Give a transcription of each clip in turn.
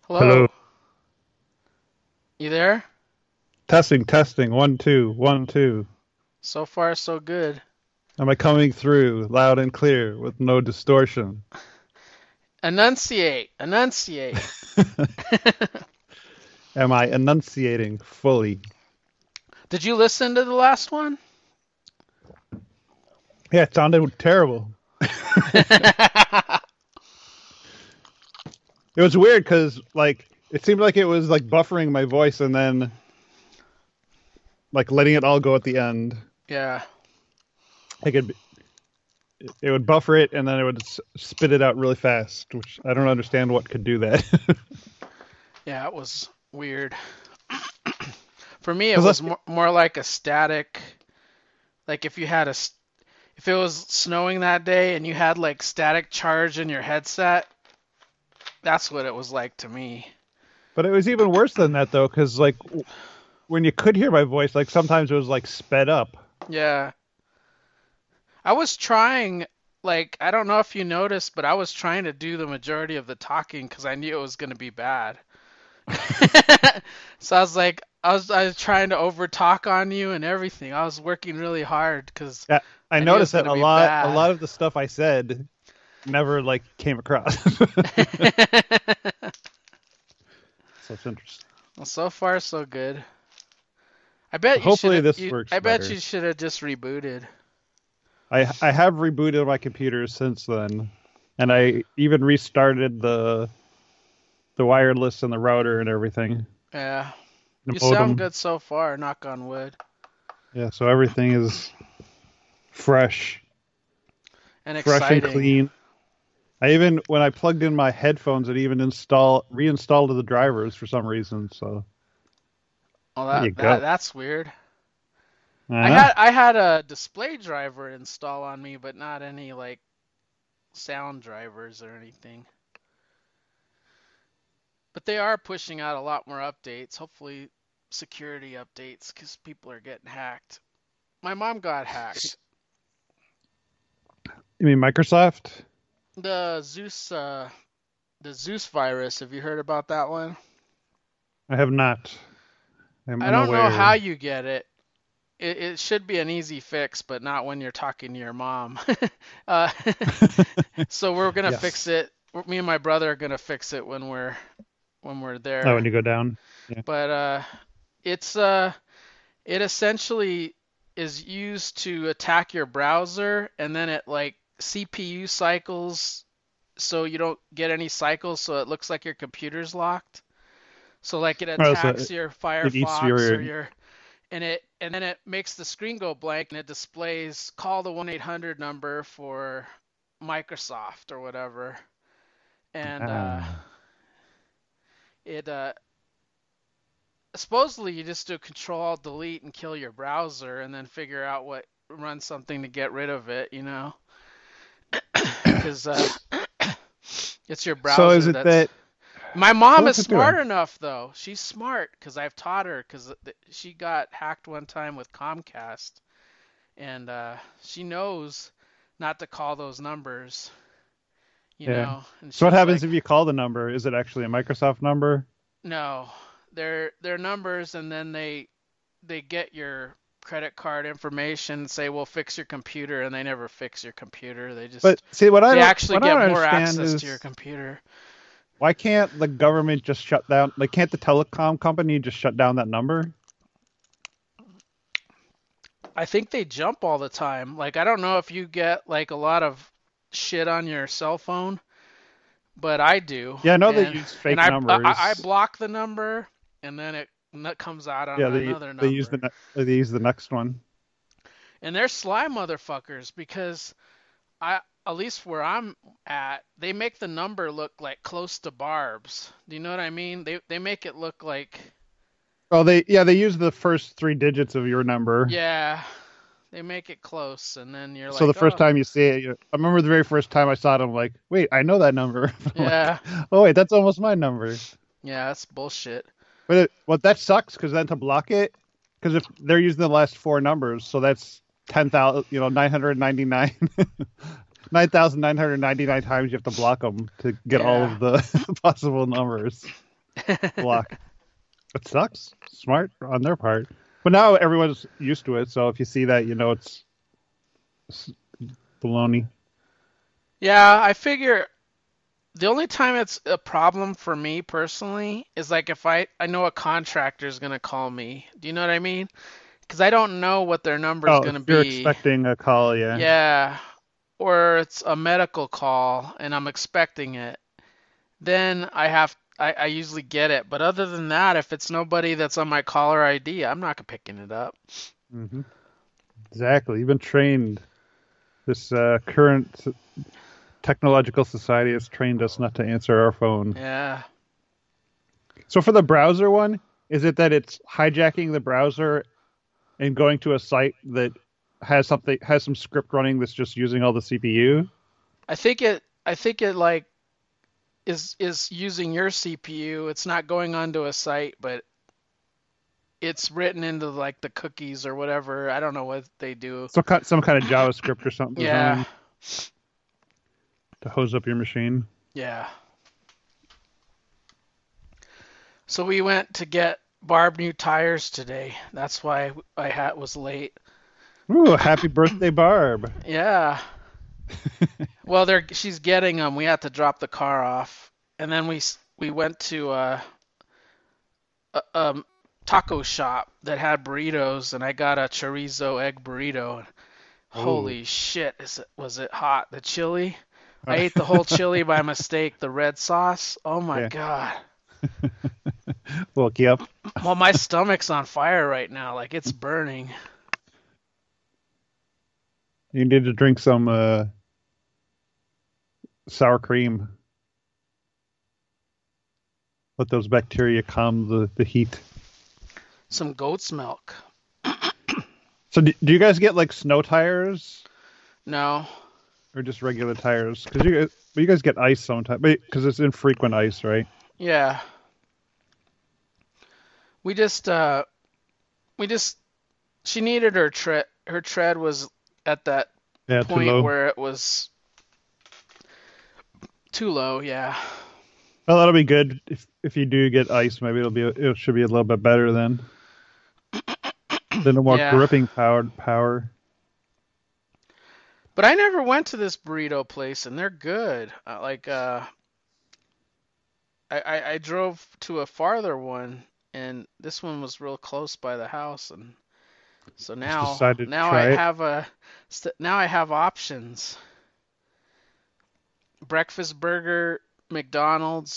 Hello, Hello. you there? Testing, testing. 1, 2, 1, 2. So far, so good. Am I coming through loud and clear with no distortion? Enunciate, enunciate. Am I enunciating fully? Did you listen to the last one? Yeah, it sounded terrible. It was weird because, like, it seemed like it was like buffering my voice and then like letting it all go at the end. Yeah, Like it would buffer it and then it would spit it out really fast, which I don't understand what could do that. yeah, it was weird. For me, it Because was more like a static. Like if it was snowing that day and you had like static charge in your headset, that's what it was like to me. but it was even worse than that though, because like when you could hear my voice, like sometimes it was like sped up. Yeah, I was trying. Like, I don't know if you noticed, but I was trying to do the majority of the talking because I knew it was going to be bad. So I was like, I was trying to over talk on you and everything. I was working really hard because Yeah, I I knew it was noticed that gonna a be lot a bad. lot of the stuff I said never like came across. So it's interesting. Well, so far so good. I bet you should Hopefully have this you. works I bet you better. should have just rebooted. I have rebooted my computer since then, and I even restarted the wireless and the router and everything. Yeah, The you sound modem. good so far. Knock on wood. Yeah, so everything is fresh, And fresh and exciting. clean. I even when I plugged in my headphones, it even reinstalled the drivers for some reason. So Well, there you go. that's weird. Uh-huh. I had a display driver install on me, but not any like sound drivers or anything. But they are pushing out a lot more updates. Hopefully, security updates because people are getting hacked. My mom got hacked. You mean Microsoft? The Zeus, the Zeus virus. Have you heard about that one? I have not. I'm I don't know how unaware. you get it. It should be an easy fix, but not when you're talking to your mom. uh, so we're gonna fix Yes. it. Me and my brother are gonna fix it when we're Oh, there. when you go down. Yeah. But it's it essentially is used to attack your browser, and then it like CPU cycles so you don't get any cycles, so it looks like your computer's locked. So like it Oh, so attacks your it eats Firefox or your. your and then it makes the screen go blank and it displays call the 1-800 number for Microsoft or whatever. And Ah. it supposedly you just do Control Alt Delete and kill your browser and then figure out what run something to get rid of it, you know? Because it's your So is browser it that's. that? My So mom is what's it smart doing? enough though. She's smart because I've taught her because she got hacked one time with Comcast and she knows not to call those numbers, you Yeah. know. And So what she's happens like, if you call the number? Is it actually a Microsoft number? no, they're numbers, and then they get your credit card information, say we'll fix your computer, and they never fix your computer. But see, They actually what I get don't more understand access to your is computer. why can't the government just shut down? Like, can't the telecom company just shut down that number? I think they jump all the time. Like I don't know if you get like a lot of shit on your cell phone, but I do. Yeah, I know they And use and fake I numbers. block the number and then it comes out on Yeah, another they use number. they use the next one. And they're sly motherfuckers because I at least where I'm at, they make the number look like close to barbs. Do you know what I mean? They make it look like, Oh, they use the first three digits of your number. yeah, they make it close and then you're So the like, first "Oh, time you see it, I remember the very first time I saw it, I'm like, wait, I know that number. I'm like, yeah. oh wait, that's almost my number. Yeah, that's bullshit." But well, that sucks because then to block it, because if they're using the last four numbers, so that's 10,000, 999, 9,999 times you have to block them to get all Yeah. of the possible numbers. block. It sucks. Smart on their part. But now everyone's used to it, so if you see that, you know it's baloney. Yeah, I figure the only time it's a problem for me personally is like if I know a contractor is gonna call me. Do you know what I mean? Because I don't know what their number is Oh, if gonna you're be. expecting a call, yeah. Yeah, or it's a medical call and I'm expecting it. Then I usually get it. But other than that, if it's nobody that's on my caller ID, I'm not picking it up. hmm Exactly. You've been trained. This current technological society has trained us not to answer our phone. Yeah. So for the browser one, is it that it's hijacking the browser and going to a site that has some script running that's just using all the CPU? I think it like is using your CPU. It's not going onto a site, but it's written into like the cookies or whatever. I don't know what they do. So some kind of JavaScript or something Yeah. designed to hose up your machine. Yeah. So we went to get Barb new tires today. That's why I was late. Ooh, happy birthday, Barb. Yeah. Well, she's getting them. We had to drop the car off, and then we went to a taco shop that had burritos, and I got a chorizo egg burrito. Oh. Holy shit! Was it hot? The chili. I ate the whole chili by mistake. The red sauce. Oh my Yeah. god. Woke you up. Well, my stomach's on fire right now. Like it's burning. You need to drink some sour cream. Let those bacteria calm the heat. Some goat's milk. So do you guys get like snow tires No. or just regular tires? Because you guys get ice sometimes, because it's infrequent ice, right? Yeah. We just we just she needed her tread. Her tread was at that Yeah, too point low. where it was too low. Yeah. Well, that'll be good if you do get ice. Maybe it should be a little bit better then. Then a more Yeah. gripping power. But I never went to this burrito place, and they're good. I drove to a farther one, and this one was real close by the house, and so Just now decided to now I try it. have now I have options: breakfast burger, McDonald's,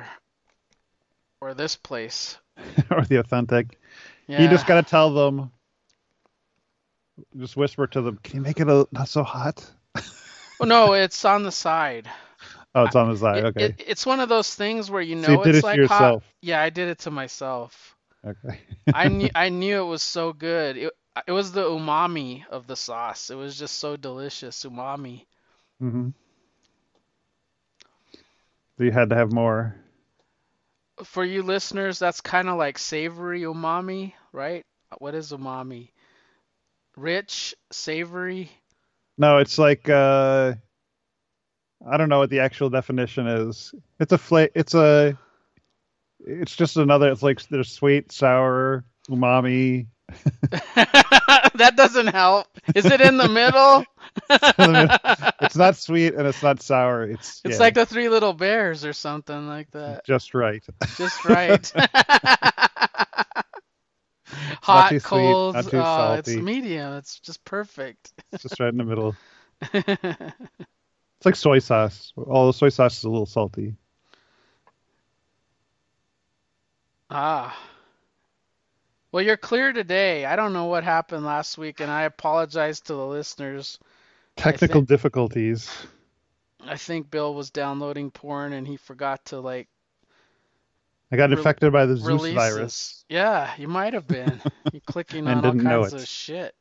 or this place. Or the authentic. You just Yeah. gotta tell them. Just whisper to them. Can you make it not so hot? Well, no, it's on the side. Oh, I- it's on the side. Okay. it's one of those things where you So you know did it's it to like hot. yourself. Yeah, I did it to myself. Okay. I knew it was so good. It was the umami of the sauce. It was just so delicious, umami. hmm So you had to have more. For you listeners, that's kind of like savory umami, right? What is umami? Rich, savory. No, it's like I don't know what the actual definition is. It's a it's just another. It's like there's sweet, sour, umami. That doesn't help. Is it in the middle? It's not sweet and it's not sour. It's It's yeah, like the Three Little Bears or something like that. just right. Just right. It's not Hot, too sweet, cold, not too it's salty. medium. It's just perfect. It's just right in the middle. It's like soy sauce. All the soy sauce is a little salty. Ah. Well, you're clear today. I don't know what happened last week, and I apologize to the listeners. I Technical think difficulties. I think Bill was downloading porn and he forgot to like I got re infected by the Zeus release this. virus Yeah, you might have been. You're clicking and on all didn't know kinds of it. shit.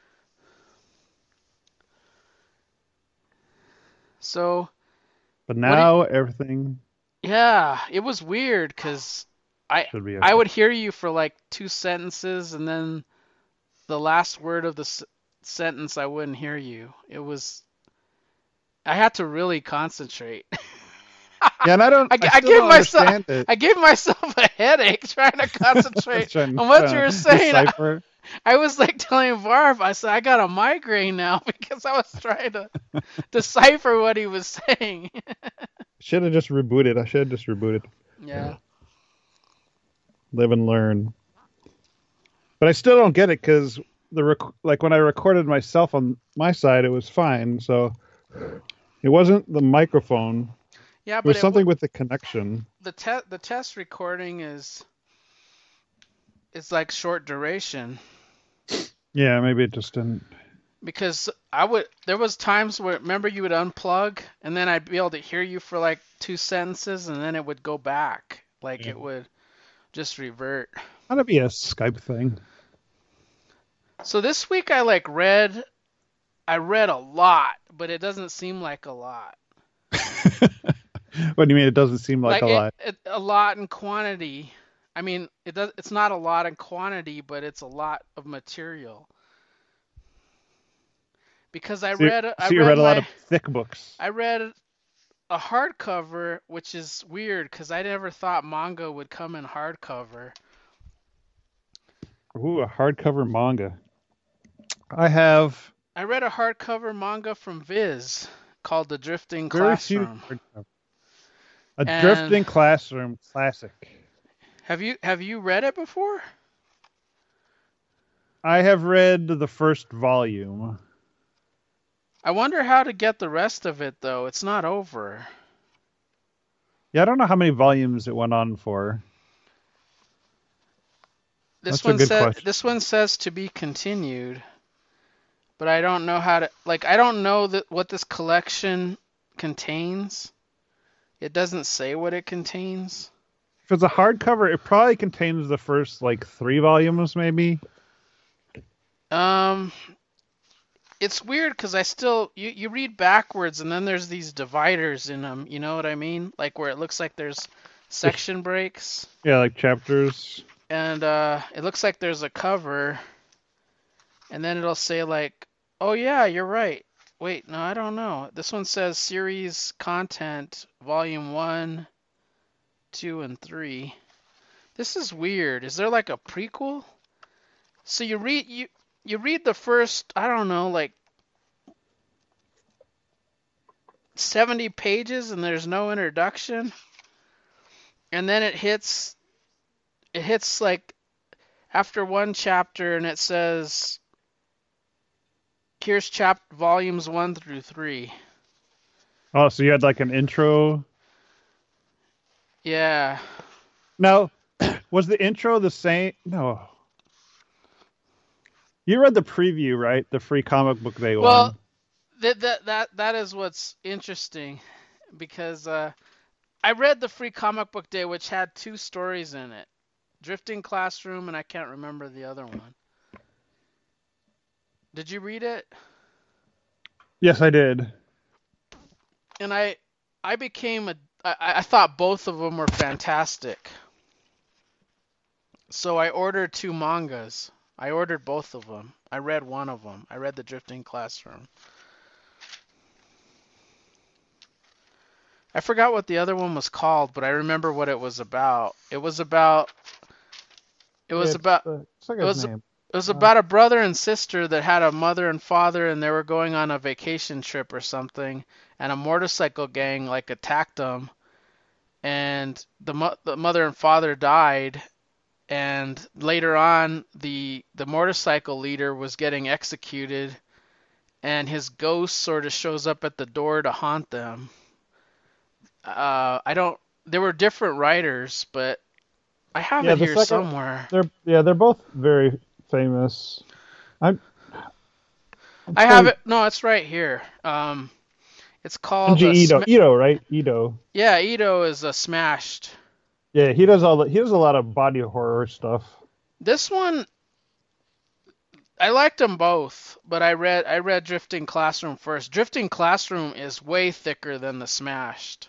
So, But what do you, now everything yeah, it was weird 'cause I should be I okay. would hear you for like two sentences and then the last word of the sentence I wouldn't hear you. I had to really concentrate. Yeah, and I I still gave don't myself understand it. I gave myself a headache trying to concentrate trying, on what you trying were to saying. decipher. I was like telling Varv, I said I got a migraine now because I was trying to decipher what he was saying. Should have just rebooted. I should have just rebooted. Yeah. Live and learn. But I still don't get it because like when I recorded myself on my side, it was fine. So it wasn't the microphone. Yeah, It but was something with the connection. the test recording is like short duration Yeah, maybe it just didn't. because there was times where remember you would unplug and then I'd be able to hear you for like two sentences and then it would go back like Yeah. it would just revert. That'd be a Skype thing. So this week I read a lot, but it doesn't seem like a lot. What do you mean? It doesn't seem like Like a lot. a lot in quantity. I mean, it's not a lot in quantity, but it's a lot of material. Because So you read a lot of thick books. I read a hardcover, which is weird because I never thought manga would come in hardcover. Ooh, a hardcover manga. I have I read a hardcover manga from Viz called The Drifting very few Classroom. hardcover. A And Drifting Classroom classic. have you read it before? I have read the first volume. I wonder how to get the rest of it though. It's not over. Yeah, I don't know how many volumes it went on for. That's a good question. This one says to be continued, but I don't know how to I don't know what this collection contains. It doesn't say what it contains. If it's a hardcover, it probably contains the first like 3 volumes, maybe. It's weird because I still you read backwards and then there's these dividers in them. You know what I mean? Like where it looks like there's section breaks. Yeah, like chapters. And it looks like there's a cover, and then it'll say like, "Oh yeah, you're right." Wait, no, I don't know. This one says series content, volume 1, 2, and 3. This is weird. Is there like a prequel? So you read the first, I don't know, like 70 pages and there's no introduction. And then it hits like after one chapter and it says here's volumes 1 through 3. Oh, so you had like an intro. Yeah. Now, was the intro the same? No. You read the preview, right? The free comic book day one. Well, that is what's interesting because I read the free comic book day which had 2 stories in it. Drifting Classroom and I can't remember the other one. Did you read it? Yes, I did. And I thought both of them were fantastic. So I ordered 2 mangas. I ordered both of them. I read one of them. I read The Drifting Classroom. I forgot what the other one was called, but I remember what it was about. It was about a brother and sister that had a mother and father and they were going on a vacation trip or something and a motorcycle gang like attacked them and the mother and father died and later on the motorcycle leader was getting executed and his ghost sort of shows up at the door to haunt them. There were different writers, but I have it here somewhere. They're both very famous. I have it. No, it's right here. It's called Ito, right? Ito. Yeah, Ito is Smashed. Yeah, he does a lot of body horror stuff. This one, I liked them both, but I read Drifting Classroom first. Drifting Classroom is way thicker than the Smashed.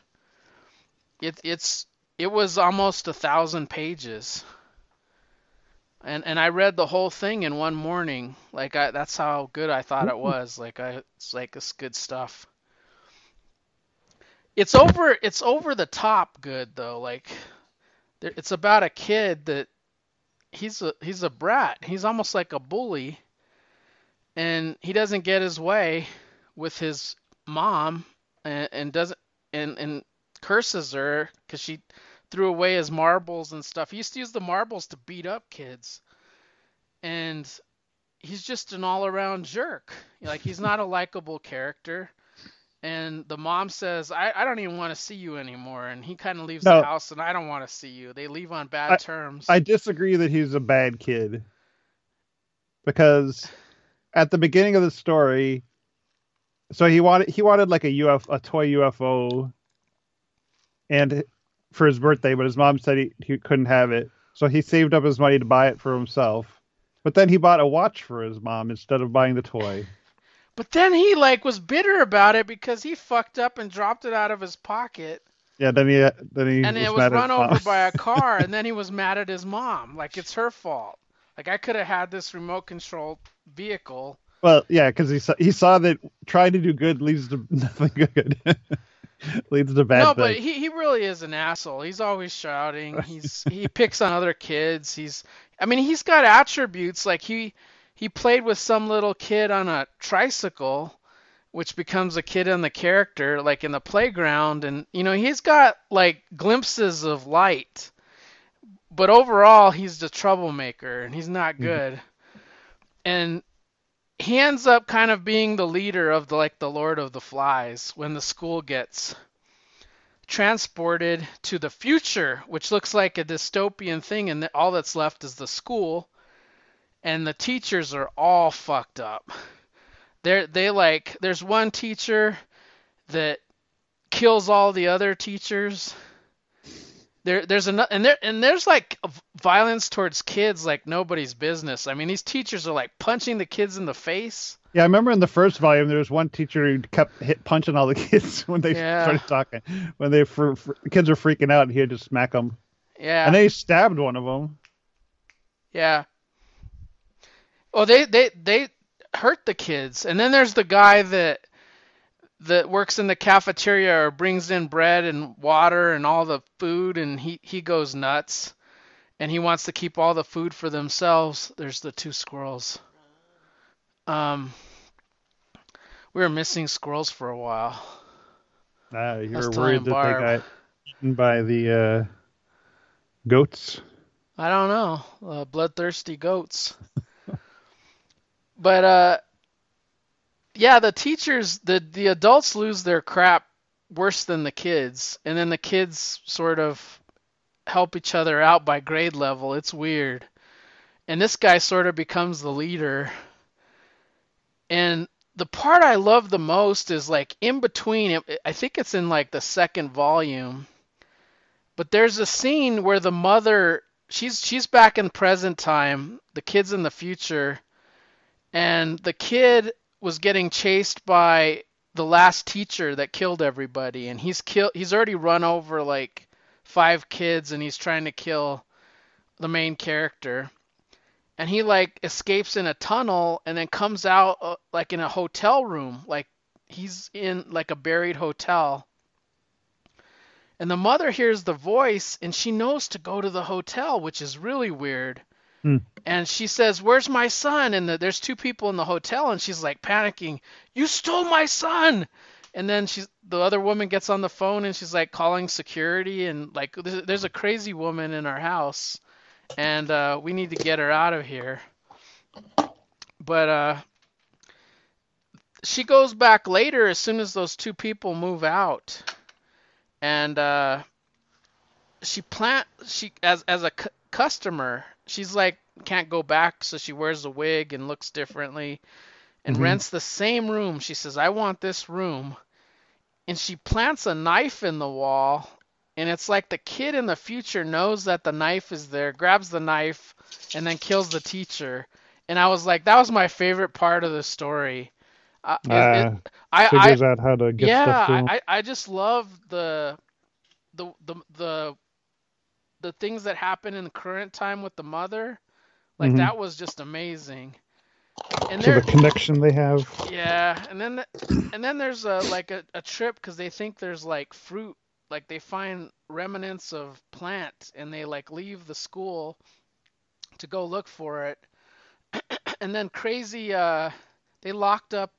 It was almost 1,000 pages. And I read the whole thing in one morning. That's how good I thought it was. It's good stuff. It's over the top good though. Like it's about a kid that he's a brat. He's almost like a bully, and he doesn't get his way with his mom, and doesn't and curses her because she threw away his marbles and stuff. He used to use the marbles to beat up kids, and he's just an all-around jerk. Like he's not a likable character. And the mom says, I don't even want to see you anymore. And he kind of leaves the No, house, and I don't want to see you. They leave on bad I terms. I disagree that he's a bad kid because at the beginning of the story, so he wanted like a toy UFO, and for his birthday, but his mom said he couldn't have it, so he saved up his money to buy it for himself. But then he bought a watch for his mom instead of buying the toy. But then he like was bitter about it because he fucked up and dropped it out of his pocket, Yeah, then he and it was was mad at run his mom. over by a car, and then he was mad at his mom. Like it's her fault. Like I could have had this remote control vehicle. Well, yeah, because he saw that trying to do good leads to nothing good, leads to No, bad but things. he really is an asshole. He's always shouting. He picks on other kids. I mean he's got attributes like he played with some little kid on a tricycle, which becomes a kid in the character like in the playground, and he's got like glimpses of light. But overall he's the troublemaker and he's not good. And he ends up kind of being the leader of the Lord of the Flies when the school gets transported to the future, which looks like a dystopian thing, and all that's left is the school, and the teachers are all fucked up. There's one teacher that kills all the other teachers. There's like violence towards kids like nobody's business. I mean, these teachers are like punching the kids in the face. Yeah, I remember in the first volume there was one teacher who kept punching all the kids when they Yeah, started talking. When the kids were freaking out, and he had to smack them. And yeah, then he stabbed one of them. yeah. Well, they hurt the kids, and then there's the guy that works in the cafeteria or brings in bread and water and all the food, and he goes nuts, and he wants to keep all the food for themselves. There's the two squirrels. Um, we were missing squirrels for a while. You I was were worried telling that they Barb. got eaten by the goats. I don't know, bloodthirsty goats. But yeah, the teachers, the adults lose their crap worse than the kids, and then the kids sort of help each other out by grade level. It's weird. And this guy sort of becomes the leader. And the part I love the most is like in between. I think it's in like the second volume, but there's a scene where the mother, she's back in present time, the kid's in the future, and the kid was getting chased by the last teacher that killed everybody, and he's already run over like 5 kids, and he's trying to kill the main character, and he like escapes in a tunnel and then comes out like in a hotel room, like he's in like a buried hotel, and the mother hears the voice and she knows to go to the hotel, which is really weird. Hmm. And she says, "Where's my son?" And there's 2 people in the hotel, and she's like panicking. "You stole my son!" And then the other woman gets on the phone, and she's like calling security, and like there's a crazy woman in our house, and we need to get her out of here. But she goes back later as soon as those 2 people move out, and she as a customer, she's like can't go back, so she wears a wig and looks differently and Hmm. rents the same room. She says, "I want this room." And she plants a knife in the wall, and it's like the kid in the future knows that the knife is there, grabs the knife, and then kills the teacher. And I was like, that was my favorite part of the story. Uh, I Figures out how to get yeah, stuff to him. I just love the the the things that happen in the current time with the mother. Like Hmm. that was just amazing. And To the they're connection they have. yeah, and then there's a trip because they think there's like fruit, like they find remnants of plant, and they like leave the school to go look for it, and then crazy they locked up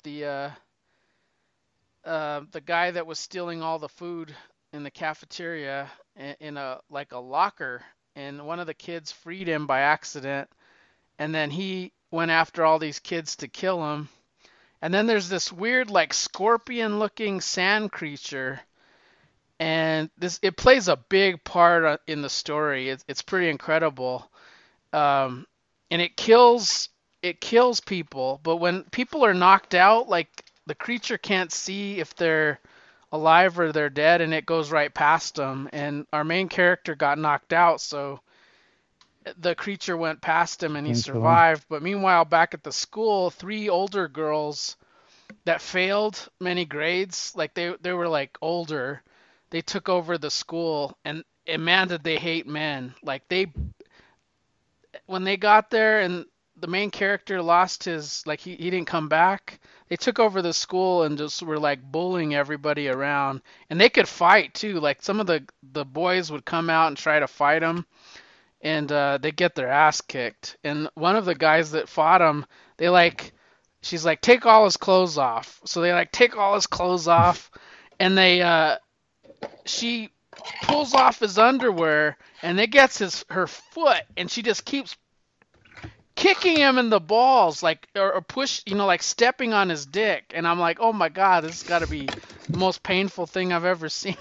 the guy that was stealing all the food in the cafeteria in a like a locker, and one of the kids freed him by accident, and then he went after all these kids to kill him. And then there's this weird like scorpion looking sand creature, and this it plays a big part in the story. It's pretty incredible. Um, and it kills people, but when people are knocked out, like the creature can't see if they're alive or they're dead, and it goes right past them. And our main character got knocked out, so the creature went past him and he Thank you. survived. But meanwhile, back at the school, three older girls that failed many grades, like they were like older, they took over the school, and man did they hate men. Like they when they got there and the main character lost his like he didn't come back, they took over the school and just were like bullying everybody around. And they could fight too. Like some of the boys would come out and try to fight them, and they get their ass kicked. And one of the guys that fought him, they like she's like take all his clothes off. So they like take all his clothes off, and they she pulls off his underwear, and it gets her foot, and she just keeps kicking him in the balls, like or push, like stepping on his dick. And I'm like, oh my god, this has got to be the most painful thing I've ever seen.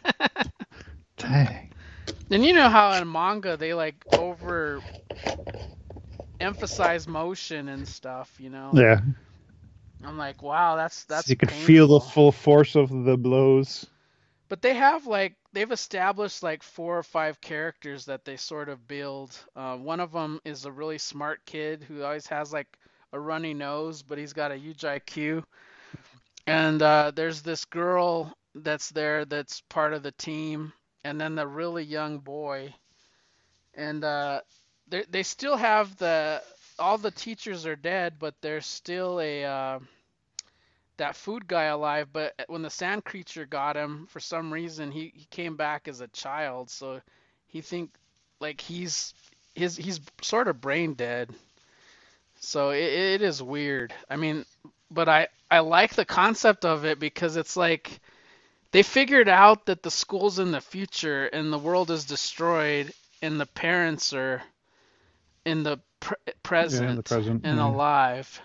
Dang. And you know how in manga they like over emphasize motion and stuff. Yeah. I'm like, wow, that's So you could feel the painful. full force of the blows. But they've established like 4 or 5 characters that they sort of build. One of them is a really smart kid who always has like a runny nose, but he's got a huge IQ. And there's this girl that's there that's part of the team, and then the really young boy. And they still have all the teachers are dead, but there's still a that food guy alive. But when the sand creature got him, for some reason he came back as a child, so he think like he's sort of brain dead. So it is weird. I mean, but I like the concept of it because it's like they figured out that the school's in the future and the world is destroyed, and the parents are in the Yeah, in the present present. and Yeah. alive.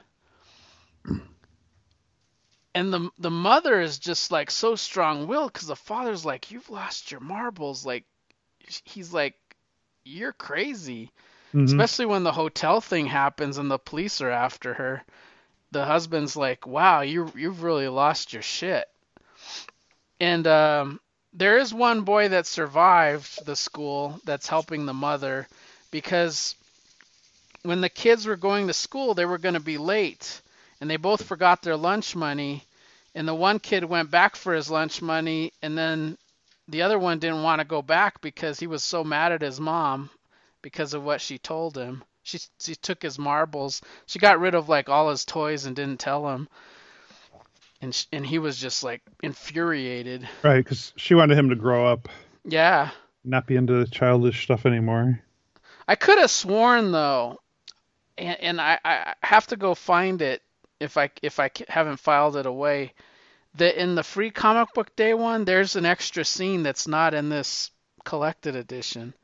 And the mother is just like so strong-willed because the father's like, "You've lost your marbles." Like he's like, "You're crazy." Hmm. Especially when the hotel thing happens and the police are after her. The husband's like, "Wow, you've really lost your shit." And there is one boy that survived the school that's helping the mother because when the kids were going to school, they were going to be late, and they both forgot their lunch money. And the one kid went back for his lunch money, and then the other one didn't want to go back because he was so mad at his mom because of what she told him. She took his marbles. She got rid of like all his toys and didn't tell him, and he was just like infuriated. Right, because she wanted him to grow up, Yeah, not be into the childish stuff anymore. I could have sworn though, and I have to go find it if I haven't filed it away. That in the free comic book day one, there's an extra scene that's not in this collected edition.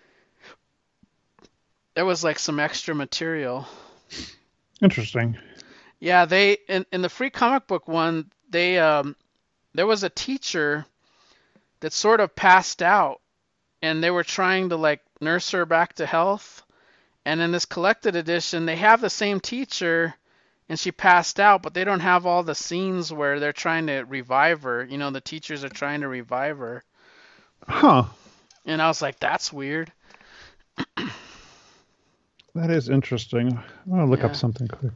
There was like some extra material. Interesting. Yeah, they in the free comic book one, they there was a teacher that sort of passed out, and they were trying to like nurse her back to health. And in this collected edition, they have the same teacher, and she passed out, but they don't have all the scenes where they're trying to revive her. The teachers are trying to revive her. Huh. And I was like, that's weird. That is interesting. I want to look up Yeah. something quick.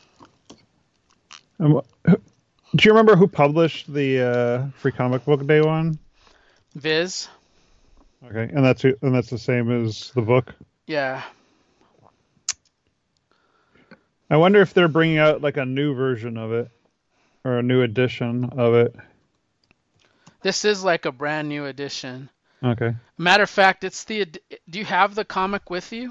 Do you remember who published the free comic book day one? Viz. Okay, and that's the same as the book. Yeah. I wonder if they're bringing out like a new version of it or a new edition of it. This is like a brand new edition. Okay. Matter of fact, do you have the comic with you?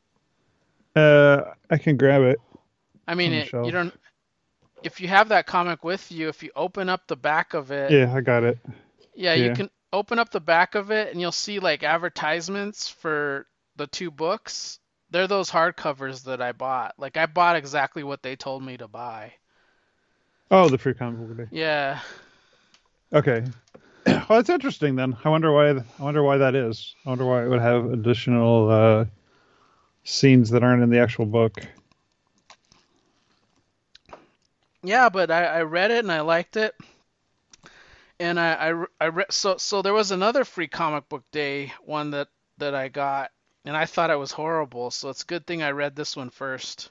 I can grab it I mean, on the you shelf. don't. If you have that comic with you, if you open up the back of it, Yeah, I got it. yeah, you Yeah. can open up the back of it and you'll see like advertisements for the two books. They're those hardcovers that I bought. Like I bought exactly what they told me to buy. Oh, the free comic book day. Yeah. Okay. Well, that's interesting then. I wonder why. I wonder why that is. I wonder why it would have additional scenes that aren't in the actual book. Yeah, but I read it and I liked it. And I read so there was another free comic book day one that I got and I thought it was horrible. So it's a good thing I read this one first.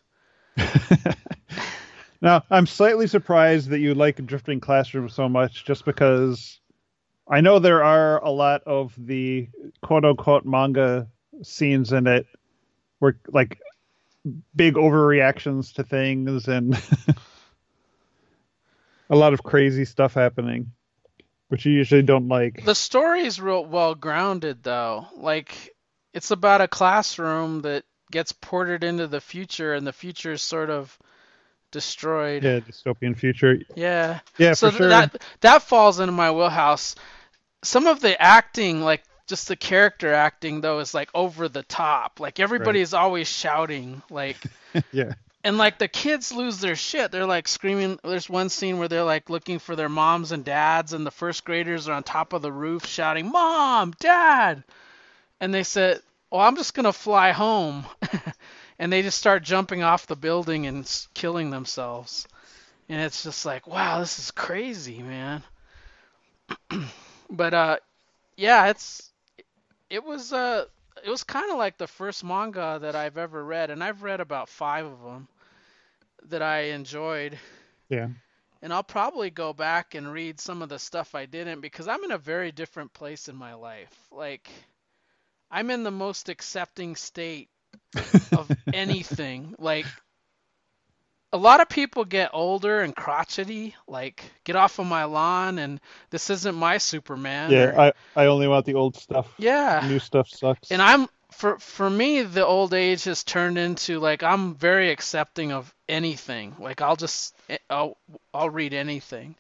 Now, I'm slightly surprised that you like Drifting Classroom so much, just because I know there are a lot of the quote unquote manga scenes in it where like big overreactions to things and a lot of crazy stuff happening, which you usually don't like. The story's real well grounded though. Like it's about a classroom that gets ported into the future and the future is sort of destroyed. Yeah, dystopian future. Yeah. Yeah, So for sure. that falls into my wheelhouse. Some of the acting, like just the character acting though, is like over the top. Like everybody Right. is always shouting, like Yeah. and like the kids lose their shit. They're like screaming. There's one scene where they're like looking for their moms and dads, and the first graders are on top of the roof shouting, "Mom, Dad!" And they said, "Well, I'm just gonna fly home," and they just start jumping off the building and killing themselves. And it's just like, wow, this is crazy, man. But yeah, it was it was kind of like the first manga that I've ever read, and I've read about five of them that I enjoyed. Yeah. And I'll probably go back and read some of the stuff I didn't because I'm in a very different place in my life. Like, I'm in the most accepting state of anything. Like, a lot of people get older and crotchety, like, get off of my lawn and this isn't my Superman. Or, Yeah, I only want the old stuff. yeah. New stuff And sucks. I'm, for me, the old age has turned into, like, I'm very accepting of anything. Like, I'll read anything.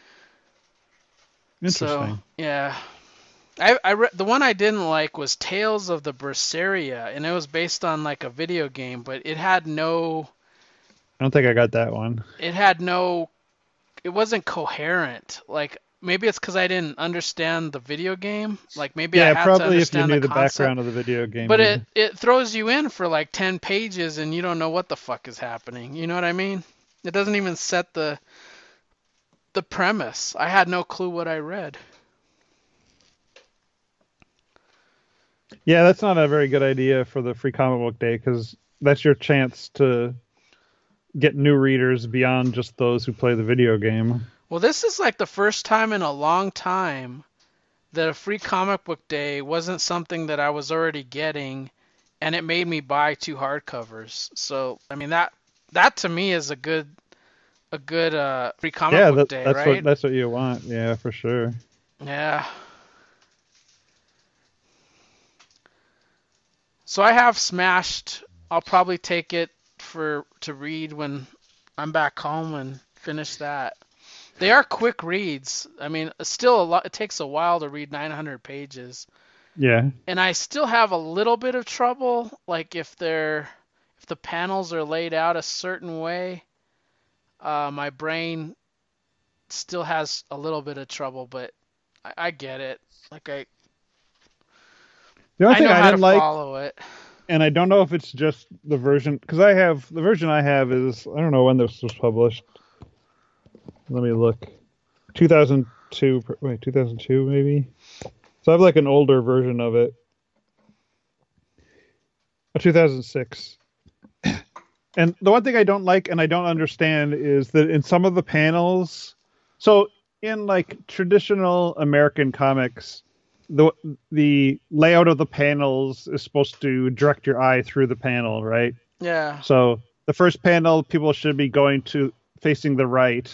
So Interesting. yeah, I read the one I didn't like was Tales of the Berseria, and it was based on like a video game, but I don't think I got that one. it had no, it wasn't coherent. Like maybe it's because I didn't understand the video game. Like maybe I Yeah, had to probably if you understand the knew the concept. background of the video game, But you'd. it throws you in for like 10 pages and you don't know what the fuck is happening. You know what I mean? It doesn't even set the premise. I had no clue what I read. Yeah, that's not a very good idea for the free comic book day because that's your chance to get new readers beyond just those who play the video game. Well, this is like the first time in a long time that a free comic book day wasn't something that I was already getting, and it made me buy two hardcovers. So, I mean that to me is a good free comic Yeah, book day, right? that's what you want. Yeah, for sure. Yeah. So I have Smashed. I'll probably take it for to read when I'm back home and finish that. They are quick reads. I mean, it's still a lot. It takes a while to read 900 pages, Yeah. and I still have a little bit of trouble. Like if the panels are laid out a certain way, my brain still has a little bit of trouble. But I get it. Like The only I thing know I how to didn't like, follow it. and I don't know if it's just the version, because I have the version I have is I don't know when this was published. Let me look. 2002, wait, 2002 maybe. So I have like an older version of it. 2006. And the one thing I don't like and I don't understand is that in some of the panels, so in like traditional American comics, the layout of the panels is supposed to direct your eye through the panel, right? Yeah. So the first panel, people should be going to facing the right.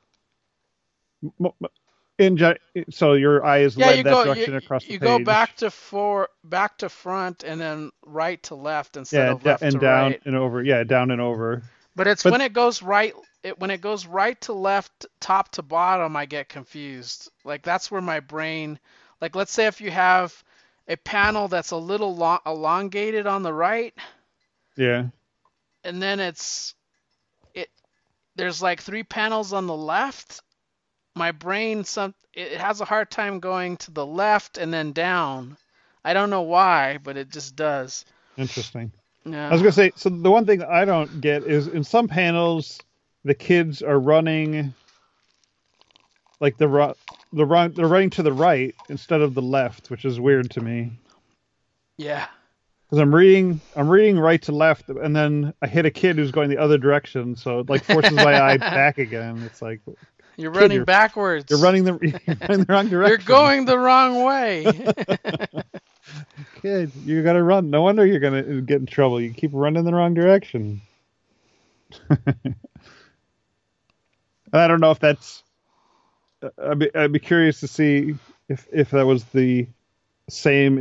In so your eye is Yeah, led you that go you direction across the you go page. back to front and then right to left instead Yeah, of left and to down right. and over. Yeah, down and over. But it's But when it goes right to left, top to bottom, I get confused. Like that's where my brain, like let's say if you have a panel that's a little elongated on the right, yeah, and then it there's like three panels on the left. My brain it has a hard time going to the left and then down. I don't know why, but it just does. interesting. I Yeah. was gonna say, so the one thing I don't get is in some panels, the kids are running like they're running to the right instead of the left, which is weird to me. Yeah. Because I'm reading right to left, and then I hit a kid who's going the other direction, so it like forces my eye back again. It's like, You're kid, running backwards. you're running the wrong You're direction. going the wrong way. Kid, you gotta run. No wonder you're gonna get in trouble. You keep running the wrong direction. I don't know if that's. I'd be curious to see if that was the same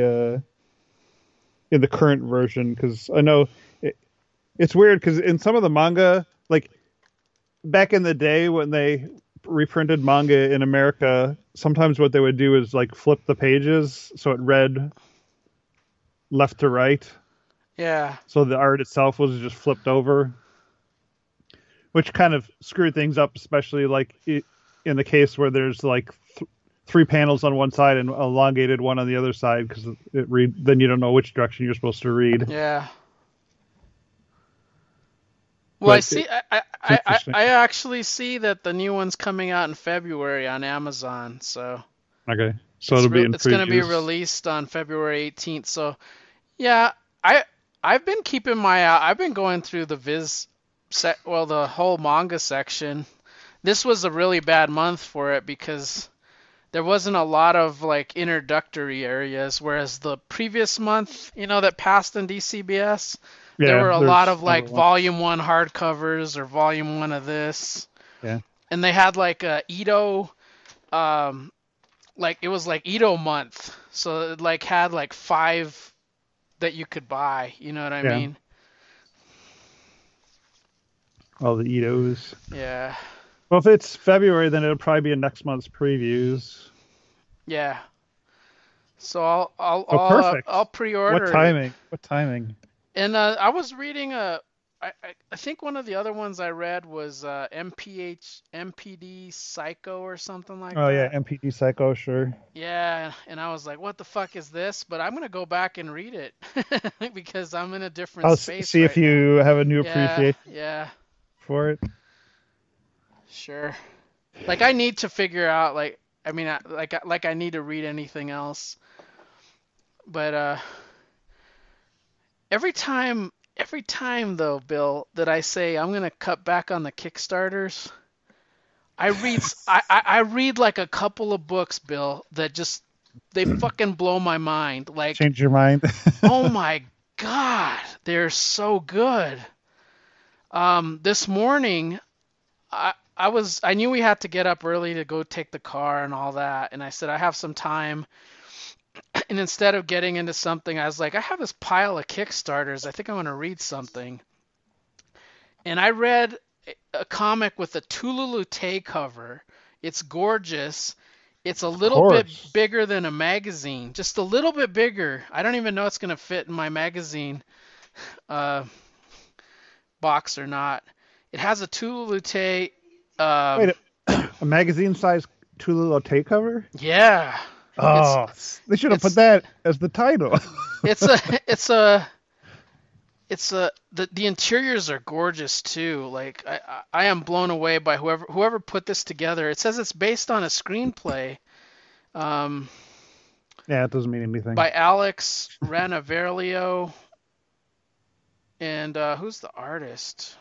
in the current version, because I know it's weird because in some of the manga, like back in the day when they reprinted manga in America, sometimes what they would do is like flip the pages so it read left to right. Yeah. So the art itself was just flipped over, which kind of screwed things up, especially like in the case where there's like three panels on one side and elongated one on the other side, because then you don't know which direction you're supposed to read. Yeah. Well, I But see. it's interesting. I actually see that the new one's coming out in February on Amazon. So Okay, so it'll be in it's going to be previews. released on February 18th. So yeah, I I've been keeping my I've been going through the the whole manga section. This was a really bad month for it because there wasn't a lot of like introductory areas, whereas the previous month, that passed in DCBS, there Yeah, were a lot there's of number like one. volume one hardcovers or volume one of this. Yeah, And they had like a Ito, um, like it was like Ito month. So it like had like five that you could buy. You know what I yeah, mean? all the Edos. Yeah. Well, if it's February, then it'll probably be in next month's previews. Yeah. So Oh, perfect. I'll What pre-order it. timing? What timing? And I was reading I think one of the other ones I read was MPD Psycho or something like Oh yeah, that. MPD Psycho, sure. Yeah, and I was like, what the fuck is this? But I'm gonna go back and read it because I'm in a different I'll space see if right now. you have a new Yeah, appreciation yeah, for it. sure. Like I need to figure out like I mean like I need to read anything else. But every time though, Bill, that I say I'm gonna cut back on the Kickstarters, I read like a couple of books, Bill, that just they fucking blow my mind. Like, Change your mind. oh my God, they're so good. This morning I knew we had to get up early to go take the car and all that, and I said I have some time. And instead of getting into something, I was like, I have this pile of Kickstarters. I think I want to read something. And I read a comic with a Tululute cover. It's gorgeous. It's a Of little bit course. bigger than a magazine, just a little bit bigger. I don't even know it's going to fit in my magazine uh, box or not. It has a Tululute. Wait, Um, a magazine size Tulu cover? yeah, it's Oh, they should have put it's that as the title. it's a it's a the interiors are gorgeous too. Like I am blown away by whoever put this together. It says it's based on a screenplay um, Yeah, it doesn't mean anything. by Alex Ranaverlio, and who's the artist?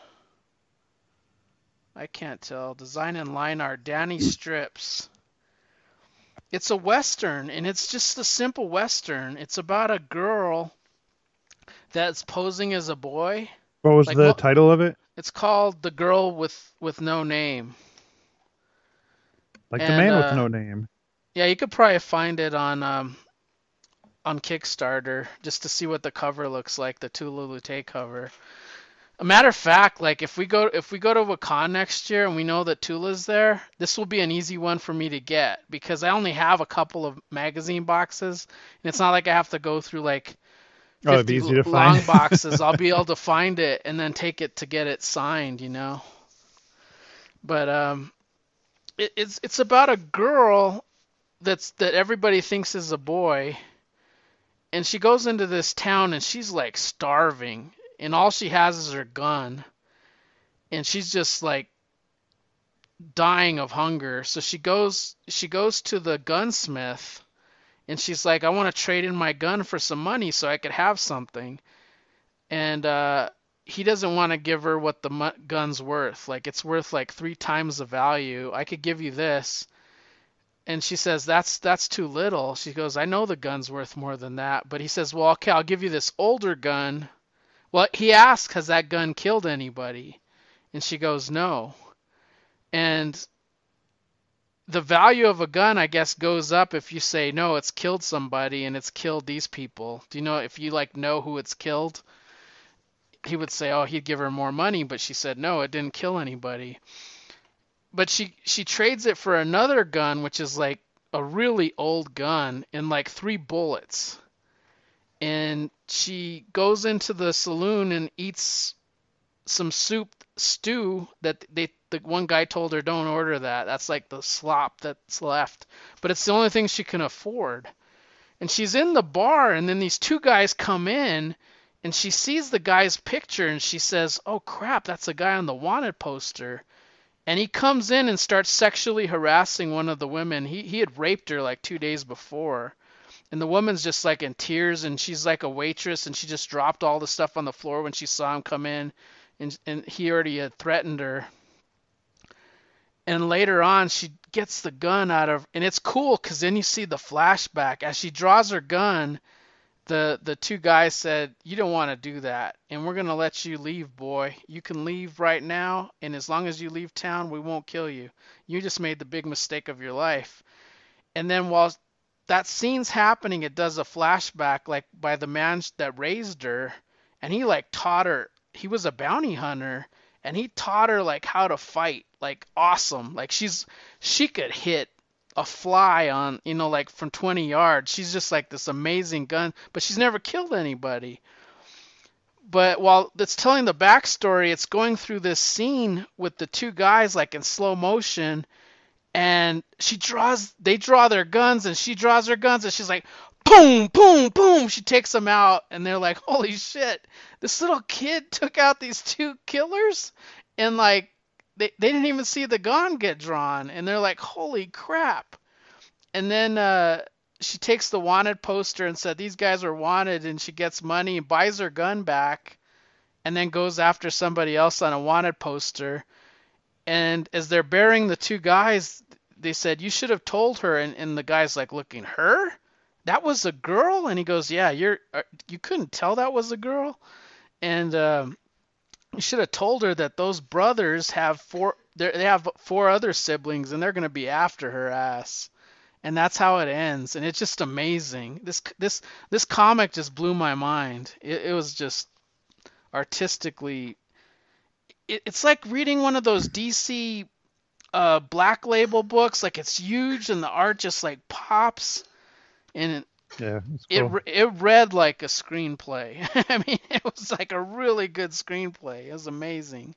I can't tell. Design and line art, Danny Strips. It's a western, and it's just a simple western. It's about a girl that's posing as a boy, What was Like the title of it? it's called The Girl with No Name. Like the And man with no name. yeah, you could probably find it on Kickstarter just to see what the cover looks like, the Tula Lute cover. A matter of fact, like if we go to Wakan next year and we know that Tula's there, this will be an easy one for me to get because I only have a couple of magazine boxes, and it's not like I have to go through like Oh, it'd be 50 easy to find. long boxes. I'll be able to find it and then take it to get it signed, you know. But it's about a girl that everybody thinks is a boy, and she goes into this town and she's like starving, and all she has is her gun, and she's just like dying of hunger. So she goes to the gunsmith, and she's like, I want to trade in my gun for some money so I could have something. And he doesn't want to give her what the gun's worth. Like it's worth like 3 times the value. I could give you this. And she says, that's too little. She goes, I know the gun's worth more than that. But he says, well, okay, I'll give you this older gun. Well, he asks, has that gun killed anybody? And she goes, no. And the value of a gun, I guess, goes up if you say, no, it's killed somebody and it's killed these people. Do you know if you like know who it's killed? He would say, oh, he'd give her more money, but she said, no, it didn't kill anybody. But she trades it for another gun, which is like a really old gun and like 3 bullets. And she goes into the saloon and eats some stew that the one guy told her don't order that. That's like the slop that's left. But it's the only thing she can afford. And she's in the bar, and then these 2 guys come in, and she sees the guy's picture, and she says, oh crap, that's a guy on the wanted poster. And he comes in and starts sexually harassing one of the women. He had raped her like 2 days before. And the woman's just like in tears, and she's like a waitress, and she just dropped all the stuff on the floor when she saw him come in, and he already had threatened her. And later on, she gets the gun out of, and it's cool because then you see the flashback as she draws her gun. The 2 guys said, you don't want to do that, and we're going to let you leave, boy. You can leave right now, and as long as you leave town, we won't kill you. You just made the big mistake of your life. And then while that scene's happening, it does a flashback like by the man that raised her, and he like taught her. He was a bounty hunter, and he taught her like how to fight, like awesome. Like she could hit a fly on, like from 20 yards. She's just like this amazing gun, but she's never killed anybody. But while it's telling the backstory, it's going through this scene with the 2 guys like in slow motion, and they draw their guns, and she draws her guns, and she's like, boom, boom, boom. She takes them out, and they're like, holy shit, this little kid took out these 2 killers, and like they didn't even see the gun get drawn, and they're like, holy crap. And then she takes the wanted poster and said these guys are wanted, and she gets money and buys her gun back, and then goes after somebody else on a wanted poster. And as they're burying the 2 guys, they said, you should have told her. And the guy's like looking, her? That was a girl? And he goes, yeah, you couldn't tell that was a girl? And you should have told her that those brothers have they have 4 other siblings, and they're going to be after her ass. And that's how it ends. And it's just amazing. This comic just blew my mind. It was just artistically, it's like reading one of those DC Black Label books. Like it's huge and the art just like pops, and Yeah, it's cool. it read like a screenplay. I mean, it was like a really good screenplay. It was amazing.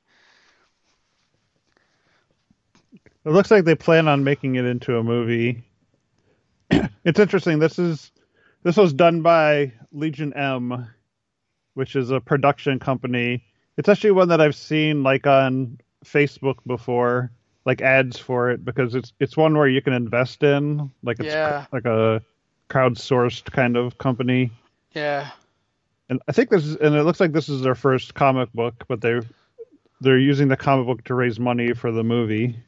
It looks like they plan on making it into a movie. It's interesting. This was done by Legion M, which is a production company. It's actually one that I've seen like on Facebook before, like ads for it, because it's one where you can invest in, like it's Yeah, like a crowdsourced kind of company. yeah. And I think and it looks like this is their first comic book, but they're using the comic book to raise money for the movie.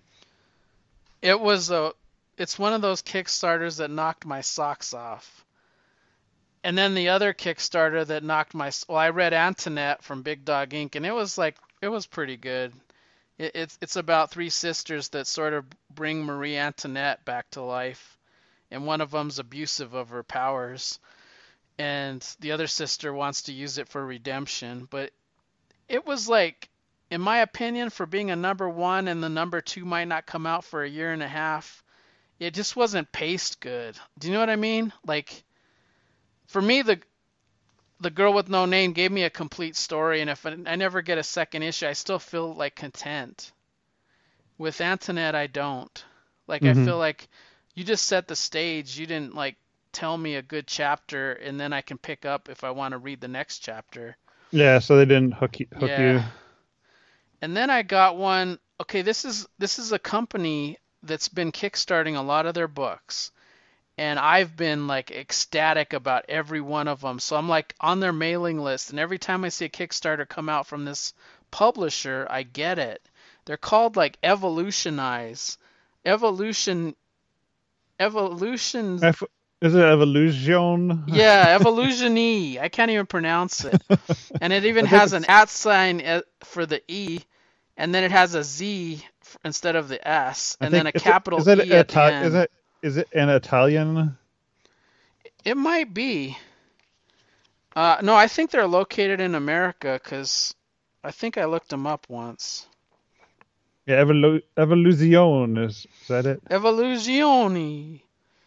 It's one of those Kickstarters that knocked my socks off. And then the other Kickstarter that knocked well, I read Antoinette from Big Dog Inc. and it was pretty good. It's about three sisters that sort of bring Marie Antoinette back to life, and one of them's abusive of her powers, and the other sister wants to use it for redemption. But it was like, in my opinion, for being a number one and the number two might not come out for a year and a half, it just wasn't paced good. Do you know what I mean? Like, for me, the girl with no name gave me a complete story, and if I never get a second issue, I still feel like content. With Antoinette, I don't. Like, I Hmm. feel like you just set the stage. You didn't like tell me a good chapter, and then I can pick up if I want to read the next chapter. Yeah, so they didn't hook Yeah. you. And then I got one. Okay, this is a company that's been kickstarting a lot of their books, and I've been like ecstatic about every one of them. So I'm like on their mailing list, and every time I see a Kickstarter come out from this publisher, I get it. They're called like Evolutionize. Evolution, Evolution, F- is it Evolution? yeah, Evolutiony. I can't even pronounce it. And it even I think has an it's. at sign for the E, and then it has a Z instead of the S, I and then think a capital is it E at the end. is it an Italian? It might be. No, I think they're located in America because I think I looked them up once. Yeah, Evolution is that it? Evoluzioni.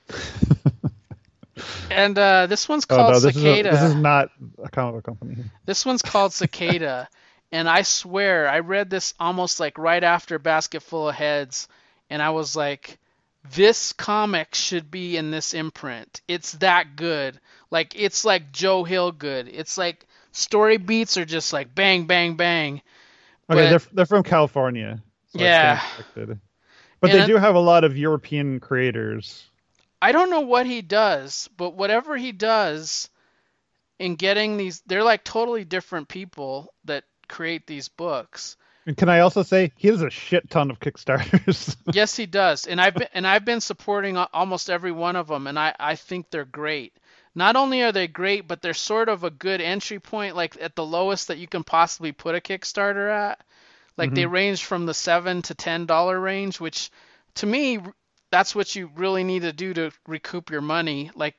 And this one's Oh called no, this is Cicada. not a comic book company. This one's called Cicada. And I swear, I read this almost like right after Basket Full of Heads, and I was like, this comic should be in this imprint. It's that good. Like, it's like Joe Hill good. It's like story beats are just like bang, bang, bang. Okay, But they're from California, so I stand yeah, corrected. But and they do have a lot of European creators. I don't know what he does, but whatever he does in getting these, they're like totally different people that create these books. And can I also say he has a shit ton of Kickstarters? Yes, he does, and I've been supporting almost every one of them, and I think they're great. Not only are they great, but they're sort of a good entry point, like at the lowest that you can possibly put a Kickstarter at. Like they Hmm. range from the $7 to $10 range, which to me, that's what you really need to do to recoup your money, like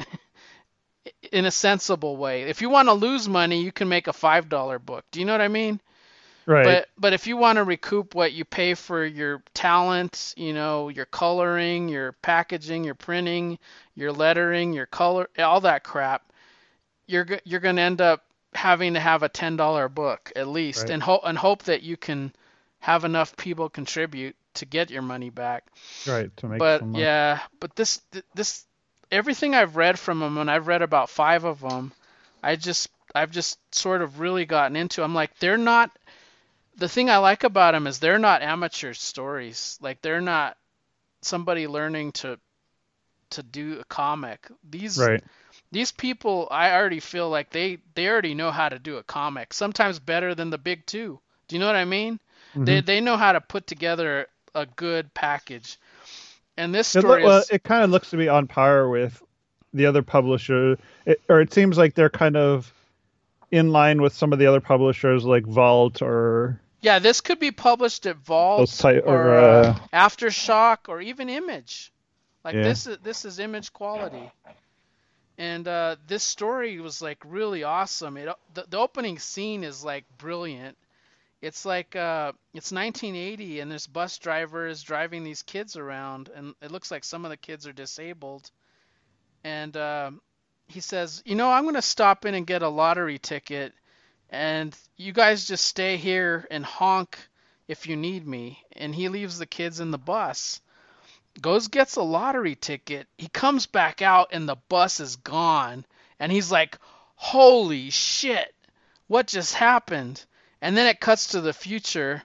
in a sensible way. If you want to lose money, you can make a $5 book. Do you know what I mean? Right, But if you want to recoup what you pay for your talent, your coloring, your packaging, your printing, your lettering, your color, all that crap, you're going to end up having to have a $10 book at least, right, and hope that you can have enough people contribute to get your money back. right. To make But some money. yeah, but this everything I've read from them, and I've read about five of them, I've just sort of really gotten into. I'm like, they're not. The thing I like about them is they're not amateur stories. Like they're not somebody learning to do a comic. Right. These people, I already feel like they already know how to do a comic. Sometimes better than the big two. Do you know what I mean? Hmm. They know how to put together a good package. And this story Well, is, it kind of looks to be on par with the other publisher, or it seems like they're kind of in line with some of the other publishers like Vault or yeah, this could be published at those Vault type or or Aftershock or even Image. Like yeah. this is Image quality. And this story was like really awesome. The opening scene is like brilliant. It's like it's 1980 and this bus driver is driving these kids around, and it looks like some of the kids are disabled. And he says, I'm going to stop in and get a lottery ticket, and you guys just stay here and honk if you need me. And he leaves the kids in the bus, goes gets a lottery ticket. He comes back out and the bus is gone, and he's like, "Holy shit, what just happened?" And then it cuts to the future,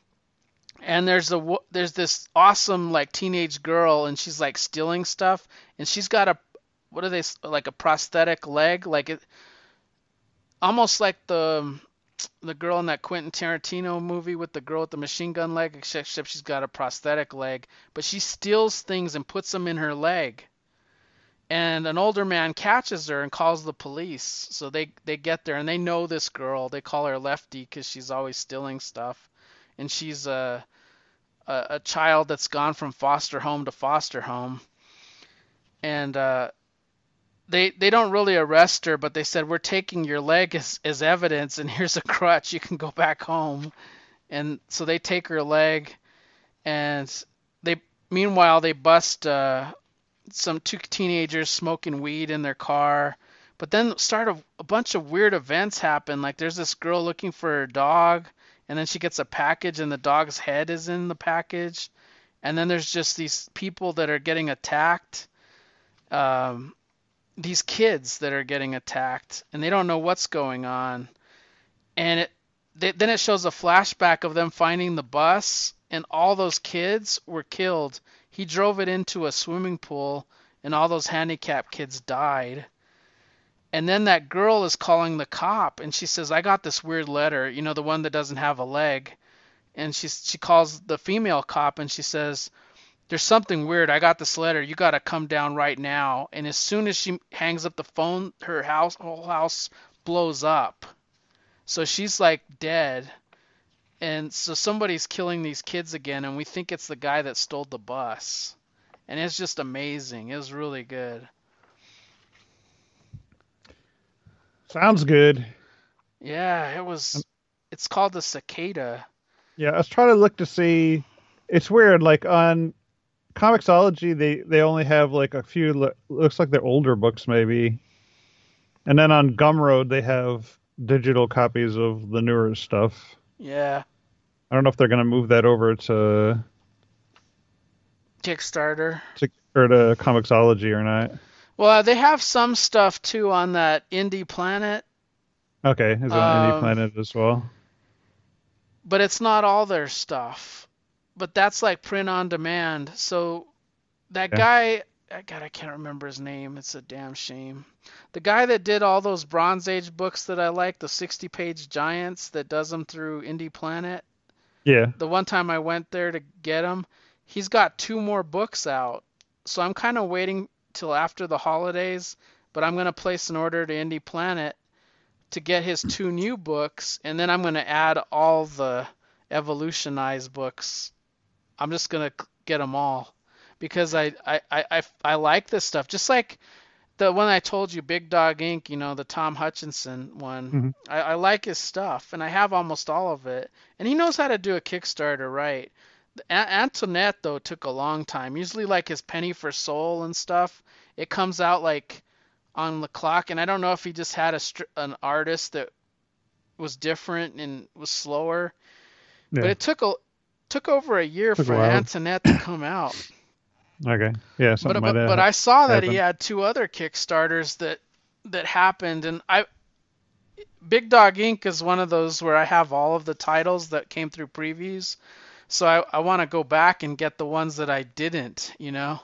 and there's this awesome like teenage girl, and she's like stealing stuff, and she's got a what are they like a prosthetic leg, like it almost like the girl in that Quentin Tarantino movie with the girl with the machine gun leg, except she's got a prosthetic leg, but she steals things and puts them in her leg. and an older man catches her and calls the police. So they get there and they know this girl. They call her Lefty because she's always stealing stuff, and she's a child that's gone from foster home to foster home. And they don't really arrest her, but they said we're taking your leg as evidence, and here's a crutch. You can go back home. And so they take her leg, and they meanwhile they bust some two teenagers smoking weed in their car. But then start a bunch of weird events happen. Like there's this girl looking for her dog, and then she gets a package, and the dog's head is in the package. And then there's just these people that are getting attacked. These kids that are getting attacked, and they don't know what's going on. And then it shows a flashback of them finding the bus, and all those kids were killed. He drove it into a swimming pool, and all those handicapped kids died. And then that girl is calling the cop, and she says, I got this weird letter, the one that doesn't have a leg. And she calls the female cop, and she says, there's something weird. I got this letter. You got to come down right now. And as soon as she hangs up the phone, whole house blows up. So she's like dead. And so somebody's killing these kids again, and we think it's the guy that stole the bus. And it's just amazing. It was really good. Sounds good. Yeah, it was. It's called The Cicada. Yeah, I was trying to look to see. It's weird. Like on Comixology, they only have like a few. Looks like they're older books, maybe. And then on Gumroad, they have digital copies of the newer stuff. Yeah. I don't know if they're going to move that over to Kickstarter or to Comixology or not. Well, they have some stuff too on that Indie Planet. Okay, is it on Indie Planet as well? But it's not all their stuff. But that's like print on demand. So that guy, God, I can't remember his name. It's a damn shame. The guy that did all those Bronze Age books that I like, the 60-page giants that does them through Indie Planet. Yeah. The one time I went there to get them, he's got 2 more books out. So I'm kind of waiting till after the holidays, but I'm going to place an order to Indie Planet to get his 2 new books, and then I'm going to add all the evolutionized books. I'm just going to get them all because I like this stuff. Just like the one I told you, Big Dog Inc., the Tom Hutchinson one. Mm-hmm. I like his stuff, and I have almost all of it. And he knows how to do a Kickstarter right. Antoinette, though, took a long time. Usually, like his Penny for Soul and stuff, it comes out like on the clock. And I don't know if he just had an artist that was different and was slower. Yeah. But it took over a year for Antoinette to come out. Okay. Yeah. But I saw that he had 2 other Kickstarters that happened, and Big Dog Inc. is one of those where I have all of the titles that came through previews. So I want to go back and get the ones that I didn't,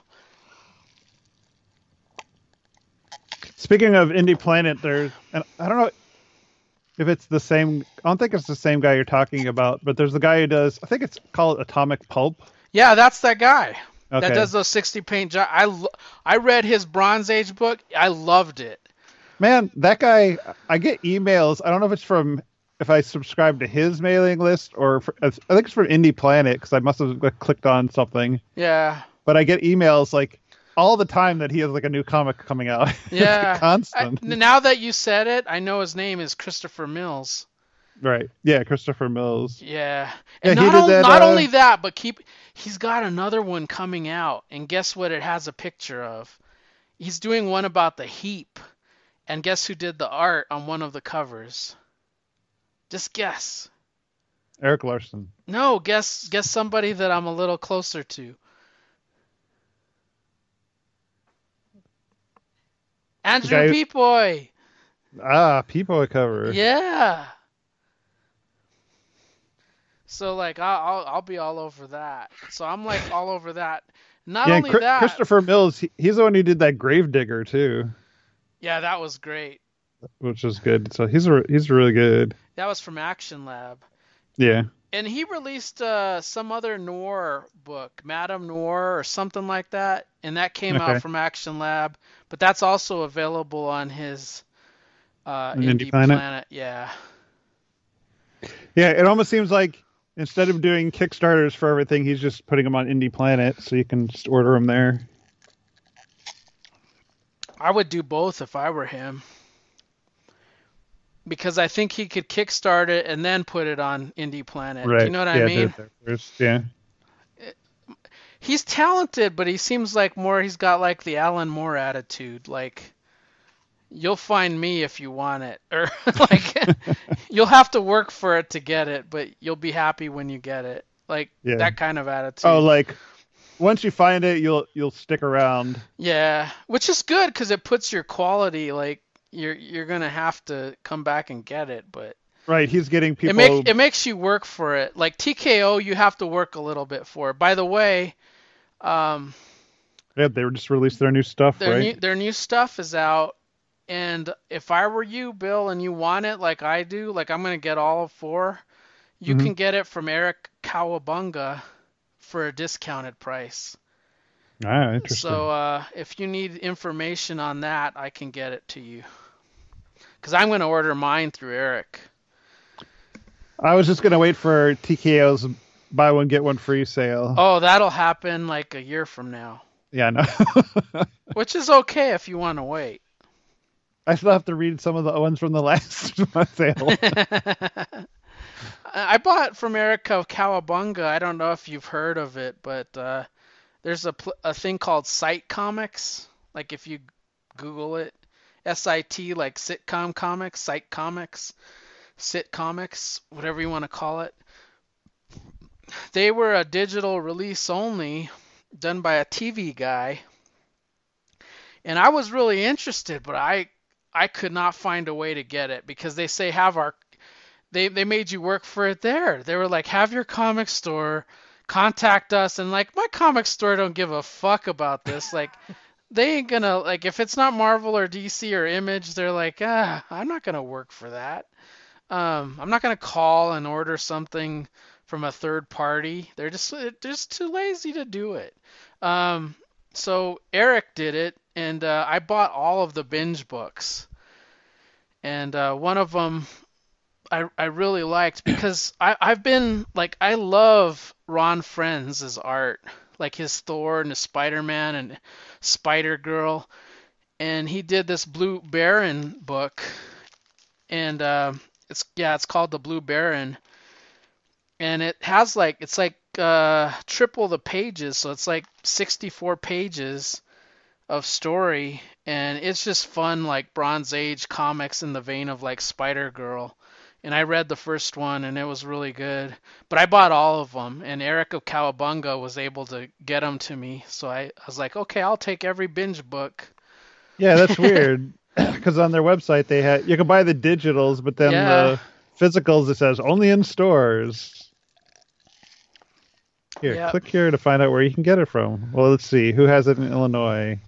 Speaking of Indie Planet, and I don't know if it's the same. I don't think it's the same guy you're talking about, but there's the guy who does. I think it's called Atomic Pulp. Yeah, that's that guy. Okay. That does those 60-page. I read his Bronze Age book. I loved it. Man, that guy. I get emails. I don't know if it's from. If I subscribe to his mailing list or I think it's from Indie Planet because I must have clicked on something. Yeah. But I get emails like all the time that he has like a new comic coming out. Yeah. Constant. Now that you said it, I know his name is Christopher Mills. Right. Yeah, Christopher Mills. Yeah. And not only that, but he's got another one coming out, and guess what it has a picture of? He's doing one about the heap. And guess who did the art on one of the covers? Just guess. Eric Larson. No, guess somebody that I'm a little closer to. Andrew Peepoy. Ah, Peepoy cover. Yeah. So like I'll be all over that. So I'm like all over that. Not only that. Christopher Mills, he's the one who did that Gravedigger too. Yeah, that was great. Which is good. So he's really good. That was from Action Lab. Yeah. And he released some other noir book, Madame Noir or something like that, and that came out from Action Lab. But that's also available on his An Indie Indie Planet. Planet. Yeah. Yeah, it almost seems like instead of doing Kickstarters for everything, he's just putting them on Indie Planet, so you can just order them there. I would do both if I were him. Because I think he could kickstart it and then put it on Indie Planet. Do you Right. know what I Yeah, do mean? it there first. Yeah. He's talented, but he seems like he's got like the Alan Moore attitude. Like, you'll find me if you want it. Or, like, you'll have to work for it to get it, but you'll be happy when you get it. Like, Yeah. that kind of Oh, attitude. like once you find it, you'll stick around. Yeah, which is good because it puts your quality, like, you're gonna have to come back and get it, but Right. He's getting it makes people. it makes you work for it. Like TKO, you have to work a little bit for it. By the way, um, Yeah, they were just released their new stuff, right? their new stuff is out, and if I were you, Bill, and you want it like I do, like I'm gonna get all of four, you Hmm. can get it from Eric Kawabunga for a discounted price. Ah, interesting. So if you need information on that, I can get it to you. Because I'm gonna order mine through Eric. I was just gonna wait for TKO's buy one get one free sale. Oh, that'll happen like a year from now, Yeah, no. which is okay if you want to wait. I still have to read some of the ones from the last sale. I bought from Eric Kawabunga. I don't know if you've heard of it, but there's a thing called Site Comics. Like if you Google it, SIT, like sitcom comics, Site Comics, Sit Comics, whatever you want to call it. They were a digital release only, done by a TV guy, and I was really interested, but I could not find a way to get it because they say have our they made you work for it there. They were like, have your comic store contact us, and like my comic store don't give a fuck about this. Like they ain't gonna like if it's not Marvel or DC or Image, they're like, I'm not gonna work for that. I'm not gonna call and order something from a third party. They're just too lazy to do it. Um, so Eric did it, and I bought all of the binge books, and one of them I really liked because I've been like I love Ron Friends' art, like his Thor and his Spider-Man and Spider-Girl, and he did this Blue Baron book, and it's called the Blue Baron, and it has like it's like triple the pages, so it's like 64 pages of story, and it's just fun like Bronze Age comics in the vein of like Spider-Girl. And I read the first one and it was really good. But I bought all of them, and Eric of Cowabunga was able to get them to me. So I was like, okay, I'll take every binge book. Yeah, that's weird. Because on their website they had you can buy the digitals, but then Yeah, the physicals it says only in stores. Here, yeah. click here to find out where you can get it from. Well, let's see who has it in Illinois.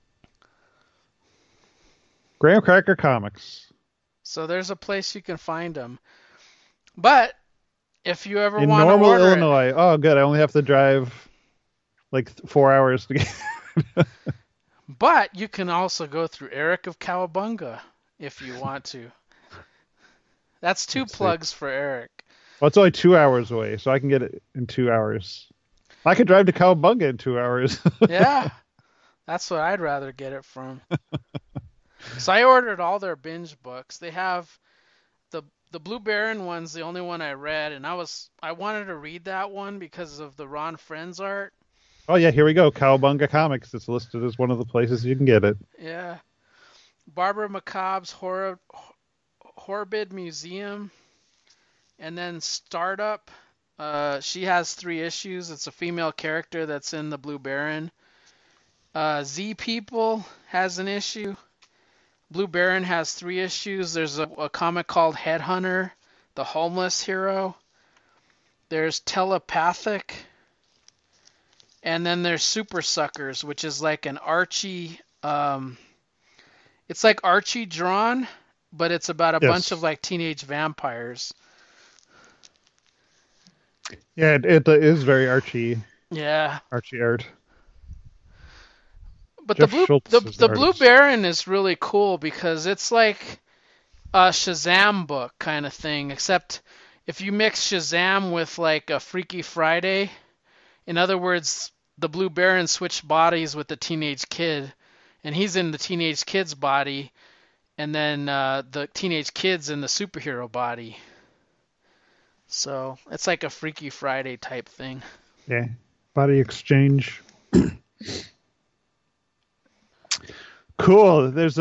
Graham Cracker Comics So there's a place you can find them. But if you ever in want to Normal, order it, Illinois. Oh, good. I only have to drive like 4 hours to get. but you can also go through Eric of Cowabunga if you want to. That's two Let's see. plugs for Eric. Well, it's only 2 hours away, so I can get it in 2 hours. I could drive to Cowabunga in 2 hours. Yeah, that's what I'd rather get it from. So I ordered all their binge books. They have the Blue Baron one's the only one I read, and I wanted to read that one because of the Ron Friends art. Oh yeah, here we go. Cowabunga Comics. It's listed as one of the places you can get it. Yeah. Barbara McCobb's Horbid Museum, and then Startup. She has 3 issues. It's a female character that's in the Blue Baron. Z People has an issue. Blue Baron has 3 issues. There's a comic called Headhunter, the homeless hero. There's Telepathic. And then there's Super Suckers, which is like an Archie. It's like Archie drawn, but it's about a bunch of Yes. like teenage vampires. Yeah, it is very Archie Yeah. art. But Jeff Schultz is the the Blue artist. Baron is really cool because it's like a Shazam book kind of thing, except if you mix Shazam with like a Freaky Friday, in other words, the Blue Baron switched bodies with the teenage kid, and he's in the teenage kid's body, and then the teenage kid's in the superhero body. So it's like a Freaky Friday type thing. Yeah. Body exchange. Cool. There's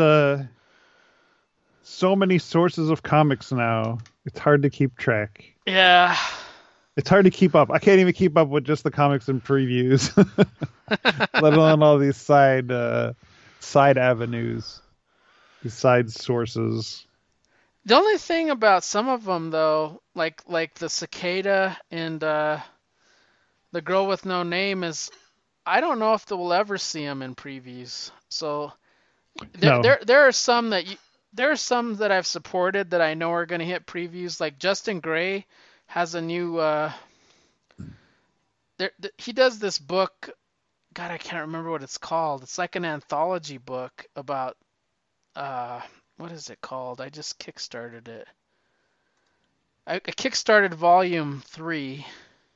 so many sources of comics now. It's hard to keep track. Yeah. It's hard to keep up. I can't even keep up with just the comics and previews, let alone all these side avenues, these side sources. The only thing about some of them though, like the cicada and the girl with no name is, I don't know if we'll ever see them in previews. So No. there are some there are some that I've supported that I know are going to hit previews. Like Justin Gray has a new he does this book. God, I can't remember what it's called. It's like an anthology book about what is it called? I just kickstarted it. I kickstarted volume 3.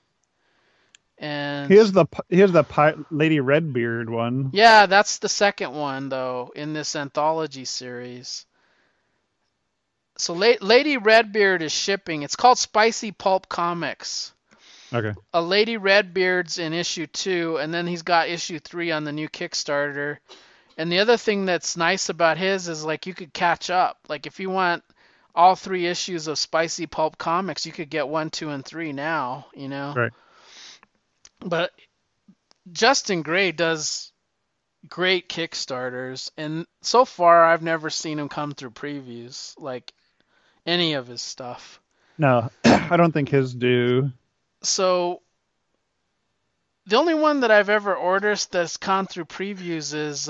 And Here's the Lady Redbeard one. yeah, that's the second one though in this anthology series. So Lady Redbeard is shipping. It's called Spicy Pulp Comics. Okay. A Lady Redbeard's in issue 2, and then he's got issue 3 on the new Kickstarter. And the other thing that's nice about his is like you could catch up. Like if you want all 3 issues of Spicy Pulp Comics, you could get 1, 2, and 3 now, you know. Right. But Justin Gray does great Kickstarters, and so far I've never seen him come through previews, like any of his stuff. No, I don't think his do. So the only one that I've ever ordered that's gone through previews is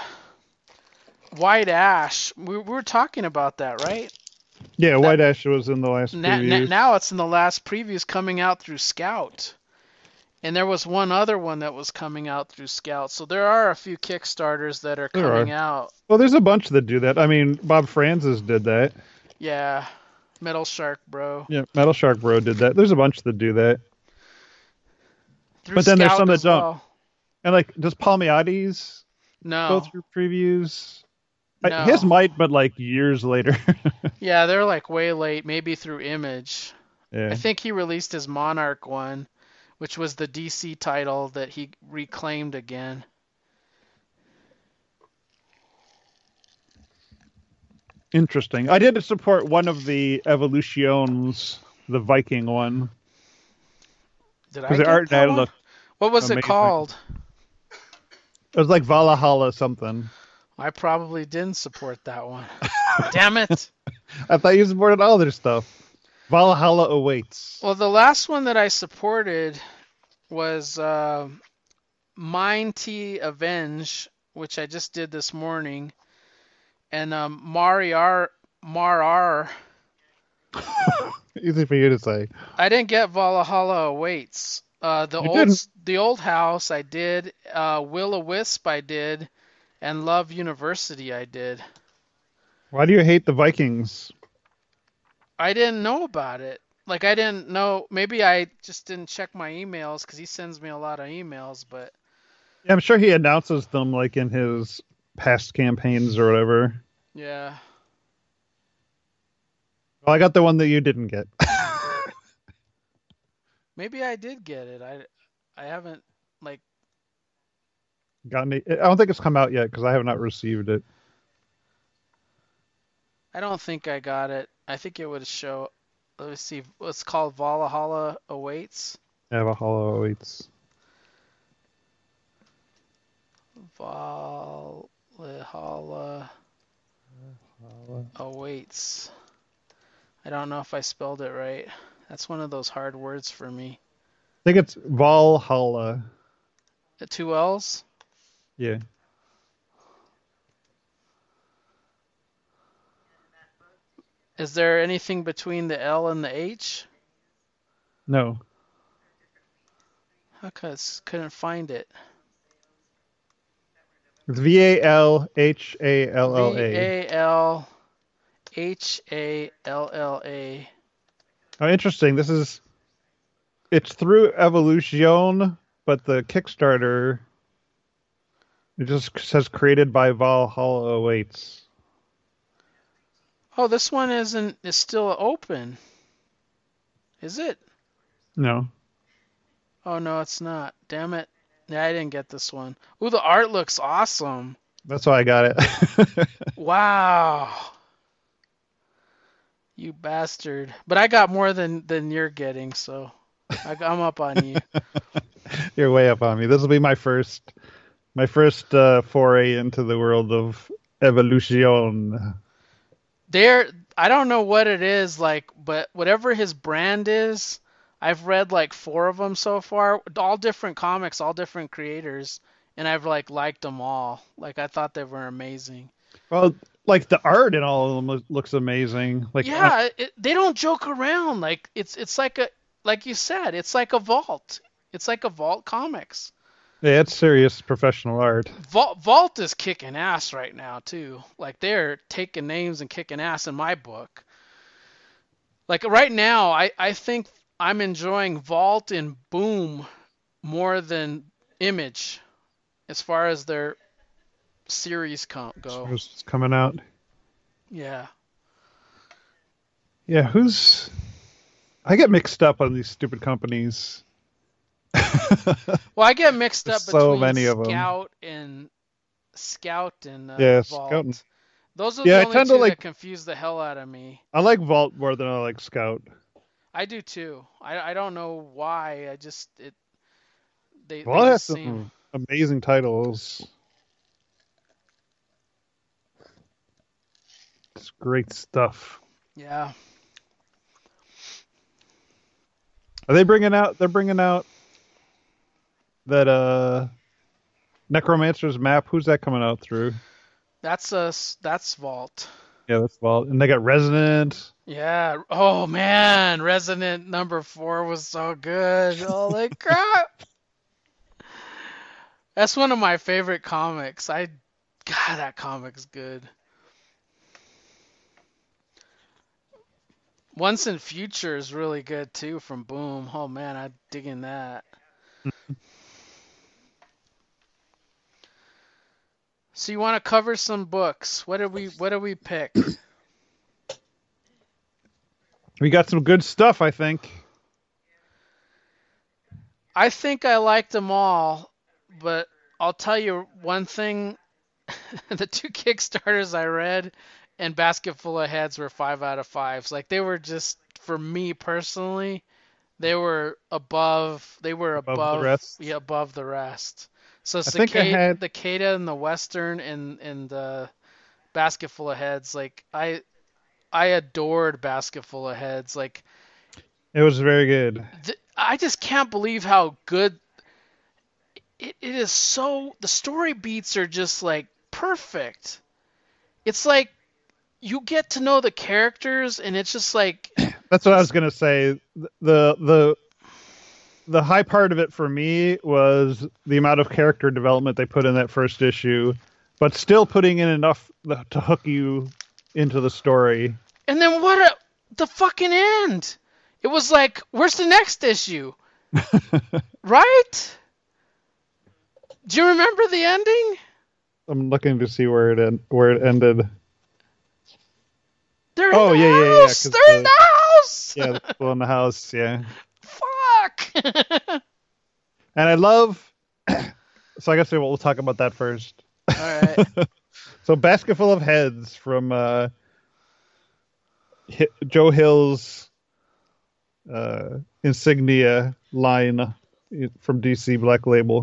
White Ash. We were talking about that, right? Yeah, White Ash was in the last previews. Now it's in the last previews coming out through Scout. And there was one other one that was coming out through Scout. So there are a few Kickstarters that are coming out. Well, there's a bunch that do that. I mean, Bob Francis did that. Yeah. Metal Shark Bro. Yeah, Metal Shark Bro did that. There's a bunch that do that. Through but then Scout there's some that don't. well. And like, does Palmiotis go through previews? No. His might, but like years later. Yeah, they're like way late, maybe through Image. Yeah. I think he released his Monarch one, which was the DC title that he reclaimed again. Interesting. I did support one of the Evolutions, the Viking one. Did I get that one? What was amazing. It called? It was like Valhalla something. I probably didn't support that one. Damn it. I thought you supported all their stuff. Valhalla awaits. Well, the last one that I supported was Mind T Avenge, which I just did this morning, and Mar-R. Easy for you to say. I didn't get Valhalla Awaits. The old house I did, Will-O-Wisp I did, and Love University I did. Why do you hate the Vikings? I didn't know about it. Like I didn't know. Maybe I just didn't check my emails because he sends me a lot of emails. But yeah, I'm sure he announces them like in his past campaigns or whatever. Yeah. Well, I got the one that you didn't get. Maybe I did get it. I haven't like gotten it. I don't think it's come out yet because I have not received it. I don't think I got it. I think it would show. Let me see. It's called Valhalla Awaits. Yeah, Valhalla Awaits. Valhalla Awaits. I don't know if I spelled it right. That's one of those hard words for me. I think it's Valhalla. The 2 L's? Yeah. Is there anything between the L and the H? No. Okay, couldn't find it. It's Valhalla. Valhalla. Oh, interesting. It's through Evolution, but the Kickstarter it just says created by Valhalla awaits. Oh, this one is still open. Is it? No, Oh no, it's not. Damn it. Yeah, I didn't get this one. Ooh, the art looks awesome. that's why I got it. Wow. You bastard. But I got more than you're getting, so I'm up on you. You're way up on me. This will be my first foray into the world of Evolution. There, I don't know what it is like, but whatever his brand is, I've read like four of them so far, all different comics, all different creators, and I've like liked them all. Like I thought they were amazing. Well, like the art in all of them looks amazing. Yeah, they don't joke around. Like it's like a like you said, it's like a vault. It's like a vault comics. yeah, it's serious professional art. Vault is kicking ass right now too. Like they're taking names and kicking ass in my book. Like right now, I think I'm enjoying Vault and Boom more than Image as far as their series go. It's coming out. Yeah. Yeah, who's? I get mixed up on these stupid companies. Well, I get mixed There's up so between many of them. Scout and Yeah, Scout. Vault. Those are the Yeah, I only tend to two like. that confuse the hell out of me. I like Vault more than I like Scout. I do too. I don't know why. I just it they Vault has just seem some amazing titles. It's great stuff. yeah. Are they bringing out? They're bringing out that Necromancer's map. Who's that coming out through? That's Vault. Yeah, that's Vault, and they got Resonant. Yeah. Oh man, Resident number 4 was so good. Holy crap. That's one of my favorite comics. God, that comic's good. Once in Future is really good too from Boom. Oh man, I'm digging that. So you want to cover some books? What do we pick? We got some good stuff, I think. I think I liked them all, but I'll tell you one thing. The two Kickstarters I read and Basket Full of Heads were 5 out of 5s. Like they were just for me personally, they were above. They were Above the above, rest. yeah, above the rest. So I think I had. the Cicada and the Western and the Basket Full of Heads. Like I adored Basket Full of Heads. Like It was very good. I just can't believe how good it is. So the story beats are just like perfect. It's like you get to know the characters, and it's just like That's what I was gonna say. The high part of it for me was the amount of character development they put in that first issue, but still putting in enough to hook you into the story. and then the fucking end. It was like, where's the next issue? Right? Do you remember the ending? I'm looking to see where it ended. They're Oh in the yeah. house. They're in the house. Yeah, the people in the house. Yeah, Fuck. and I love. So I guess we'll talk about that first. All right. So Basket Full of Heads from Joe Hill's Insignia line from DC Black Label.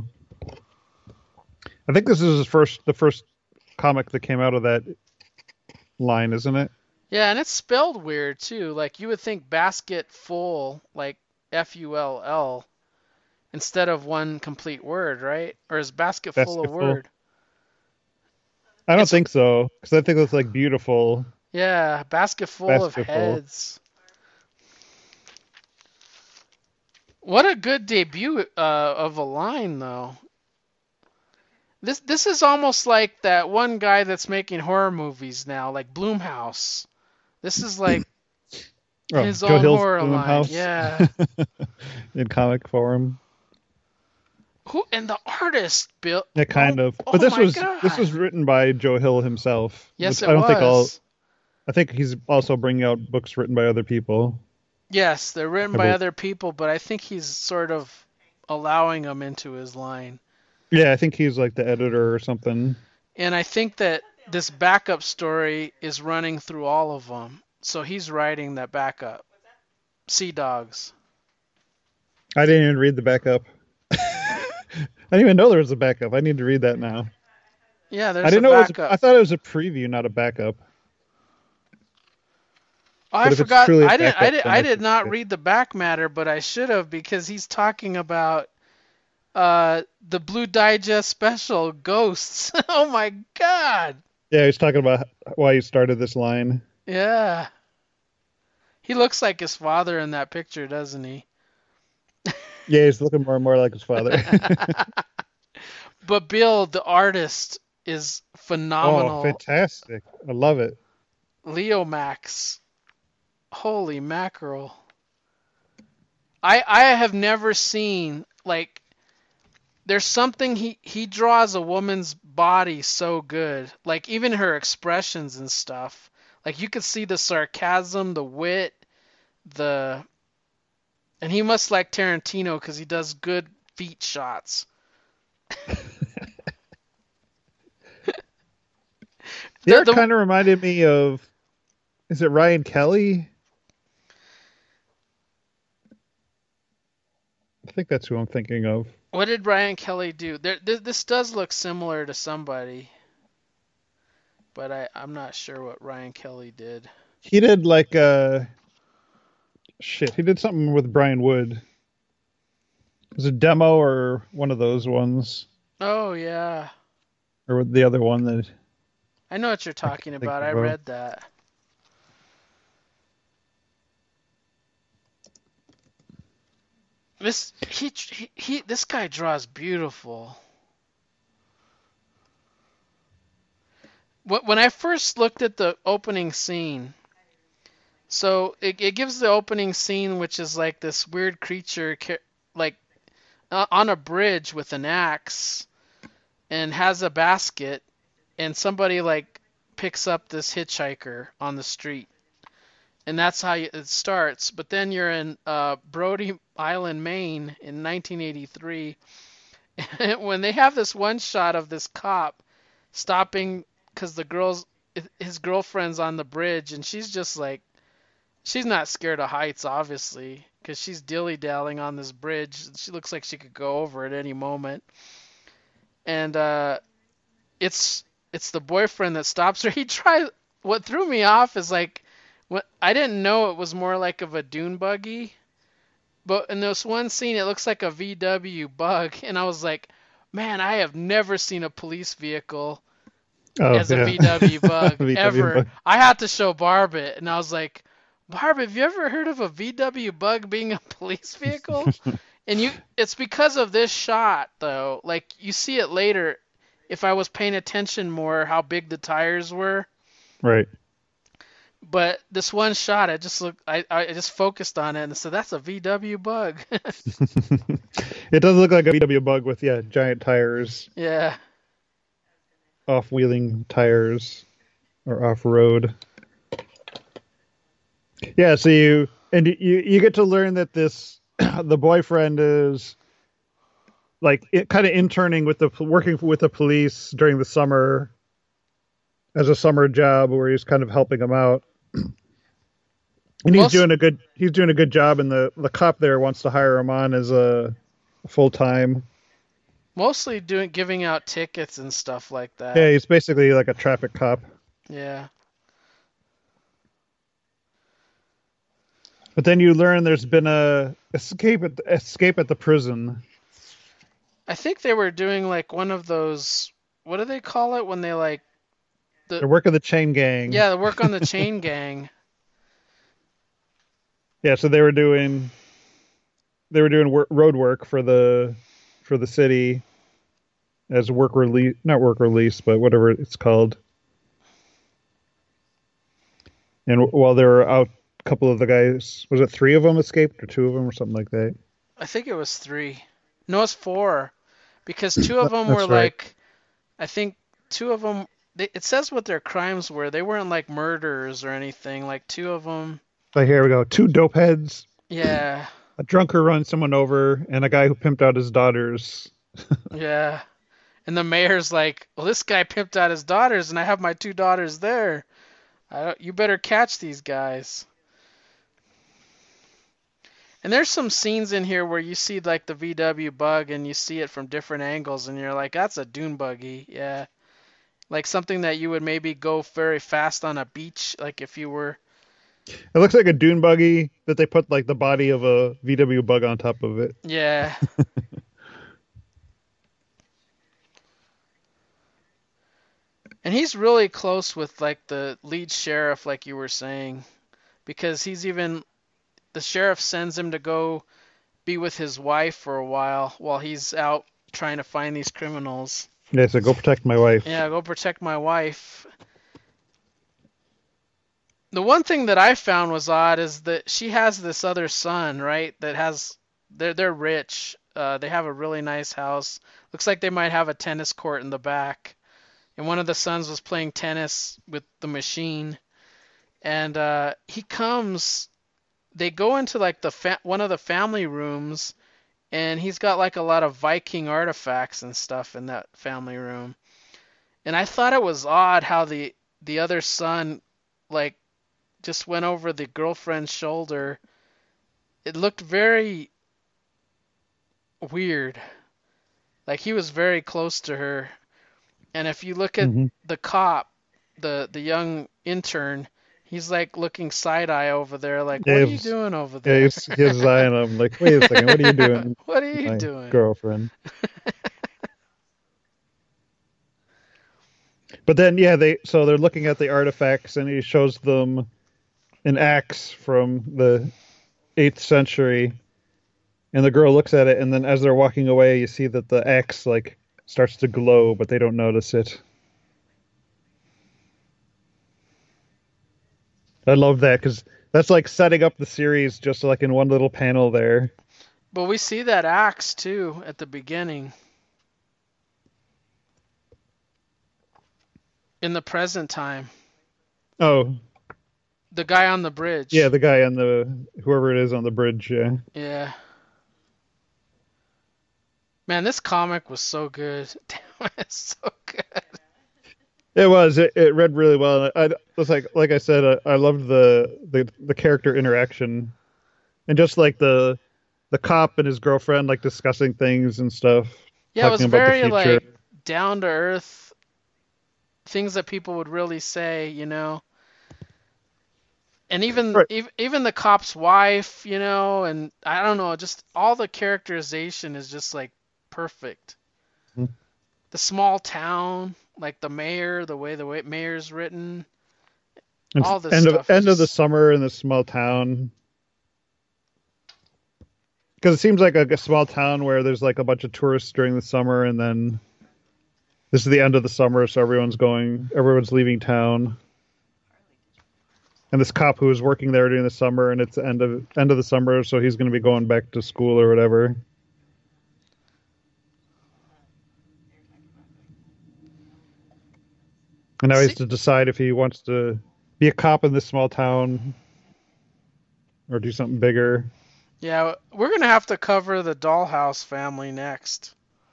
I think this is the first comic that came out of that line, isn't it? Yeah, and it's spelled weird too. Like you would think basket full, like Full, instead of one complete word, right? Or is basket full a Basket Full. word? I don't think so, because I think it's like beautiful. Yeah, basket full of Basket Full. heads. What a good debut of a line, though. This is almost like that one guy that's making horror movies now, like Bloomhouse. This is like Oh, his Joe own Hill's horror Bloom line. House Yeah. in comic form. Who and the artist Bill? Yeah, Oh, kind of. But oh this my was God. written by Joe Hill himself, Yes, which it I don't think all. was. I think he's also bringing out books written by other people. Yes, they're written I by believe. other people, but I think he's sort of allowing them into his line. Yeah, I think he's like the editor or something. And I think that this backup story is running through all of them. So he's writing that backup. Sea Dogs. I didn't even read the backup. I didn't even know there was a backup. I need to read that now. Yeah, I there's a didn't know it was. backup. I thought it was a preview, not a backup. Oh, I But if it's forgot. truly a I backup, did. then I I did should not read it. read the back matter, but I should have because he's talking about the Blue Digest special Ghosts. Oh my God. Yeah, he's talking about why he started this line. Yeah. He looks like his father in that picture, doesn't he? Yeah, he's looking more and more like his father. But Bill, the artist, is Oh, phenomenal. fantastic! I love it. Leo Max. Holy mackerel. I have never seen like there's something he draws a woman's body so good. Like even her expressions and stuff. Like you could see the sarcasm, the wit, the and he must like Tarantino because he does good feet shots. The The art the kind of reminded me of. Is it Ryan Kelly? I think that's who I'm thinking of. What did Brian Kelly do? This does look similar to somebody, but I'm not sure what Ryan Kelly did. He did like shit. He did something with Brian Wood. It was a demo or one of those ones, Oh yeah, or the other one that I know what you're I talking can't think about. I of. read that. This guy draws beautiful. When I first looked at the opening scene, so it gives the opening scene, which is like this weird creature, like on a bridge with an axe and has a basket, and somebody like picks up this hitchhiker on the street, and that's how it starts. But then you're in Brody Island, Maine, in 1983, when they have this one shot of this cop stopping because his girlfriend's on the bridge, and she's just like she's not scared of heights, obviously, because she's dilly-dallying on this bridge. She looks like she could go over at any moment, and it's it's the boyfriend that stops her. He tries. What threw me off is like, what I didn't know it was more like of a dune buggy, but in this one scene it looks like a VW bug, and I was like, man, I have never seen a police vehicle Oh as a yeah, VW bug VW ever. book. I had to show Barb it, and I was like, Barb, have you ever heard of a VW bug being a police vehicle? And it's because of this shot though. Like you see it later. If I was paying attention more, how big the tires were. Right. But this one shot, I just focused on it and said that's a VW bug. It does look like a VW bug with giant tires, Yeah. off-wheeling tires, or off-road. Yeah, so you get to learn that this the boyfriend is like it kind of interning with the working with the police during the summer as a summer job where he's kind of helping them out. And Most he's doing a good job, and the cop there wants to hire him on as a full time. mostly doing giving out tickets and stuff like Yeah, that. he's basically like a traffic cop. Yeah. But then you learn there's been a escape at the prison. I think they were doing like one of those what do they call it when they like the They're working the chain gang. yeah, the work on the chain gang. Yeah, so they were doing road work for the city, as work release, not work release, but whatever it's called. And while they were out, a couple of the guys, was it three of them escaped or two of them or something like that? I think it was three. No, it's four, because two of them were That's right. like, I think two of them. It says what their crimes were. They weren't like murderers or anything. Like two of them. So here we go. Two dope heads, Yeah, a drunk who runs someone over, and a guy who pimped out his daughters. yeah. And the mayor's like, well, this guy pimped out his daughters, and I have my two daughters there. You better catch these guys. And there's some scenes in here where you see like the VW bug and you see it from different angles and you're like, that's a dune buggy. Yeah. Like something that you would maybe go very fast on a beach, like if you were. It looks like a dune buggy that they put like the body of a VW bug on top of it. Yeah. And he's really close with like the lead sheriff, like you were saying, because he's even the sheriff sends him to go be with his wife for a while he's out trying to find these criminals. Yeah, so go protect my wife. Yeah, go protect my wife. The one thing that I found was odd is that she has this other son, right? That has they're rich. They have a really nice house. Looks like they might have a tennis court in the back. And one of the sons was playing tennis with the machine. And he comes. They go into like one of the family rooms, and he's got like a lot of Viking artifacts and stuff in that family room. And I thought it was odd how the other son like just went over the girlfriend's shoulder. It looked very weird. Like he was very close to her. And if you look at Hmm. the cop, the young intern, he's like looking side eye over there, like, Yeah, what are you doing over yeah, there? he has his eye on him. Like, wait a second, what are you doing, What are you my doing? girlfriend? But then, yeah, they're looking at the artifacts, and he shows them an axe from the 8th century, and the girl looks at it, and then as they're walking away, you see that the axe like starts to glow, but they don't notice it. I love that because that's like setting up the series just like in one little panel there. But we see that axe too at the beginning in the present time. Oh, The guy on the yeah, bridge. the guy on the whoever it is on the bridge. Yeah, Yeah. Man, this comic was so good. Damn, it's so good. it was. It read really well. I was like I said, I loved the character interaction and just like the cop and his girlfriend like discussing things and stuff, Yeah, it was talking about the very future. like down to earth things that people would really say, And even Right. even the cop's wife, and I don't know, just all the characterization is just like perfect. The small town, like the mayor, the way mayor's written, It's all this stuff is end of the just. summer in this small town because it seems like a small town where there's like a bunch of tourists during the summer, and then this is the end of the summer, so everyone's leaving town. And this cop who was working there during the summer, and it's the end of the summer, so he's going to be going back to school or whatever. And now he has See, to decide if he wants to be a cop in this small town or do something bigger. yeah, we're gonna have to cover the Dollhouse family next.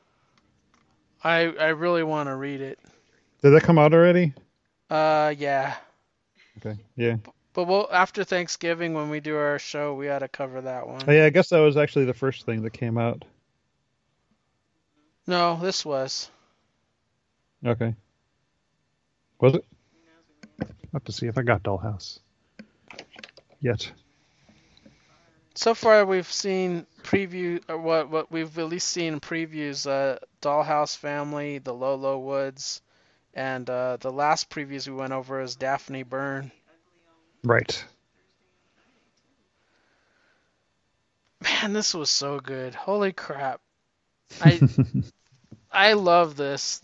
I really want to read it. Did that come out already? Yeah. Okay, yeah. But we'll after Thanksgiving when we do our show, we ought to cover that Oh, one. yeah, I guess that was actually the first thing that came out. No, this was. Okay. Was it? I'll have to see if I got Dollhouse yet. So far, we've seen preview, or what we've at least seen in previews. Dollhouse Family, The Lolo Woods, and the last previews we went over is Daphne Byrne. Right. Man, this was so good. Holy crap! I I love this.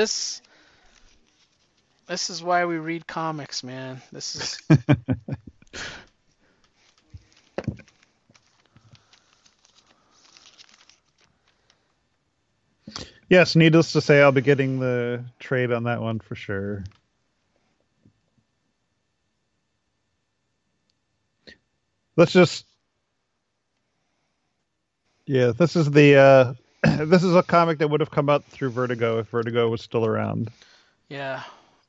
This is why we read comics, man. This is Yes, needless to say, I'll be getting the trade on that one for sure. Let's just, yeah, this is the this is a comic that would have come out through Vertigo if Vertigo was still around. yeah.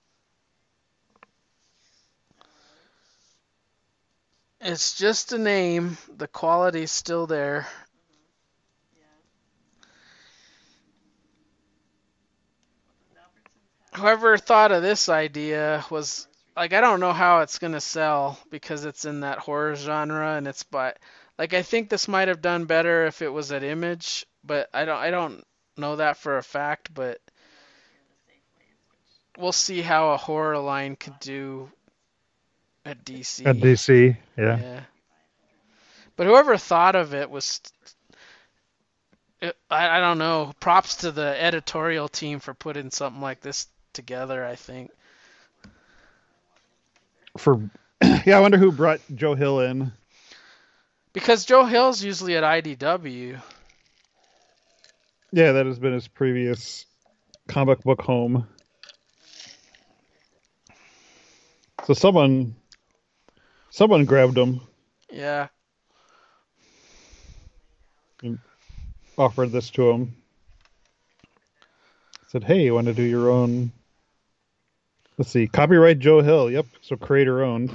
It's just a name. The quality's still there. Whoever thought of this idea was like, I don't know how it's gonna sell because it's in that horror genre and it's by like, I think this might have done better if it was at Image, but I don't know that for a fact, but we'll see how a horror line could do at At DC. DC, yeah. Yeah. But whoever thought of it was, I don't know. Props to the editorial team for putting something like this together, I think. For yeah, I wonder who brought Joe Hill in. Because Joe Hill's usually at IDW. Yeah, that has been his previous comic book home. So someone grabbed him Yeah. and offered this to him. Said, "Hey, you want to do your own?" Let's see, copyright Joe Hill. Yep, so creator owned.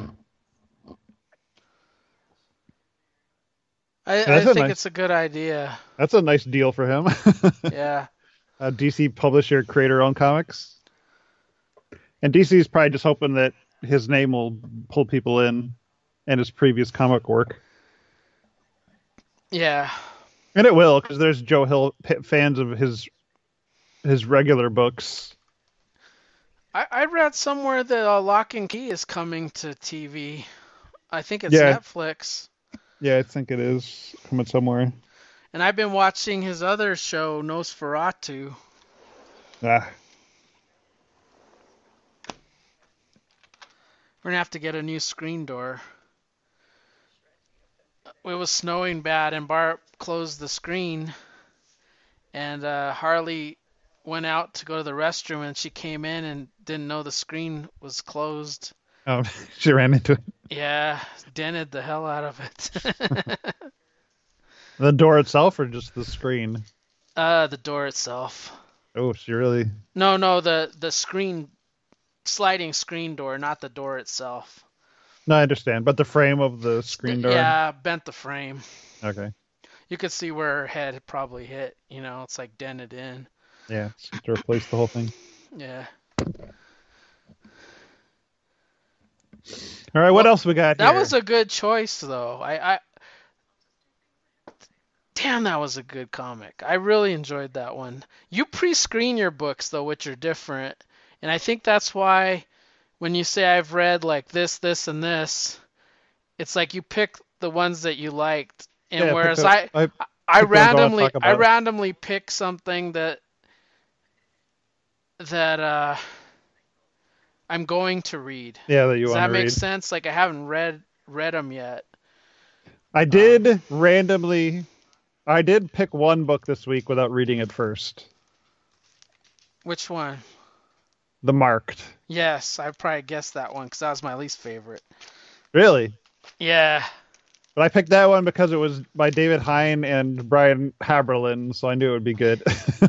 I That's a think nice. it's a good idea. That's a nice deal for him. Yeah. DC publisher, creator owned comics, and DC is probably just hoping that his name will pull people in, and his previous comic work, Yeah. and it will because there's Joe Hill fans of his regular books. I read somewhere that Lock and Key is coming to TV. I think it's Yeah, Netflix. yeah, I think it is coming somewhere. And I've been watching his other show, Nosferatu. Ah, We're gonna have to get a new screen door. It was snowing bad, and Bart closed the screen, and Harley went out to go to the restroom, and she came in and didn't know the screen was closed. oh, she ran into it. Yeah, dented the hell out of it. The door itself, or just the screen? The door itself. Oh, she really. No, the screen, sliding screen door, not the door itself. No, I understand, but the frame of the screen door. Yeah, bent the frame. Okay. You could see where her head probably hit. It's like dented in. Yeah, to replace the whole thing. Yeah. All right, what else we got That here? was a good choice, though. Damn, that was a good comic. I really enjoyed that one. You pre-screen your books, though, which are different. And I think that's why when you say I've read like this, and this, it's like you pick the ones that you liked. And Yeah, whereas I I picked ones I wanna randomly talk I about. randomly pick something that I'm going to read. Yeah, that you Does want that to make read. sense? Like I haven't read them yet. I did randomly. I did pick one book this week without reading it first. Which one? The Marked. Yes, I probably guessed that one because that was my least favorite. Really? Yeah. But I picked that one because it was by David Hine and Brian Haberlin, so I knew it would be good.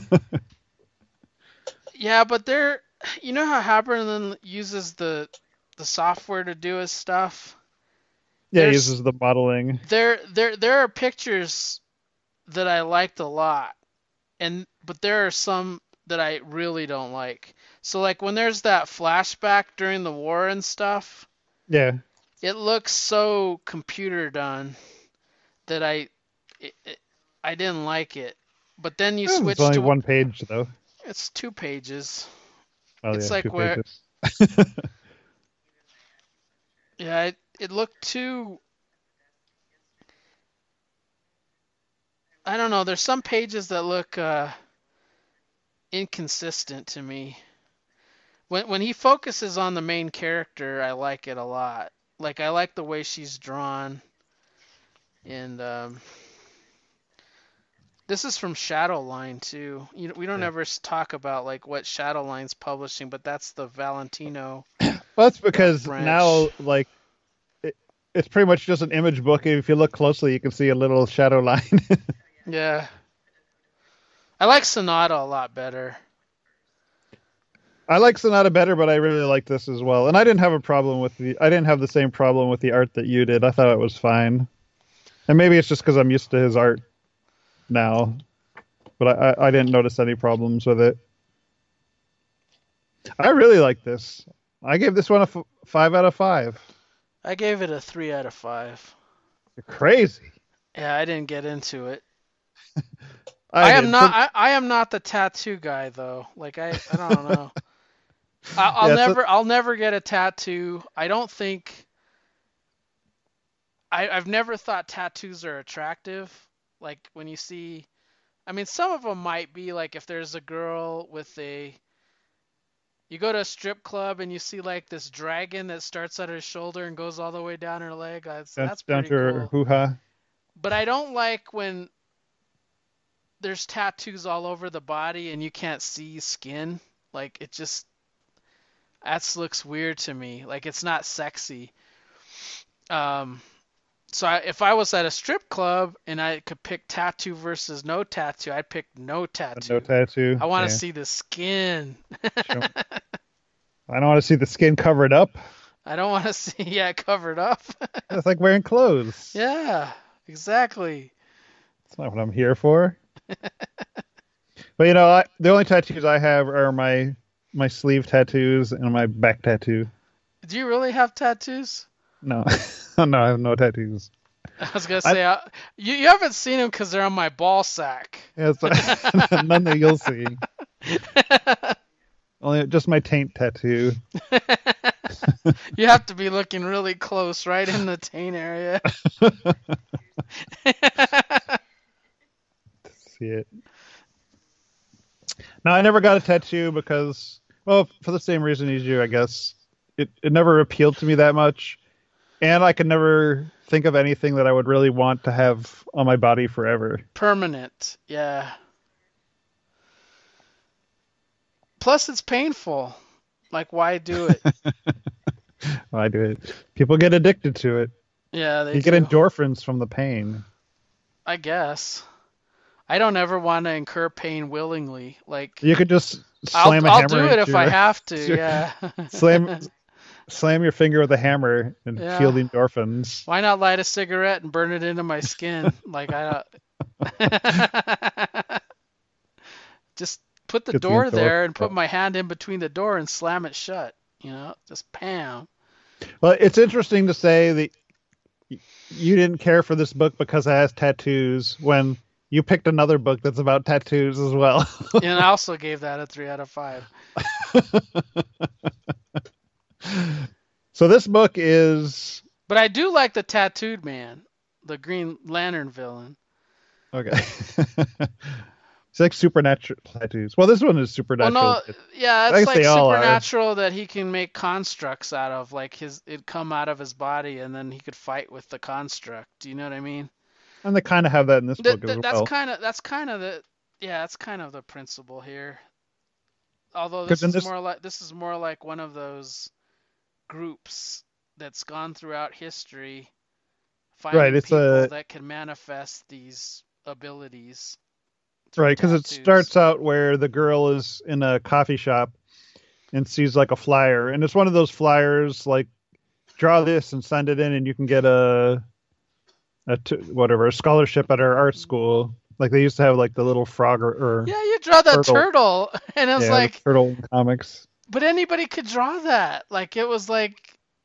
Yeah, but you know how Haberlin uses the software to do his stuff? Yeah, he There's uses the modeling. there are pictures that I liked a lot, but there are some that I really don't like. So like when there's that flashback during the war and stuff, Yeah. it looks so computer done that I didn't like it. But then you It's switch only to one page, though. it's 2 pages. Oh, It's yeah, like two where pages. yeah, it looked too. I don't know. There's some pages that look inconsistent to me. When he focuses on the main character, I like it a lot. Like I like the way she's drawn, and this is from Shadowline too. We don't Yeah. ever talk about like what Shadowline's publishing, but that's the Valentino Well, that's because branch. now, like, it's pretty much just an image book. If you look closely, you can see a little shadow line. Yeah, I like Sonata a lot better. I like Sonata better, but I really like this as well. And I didn't have a problem with I didn't have the same problem with the art that you did. I thought it was fine. And maybe it's just because I'm used to his art now, but I didn't notice any problems with it. I really like this. I gave this one a 5 out of 5. I gave it a 3 out of 5. You're crazy. Yeah, I didn't get into it. I did. I am not the tattoo guy though. Like I don't know. Yeah, so I'll never get a tattoo. I don't think I've never thought tattoos are attractive. Like when you see, I mean, some of them might be like if there's a girl with you go to a strip club and you see like this dragon that starts at her shoulder and goes all the way down her leg. That's down pretty to her cool. hoo-ha. But I don't like when there's tattoos all over the body and you can't see skin. Like it just that looks weird to me. Like it's not sexy. Um, if I was at a strip club and I could pick tattoo versus no tattoo, I'd pick no No tattoo. tattoo. I want to Yeah. see the skin. Show- I don't want to see the skin covered up. I don't want to see covered up. It's like wearing clothes. Yeah, exactly. That's not what I'm here for. But the only tattoos I have are my sleeve tattoos and my back tattoo. Do you really have tattoos? No, no, I have no tattoos. I was gonna I say you haven't seen them because they're on my ball sack. yeah, none that you'll see. Only just my taint tattoo. You have to be looking really close, right in the taint area. See it. No, I never got a tattoo because, well, for the same reason as you, I guess. It never appealed to me that much. And I could never think of anything that I would really want to have on my body forever. Permanent, yeah. Plus, it's painful. Like, why do it? I do it. People get addicted to it. Yeah, they You get do. endorphins from the pain. I guess. I don't ever want to incur pain willingly. Like, You could just slam a I'll hammer do it into if I your have to. Yeah. slam slam your finger with a hammer and feel Yeah. the endorphins. Why not light a cigarette and burn it into my skin? Like just put the Get the door there and put endorphins. my hand in between the door and slam it shut. Just pam. Well, it's interesting to say that you didn't care for this book because it has tattoos when you picked another book that's about tattoos as well. And I also gave that a 3 out of 5. So this book is But I do like the tattooed man, the Green Lantern villain. okay. It's like supernatural tattoos. Well, this one is Well, supernatural. no, yeah, I it's guess like they all are. supernatural that he can make constructs out of, like it'd come out of his body, and then he could fight with the construct. Do you know what I mean? And they kind of have that in this book as That's well. kind of the yeah, that's kind of the principle here. Although Because in this, this is more like one of those groups that's gone throughout history, right, finding it's people a that can manifest these abilities through right because it tattoos. starts out where the girl is in a coffee shop and sees like a flyer, and it's one of those flyers like draw this and send it in, and you can get whatever a scholarship at our art school. Like they used to have like the little frog or Yeah, you draw that turtle, turtle, and it's yeah, the like, turtle comics. but anybody could draw that. Like it was like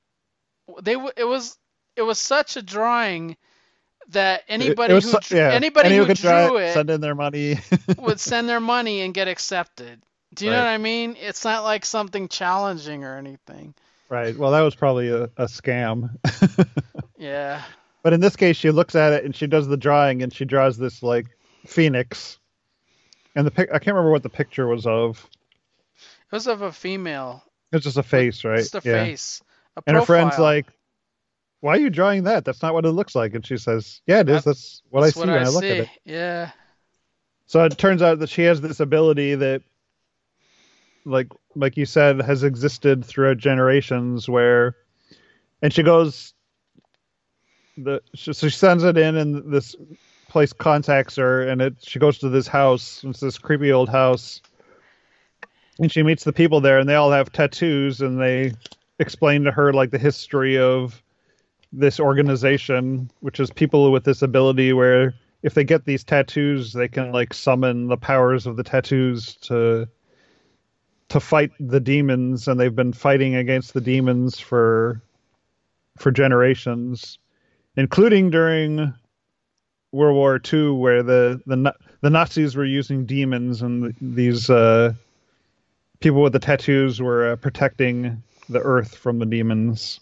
it was such a drawing that It was yeah, anybody anyone who could draw drew it, it send in their money. would send their money and get accepted. Do you know Right, what I mean? It's not like something challenging or anything. right. Well, that was probably a scam. Yeah. But in this case, she looks at it and she does the drawing and she draws this like phoenix. And I can't remember what the picture was of. It was of a female It's just a with face, right? just a Yeah. face, a And her friend's profile. like, "Why are you drawing that? That's not what it looks like." And she says, "Yeah, it is. That That's what I that's what see when I I look at see. it." Yeah. So it turns out that she has this ability that, like you said, has existed throughout generations. Where, and she goes, so she sends it in, and this place contacts her, and she goes to this house. It's this creepy old house, and she meets the people there, and they all have tattoos, and they explain to her like the history of this organization, which is people with this ability where if they get these tattoos, they can like summon the powers of the tattoos to fight the demons, and they've been fighting against the demons for generations, including during World War II, where the Nazis were using demons, and these people with the tattoos were protecting the Earth from the demons.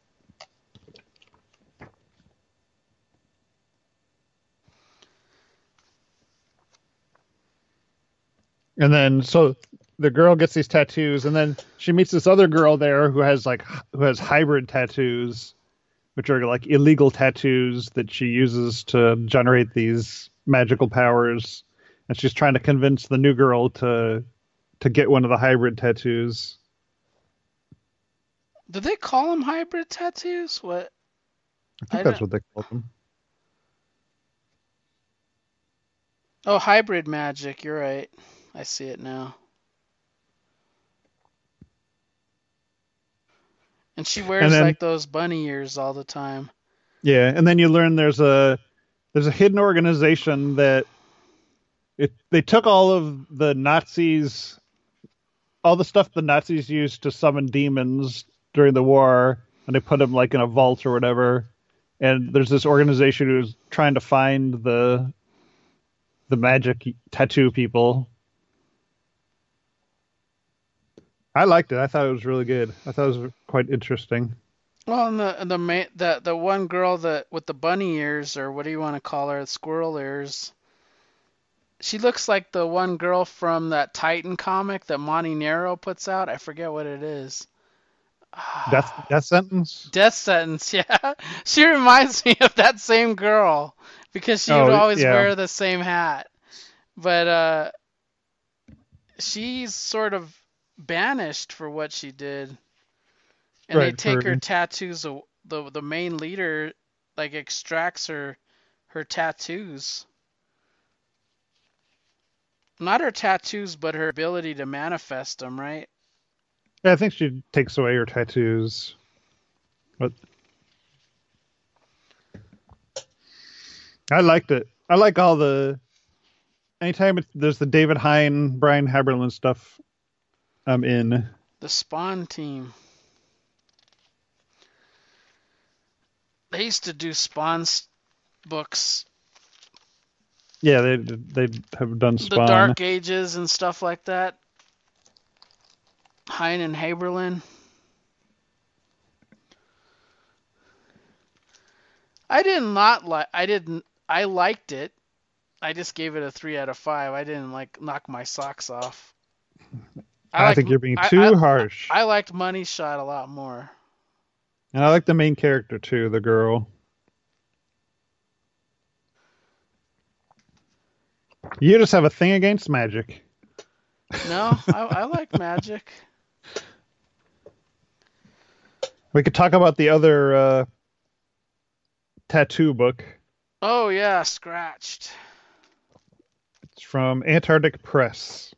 And then so the girl gets these tattoos, and then she meets this other girl there who has hybrid tattoos, which are like illegal tattoos that she uses to generate these magical powers. And she's trying to convince the new girl to get one of the hybrid tattoos. Do they call them hybrid tattoos? What? I I think that's don't. what they call them. Oh, hybrid magic. You're right. I see it now. And she And wears then like those bunny ears all the time. yeah, and then you learn there's a hidden organization that they took all of the Nazis, all the stuff the Nazis used to summon demons during the war, and they put them like in a vault or whatever. And there's this organization who's trying to find the magic tattoo people. I liked it. I thought it was really good. I thought it was quite interesting. Well, and the one girl that with the bunny ears, or what do you want to call her, squirrel ears. She looks like the one girl from that Titan comic that Monty Nero puts out. I forget what it is. Death sentence. Death Sentence, yeah. She reminds me of that same girl because she would Oh always yeah, wear the same hat. But she's sort of banished for what she did. And they right. take For her tattoos. The main leader like extracts her tattoos. Not her tattoos, but her ability to manifest them, right? yeah, I think she takes away her tattoos. But I liked it. I like all the anytime there's the David Hine, Brian Haberlin stuff. I'm in. The Spawn team. They used to do Spawn books, Yeah, they have done the Spawn. Dark Ages and stuff like that. Hine and Haberlin. I did not like. I didn't. I liked it. I just gave it a 3 out of 5. I didn't like knock my socks off. I I like think you're being I too harsh. I liked Money Shot a lot more. And I like the main character too, the girl. You just have a thing against magic. No, I like Magic. We could talk about the other tattoo book. Oh yeah, Scratched. It's from Antarctic Press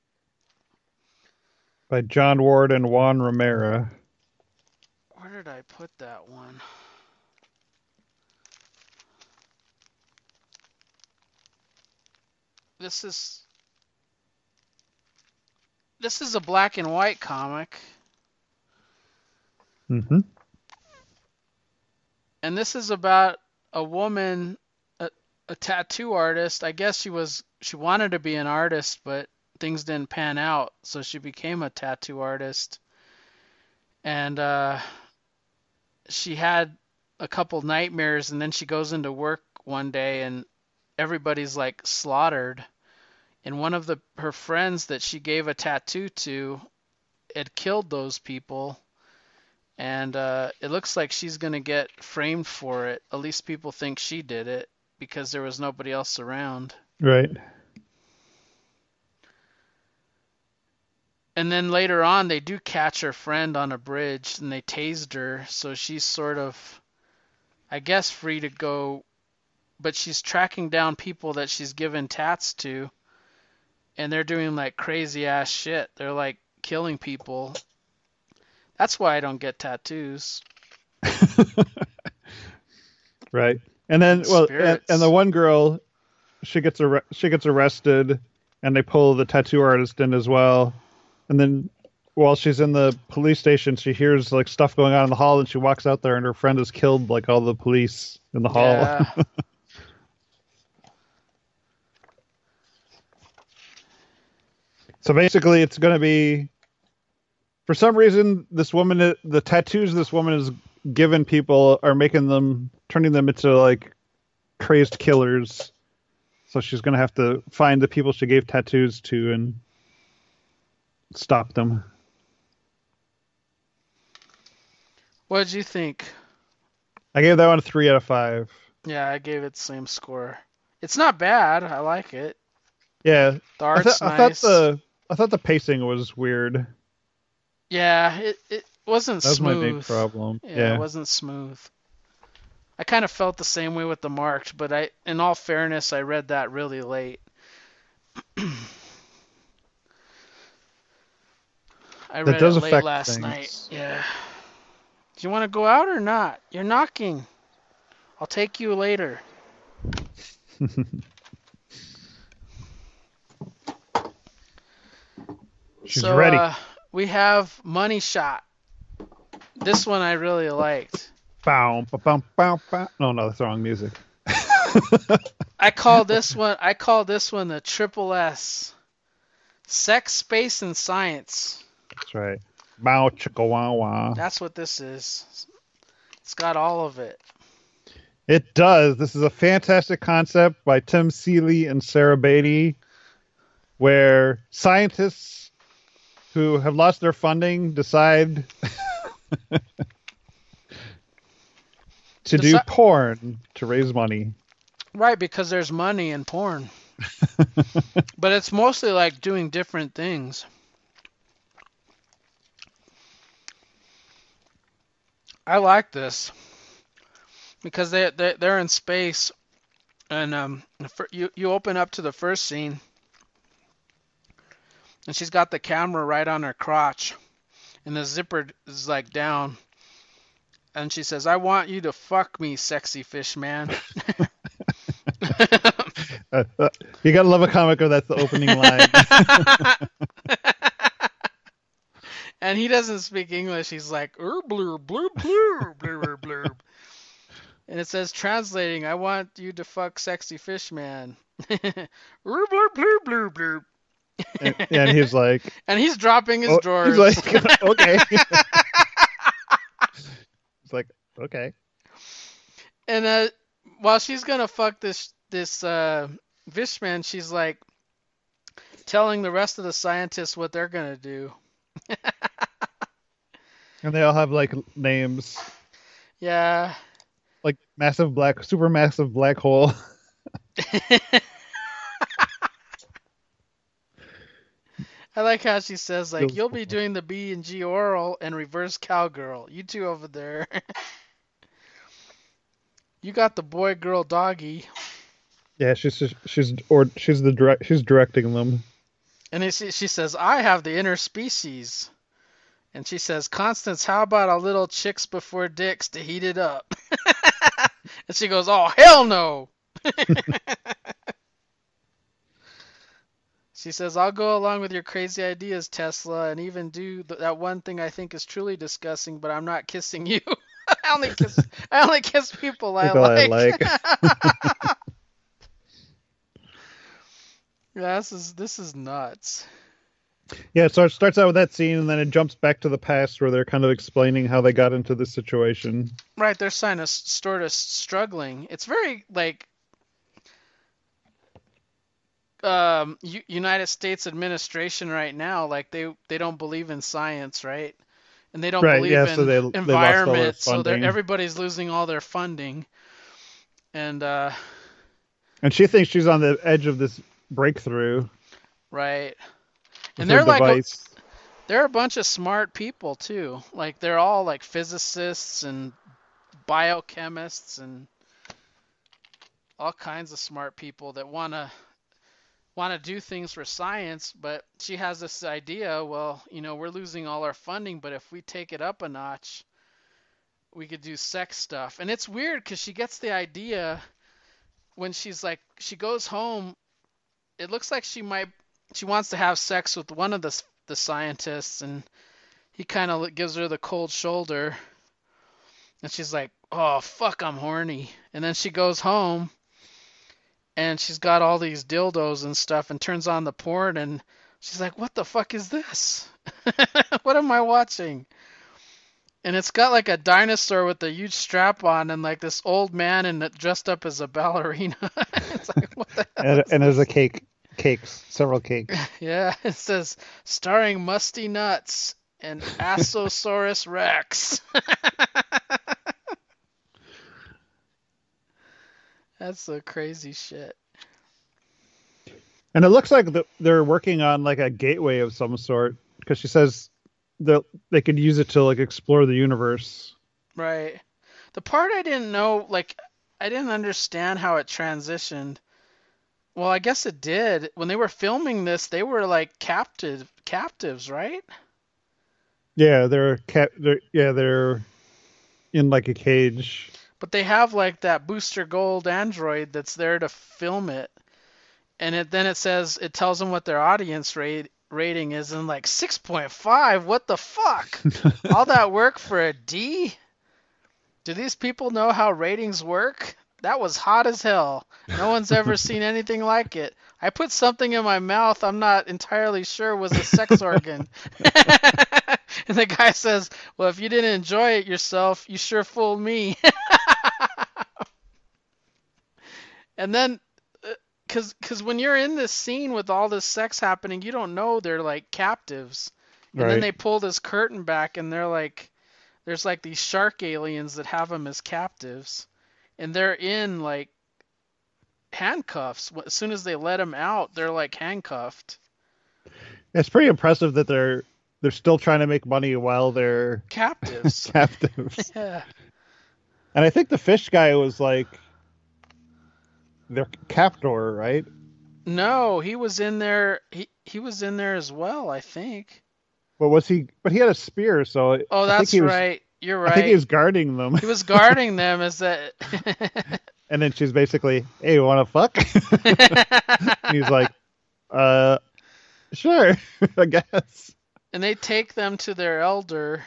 by John Ward and Juan Romera. Where did I put that one? This is this is a black and white comic, Mm-hmm. and this is about a woman, a tattoo artist. I guess she wanted to be an artist, but things didn't pan out, so she became a tattoo artist. And she had a couple nightmares, and then she goes into work one day, and everybody's like slaughtered, and one of the her friends that she gave a tattoo to had killed those people, and it looks like she's gonna get framed for it. At least people think she did it because there was nobody else around. Right. And then later on, they do catch her friend on a bridge and they tased her, so she's sort of, I guess, free to go. But she's tracking down people that she's given tats to, and they're doing like crazy ass shit. They're like killing people. That's why I don't get tattoos. Right. And then, well, Spirits. and the one girl, she gets arrested, and they pull the tattoo artist in as well. And then, while she's in the police station, she hears like stuff going on in the hall, and she walks out there, and her friend has killed like all the police in the hall. Yeah. So basically, it's going to be, for some reason, the tattoos this woman is giving people are turning them into like crazed killers. So she's going to have to find the people she gave tattoos to and stop them. What did you think? I gave that one a 3 out of 5. Yeah, I gave it the same score. It's not bad. I like it. Yeah, The art's nice. I thought the pacing was weird. Yeah, it wasn't That was smooth. my big problem. Yeah, it wasn't smooth. I kind of felt the same way with the Marked, but in all fairness, I read that really late. I read does it late affect last things. night. Yeah. Do you want to go out or not? You're knocking. I'll take you later. She's So, ready. We have Money Shot. This one I really liked. Bow, ba, bum, bow, bow. No, that's the wrong music. I call this one the Triple S. Sex, Space, and Science. That's right. Bow, chicka, wah, wah. That's what this is. It's got all of it. It does. This is a fantastic concept by Tim Seeley and Sarah Beatty, where scientists who have lost their funding decide to do porn to raise money. Right, because there's money in porn. But it's mostly like doing different things. I like this because they're in space, and you open up to the first scene, and she's got the camera right on her crotch, and the zipper is like down, and she says, "I want you to fuck me, sexy fish man." You gotta love a comic where that's the opening line. And he doesn't speak English. He's like, blurb, blurb, blurb, blurb, blurb, blurb. And it says, translating, "I want you to fuck sexy fish man." Blurb, blurb, blurb, blurb, blurb. And he's like, and he's dropping his drawers. He's like, okay. He's like, okay. And while she's gonna fuck this fish man, she's like telling the rest of the scientists what they're gonna do. And they all have like names. Yeah. Like supermassive black hole. I like how she says, like, "You'll be doing the B and G oral and reverse cowgirl. You two over there. You got the boy girl doggy." Yeah, she's directing them. And she says, "I have the interspecies." And she says, "Constance, how about a little chicks before dicks to heat it up?" And she goes, "Oh, hell no." She says, "I'll go along with your crazy ideas, Tesla, and even do that one thing I think is truly disgusting, but I'm not kissing you." I only kiss people I like. Yeah, this is nuts. Yeah, so it starts out with that scene, and then it jumps back to the past where they're kind of explaining how they got into this situation. Right, they're sort of struggling. It's very, like, United States administration right now, like they don't believe in science, right? And they don't Right. believe Yeah. So in they lost all their environment, so funding, everybody's losing all their funding. And and she thinks she's on the edge of this breakthrough right, with and her they're like device. they're a bunch of smart people too. Like they're all like physicists and biochemists and all kinds of smart people that want to do things for science, but she has this idea, well, we're losing all our funding, but if we take it up a notch, we could do sex stuff. And it's weird because she gets the idea when she goes home, it looks like she wants to have sex with one of the scientists, and he kind of gives her the cold shoulder, and she's like, "Oh, fuck, I'm horny." And then she goes home and she's got all these dildos and stuff and turns on the porn, and she's like, "What the fuck is this? What am I watching?" And it's got like a dinosaur with a huge strap on and like this old man and dressed up as a ballerina. It's like, what the hell is And there's a this? cakes, several cakes. Yeah, it says starring Musty Nuts and Assosaurus Rex. That's the crazy shit. And it looks like they're working on like a gateway of some sort because she says they could use it to like explore the universe. Right. The part I didn't know, like, I didn't understand how it transitioned. Well, I guess it did. When they were filming this, they were like captives, right? Yeah, they're in like a cage. But they have like that Booster Gold android that's there to film it, and then it tells them what their audience rating is, and like 6.5. What the fuck? All that work for a D? Do these people know how ratings work? That was hot as hell. No one's ever seen anything like it. I put something in my mouth I'm not entirely sure was a sex organ. And the guy says, "Well, if you didn't enjoy it yourself, you sure fooled me." And then, cause when you're in this scene with all this sex happening, you don't know they're like captives. And then Right. they pull this curtain back, and they're like, there's like these shark aliens that have them as captives, and they're in like handcuffs. As soon as they let them out, they're like handcuffed. It's pretty impressive that they're still trying to make money while they're Captives. captives. Yeah. And I think the fish guy was like their captor, right? No, he was in there. He was in there as well, I think. But was he? But he had a spear, so Oh, I think that's he was. right. You're I think he right. was guarding them. He was guarding them as that. And then she's basically, "Hey, you want to fuck?" And he's like, "Uh, sure, I guess." And they take them to their elder.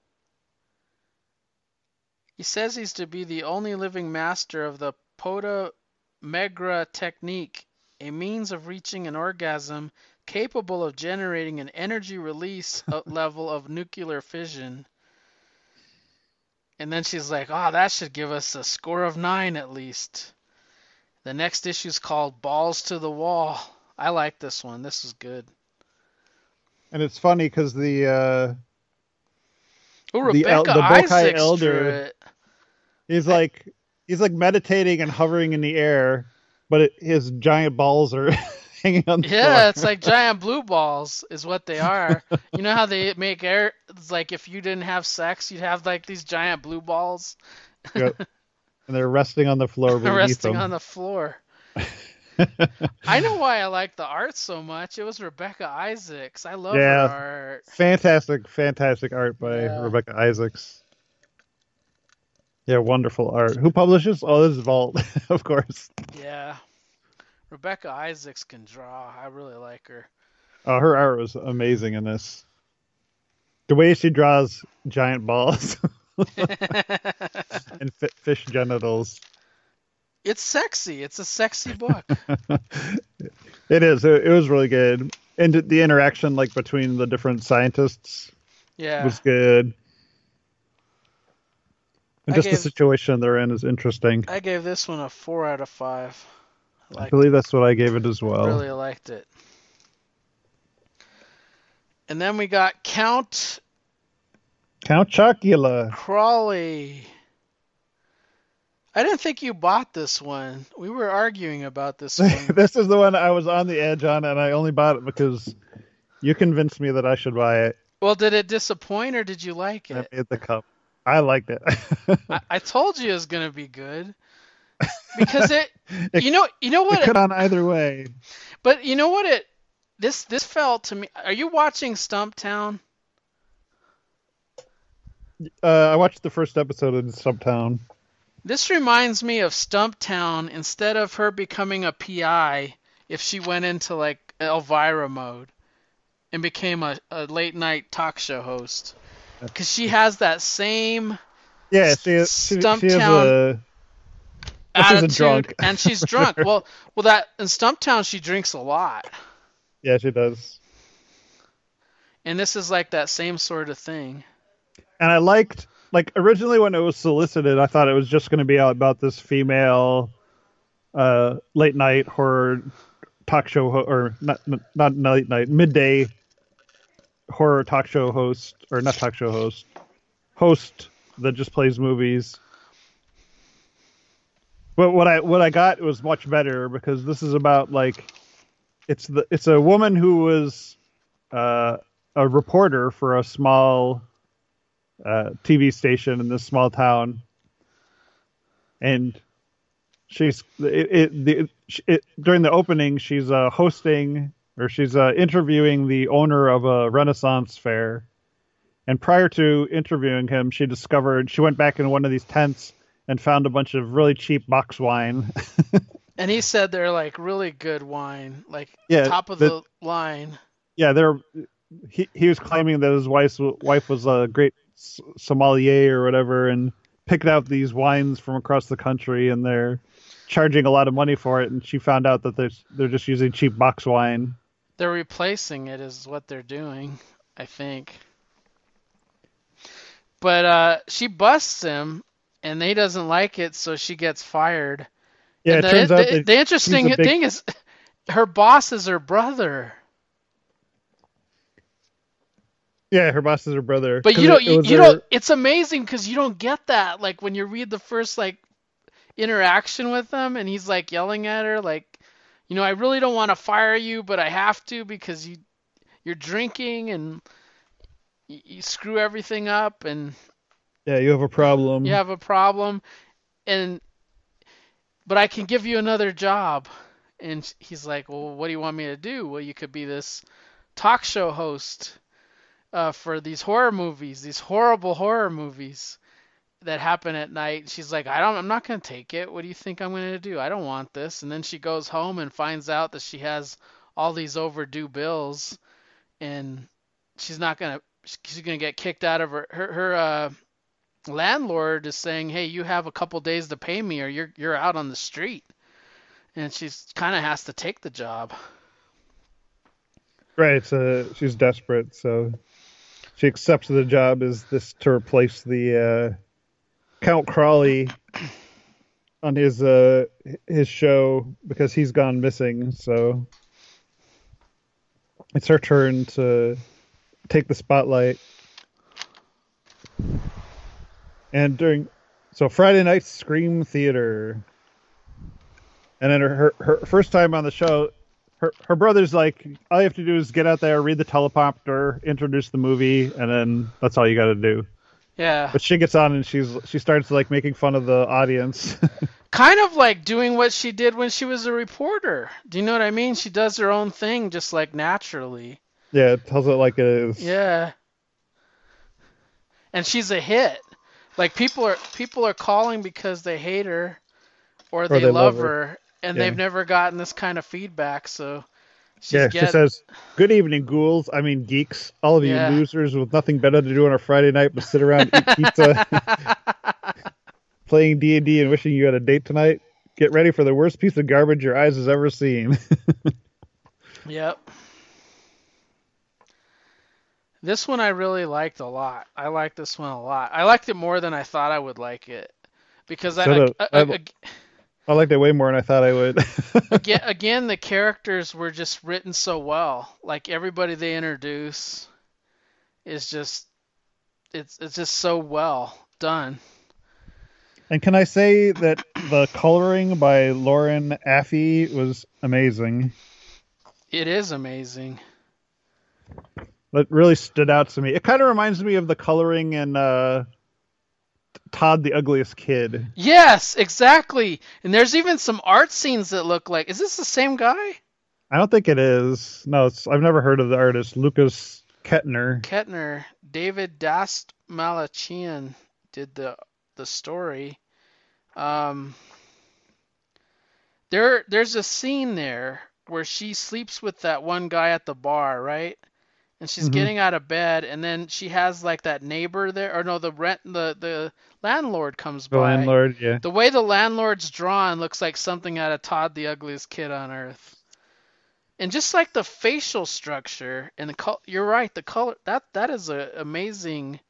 He says he's to be the only living master of the Pota Megra technique, a means of reaching an orgasm capable of generating an energy release level of nuclear fission. And then she's like, "Oh, that should give us a score of 9 at least." The next issue is called Balls to the Wall. I like this one. This is good. And it's funny because Oh, Rebecca the Bokai Isaacs drew elder, it. he's I, like he's like meditating and hovering in the air, but his giant balls are hanging on the floor. Yeah, it's like giant blue balls is what they are. You know how they make air? It's like if you didn't have sex, you'd have like these giant blue balls Yep. And they're resting on the floor beneath resting on them. the floor. I know why I like the art so much. It was Rebecca Isaacs. I love her Yeah, art. fantastic art by Yeah, Rebecca Isaacs. Yeah, wonderful art. Who publishes? Oh, this is Vault, of course. yeah. Rebecca Isaacs can draw. I really like her. Oh, her art was amazing in this. The way she draws giant balls and fish genitals. It's sexy. It's a sexy book. It is. It was really good, and the interaction like between the different scientists Yeah. was good, and I just the gave situation they're in is interesting. I gave this one a 4 out of 5. I Liked believe it. that's what I gave it as well. Really liked it. And then we got Count Count Chocula. Crawley. I didn't think you bought this one. We were arguing about this one. This is the one I was on the edge on, and I only bought it because you convinced me that I should buy it. Well, did it disappoint or did you like I it? made the cup. I liked it. I told you it was gonna be good because it, you know it what, could on either way. but you know what this felt to me. Are you watching Stumptown? I watched the first episode of Stumptown. This reminds me of Stumptown instead of her becoming a PI if she went into like Elvira mode and became a late night talk show host. Because she has that same Yeah, she is Stumptown a. Well, she's a attitude, drunk. and she's drunk. Well, that in Stumptown she drinks a lot, Yeah, she does. and this is like that same sort of thing. And I liked, like, originally when it was solicited, I thought it was just going to be about this female late night horror talk show, or not late night, midday horror talk show host, or not talk show host that just plays movies. But what I got was much better, because this is about, like, it's a woman who was a reporter for a small TV station in this small town, and she's during the opening she's hosting, or she's interviewing the owner of a Renaissance fair, and prior to interviewing him, she went back in one of these tents and found a bunch of really cheap box wine. And he said they're like really good wine, like Yeah, top of the line. Yeah, he was claiming that his wife was a great sommelier or whatever, and picked out these wines from across the country, and they're charging a lot of money for it. And she found out that they're just using cheap box wine. They're replacing it is what they're doing, I think. But she busts him, and he doesn't like it, so she gets fired. Yeah, And it turns out the interesting thing is, her boss is her brother. Yeah, her boss is her brother. But you don't. It's amazing because you don't get that. Like when you read the first like interaction with him, and he's like yelling at her, like, I really don't want to fire you, but I have to because you're drinking and you screw everything up, and yeah, you have a problem. you have a problem, but I can give you another job. And he's like, well, what do you want me to do? Well, you could be this talk show host for these horror movies, these horrible horror movies that happen at night. She's like, I'm not going to take it. What do you think I'm going to do? I don't want this. And then she goes home and finds out that she has all these overdue bills, and she's going to get kicked out of her landlord is saying, hey, you have a couple days to pay me or you're out on the street. And she's kind of has to take the job. Right, so she's desperate, so she accepts the job as this to replace the Count Crawley on his show, because he's gone missing. So it's her turn to take the spotlight. And so Friday night Scream Theater, and then her first time on the show, her brother's like, all you have to do is get out there, read the teleprompter, introduce the movie, and then that's all you got to do. Yeah. But she gets on and she starts like making fun of the audience. Kind of like doing what she did when she was a reporter. Do you know what I mean? She does her own thing just like naturally. Yeah, it tells it like it is. Yeah. And she's a hit. Like people are calling because they hate her or they love her, and they've never gotten this kind of feedback, so she says, "Good evening, ghouls. I mean geeks. All of you losers with nothing better to do on a Friday night but sit around, eat pizza, playing D&D, and wishing you had a date tonight. Get ready for the worst piece of garbage your eyes has ever seen." Yep. This one I really liked a lot. I liked this one a lot. I liked it more than I thought I would like it, because I'm I liked it way more than I thought I would. Again, the characters were just written so well. Like everybody they introduce is just it's just so well done. And can I say that the coloring by Lauren Affey was amazing? It is amazing. That really stood out to me. It kind of reminds me of the coloring in Todd the Ugliest Kid. Yes, exactly. And there's even some art scenes that look like. Is this the same guy? I don't think it is. No, I've never heard of the artist Lucas Kettner. Kettner, David Dast Malachian did the story. Um, there's a scene there where she sleeps with that one guy at the bar, right? And she's Hmm. getting out of bed, and then she has like that neighbor there, or no, the landlord comes The by. landlord, yeah. The way the landlord's drawn looks like something out of Todd the Ugliest Kid on Earth. And just like the facial structure and the color, you're right, the color that is a amazing.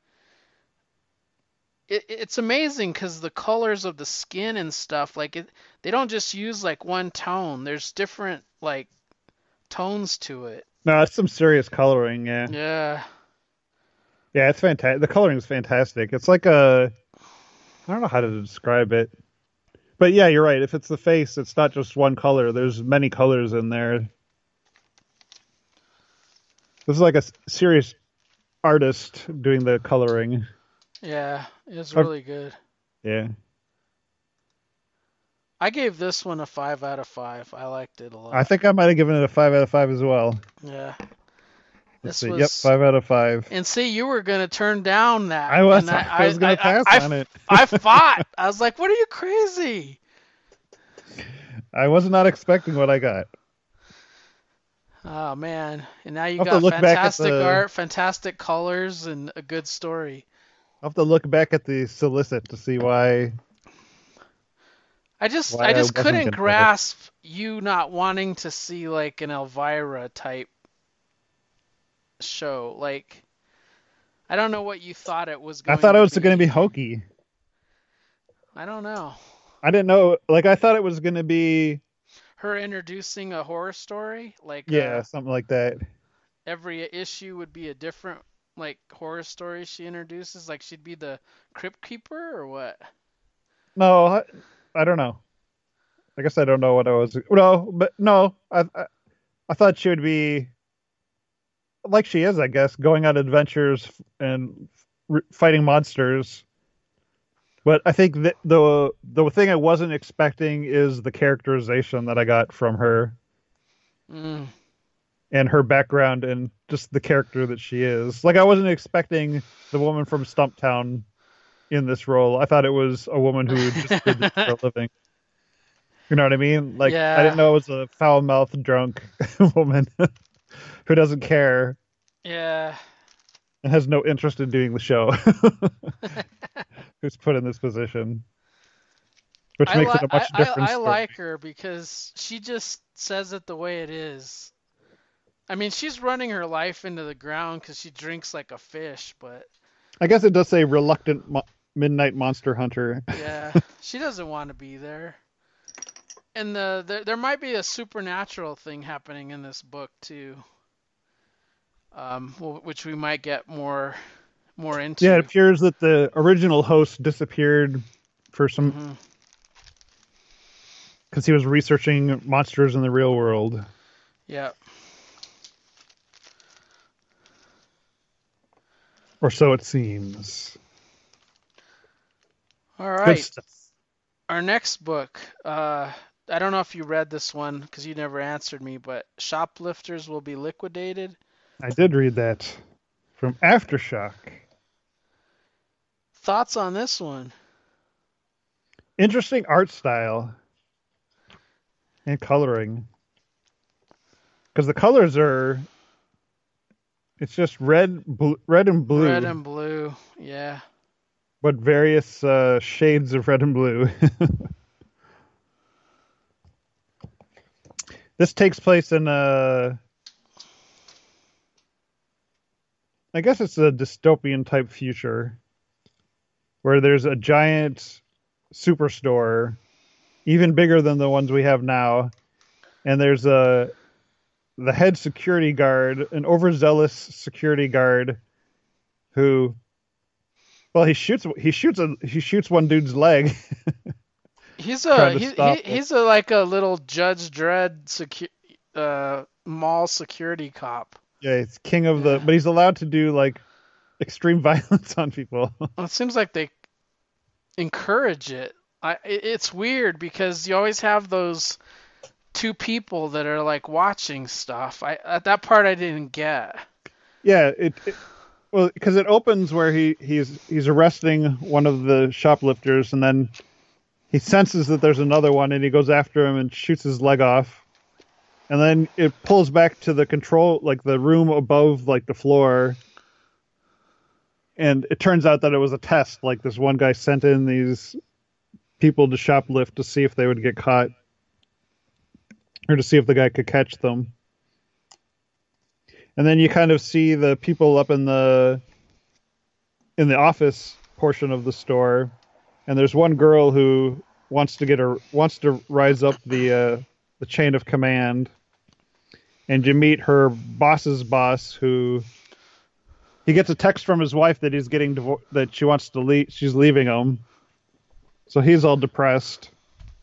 It's amazing because the colors of the skin and stuff, like they don't just use like one tone. There's different like tones to it. No, it's some serious coloring, yeah. Yeah. Yeah, it's fantastic. The coloring is fantastic. It's like a, I don't know how to describe it. But yeah, you're right. If it's the face, it's not just one color. There's many colors in there. This is like a serious artist doing the coloring. Yeah, it's Uh, really good. Yeah. I gave this one a 5 out of 5. I liked it a I lot. think I might have given it a 5 out of 5 as well. Yeah. Let's This see. Yep, was 5 out of 5. and see you were gonna turn down that I was and I was gonna pass on it. I fought. I was like, "What are you crazy?" I was not expecting what I got. Oh man. And now you I'll have to got look back at fantastic the art, fantastic colors and a good story. I'll have to look back at the solicit to see why I I just wasn't gonna couldn't get it. grasp you not wanting to see like an Elvira type show. Like I don't know what you thought it was I going thought it to was going to be. be hokey. I don't know. I didn't know. Like I thought it was going to be, Her introducing a horror story, like yeah, something like that. every issue would be a different like horror story she introduces. Like she'd be the crypt keeper or what? No, I don't know. I guess I don't know what I was. No, but no, I thought she would be like she is. I guess going on adventures and fighting monsters. But I think that the thing I wasn't expecting is the characterization that I got from her Mm, and her background and just the character that she is. Like I wasn't expecting the woman from Stumptown in this role. I thought it was a woman who just did this for a living. You know what I mean? Like I didn't yeah, know it was a foul-mouthed drunk woman who doesn't care yeah. and has no interest in doing the show. Who's put in this position, which makes it a much different I story. like her because she just says it the way it is. I mean, she's running her life into the ground because she drinks like a fish, but I guess it does say reluctant midnight monster hunter. yeah, she doesn't want to be there. And there might be a supernatural thing happening in this book too, which we might get more Yeah, it into. appears that the original host disappeared for some Hmm. because he was researching monsters in the real world, Yeah. or so it seems. All Good right. stuff. Our next book. I don't know if you read this one because you never answered me, but Shoplifters Will Be Liquidated. I did read that from Aftershock. Thoughts on this one? Interesting art style and coloring, because the colors are it's just red and Red blue, and blue. Yeah. but various shades of red and blue. This takes place in I guess it's a dystopian type future where there's a giant superstore even bigger than the ones we have now. And there's the head security guard, an overzealous security guard who, well, he shoots one dude's leg He's trying a to stop it. he's a like a little Judge Dredd mall security cop. Yeah, it's king of the, Yeah. but he's allowed to do like extreme violence on people. Well, it seems like they encourage it. It's weird because you always have those two people that are like watching stuff. At that part I didn't get. Yeah, well, because it opens where he's arresting one of the shoplifters, and then he senses that there's another one, and he goes after him and shoots his leg off. And then it pulls back to the control, like the room above, like the floor. And it turns out that it was a test. Like this one guy sent in these people to shoplift to see if they would get caught, or to see if the guy could catch them. And then you kind of see the people up in the office portion of the store, and there's one girl who wants to rise up the chain of command, and you meet her boss's boss, who he gets a text from his wife that he's getting that she wants to leave. She's leaving him, so he's all depressed.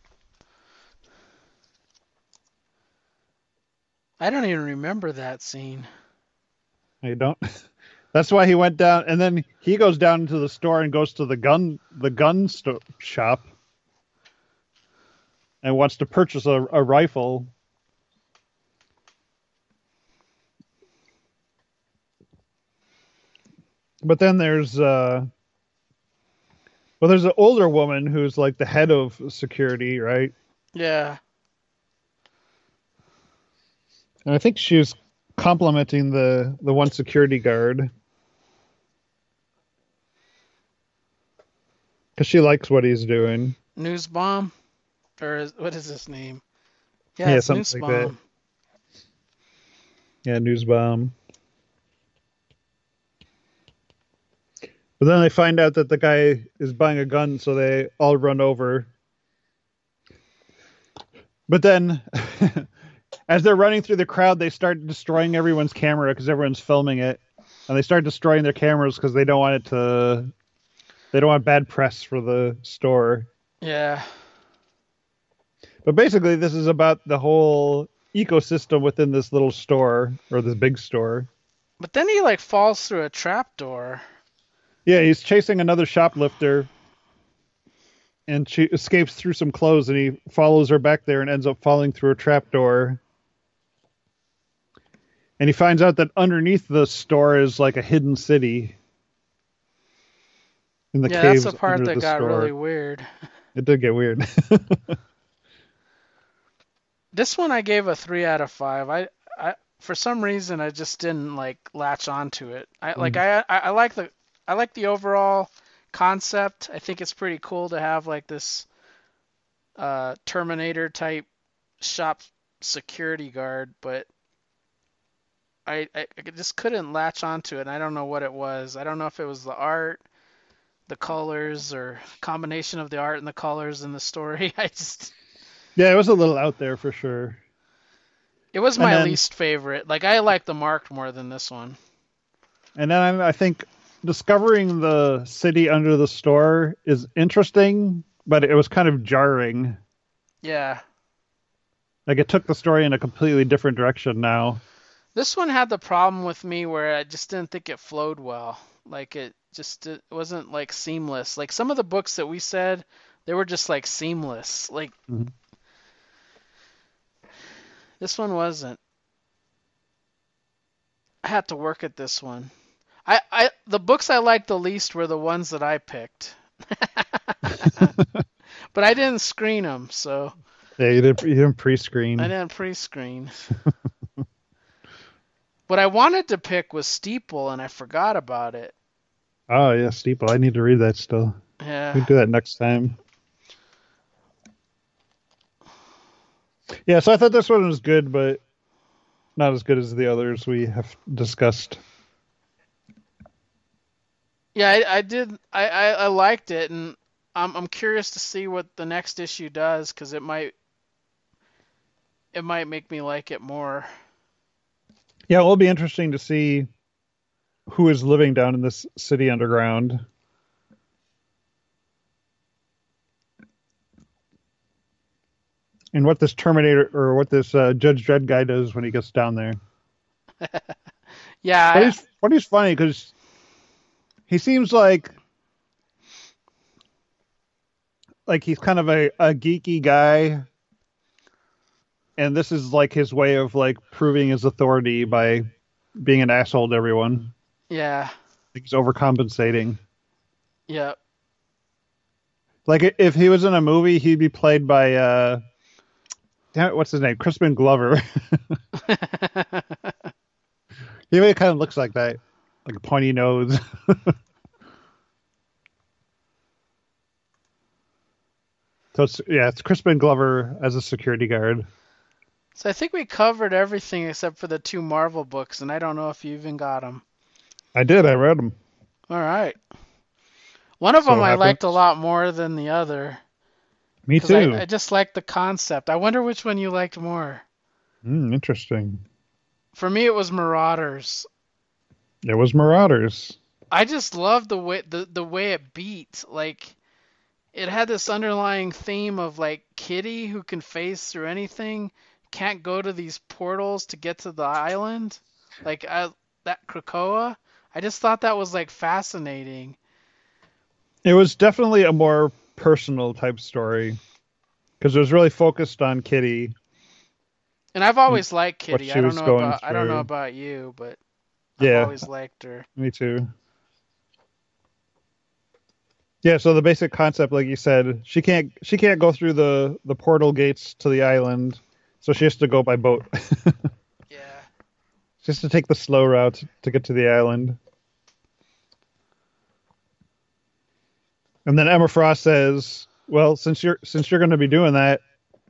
I don't even remember that scene. You don't. That's why he went down, and then he goes down into the store and goes to the gun shop, and wants to purchase a rifle. But then there's an older woman who's like the head of security, right? Yeah. And I think she was complimenting the one security guard because she likes what he's doing. Newsbomb? What is his name? Yeah, Yeah, it's something like that. Newsbomb. Yeah, news bomb. But then they find out that the guy is buying a gun, so they all run over. But then, as they're running through the crowd, they start destroying everyone's camera because everyone's filming it, and they start destroying their cameras because they don't want they don't want bad press for the store. Yeah. But basically, this is about the whole ecosystem within this little store, or this big store. But then he like falls through a trapdoor. Yeah, he's chasing another shoplifter, and she escapes through some clothes, and he follows her back there and ends up falling through a trapdoor. And he finds out that underneath the store is like a hidden city. In the caves That's the part under that the got store. really weird. It did get weird. This one I gave a 3 out of 5. I for some reason I just didn't like latch onto it. I like the overall concept. I think it's pretty cool to have like this Terminator type shop security guard, but I just couldn't latch onto it. And I don't know what it was. I don't know if it was the art, the colors, or combination of the art and the colors in the story. Yeah, it was a little out there for sure. It was my least favorite. Like I like the Marked more than this one. And then I think discovering the city under the store is interesting, but it was kind of jarring. Yeah. Like it took the story in a completely different direction now. This one had the problem with me where I just didn't think it flowed well. Like it wasn't like seamless. Like some of the books that we said, they were just like seamless. Like This one wasn't. I had to work at this one. The books I liked the least were the ones that I picked. But I didn't screen them, so. Yeah, you didn't pre-screen. I didn't pre-screen. What I wanted to pick was Steeple, and I forgot about it. Oh yeah, Steeple. I need to read that still. Yeah. We can do that next time. Yeah, so I thought this one was good, but not as good as the others we have discussed. Yeah, I did. I liked it, and I'm curious to see what the next issue does because it might make me like it more. Yeah, it will be interesting to see who is living down in this city underground. And what this Terminator or what this Judge Dredd guy does when he gets down there. But Yeah, he's funny because he seems like he's kind of a geeky guy, and this is like his way of like proving his authority by being an asshole to everyone. yeah, He's overcompensating. yeah. Like if he was in a movie, he'd be played by damn it, what's his name? Crispin Glover. He really kind of looks like that, like a pointy nose. So it's Crispin Glover as a security guard. So I think we covered everything except for the two Marvel books, and I don't know if you even got them. I did. I read them. All right. One of them So I liked a happens. lot more than the other Me because I too. just liked the concept. I wonder which one you liked more. Interesting. For me, it was Marauders. It was Marauders. I just loved the way it beat. Like it had this underlying theme of like Kitty who can phase through anything, can't go to these portals to get to the island. Like that Krakoa. I just thought that was like fascinating. It was definitely a more personal type story because it was really focused on Kitty And I've and always liked what Kitty. she was going I don't know through. about you, but I've Yeah, always liked her. me too. Yeah, so the basic concept, like you said, she can't go through the portal gates to the island, so she has to go by boat. Yeah. Just to take the slow route to get to the island. And then Emma Frost says, "Well, since you're going to be doing that,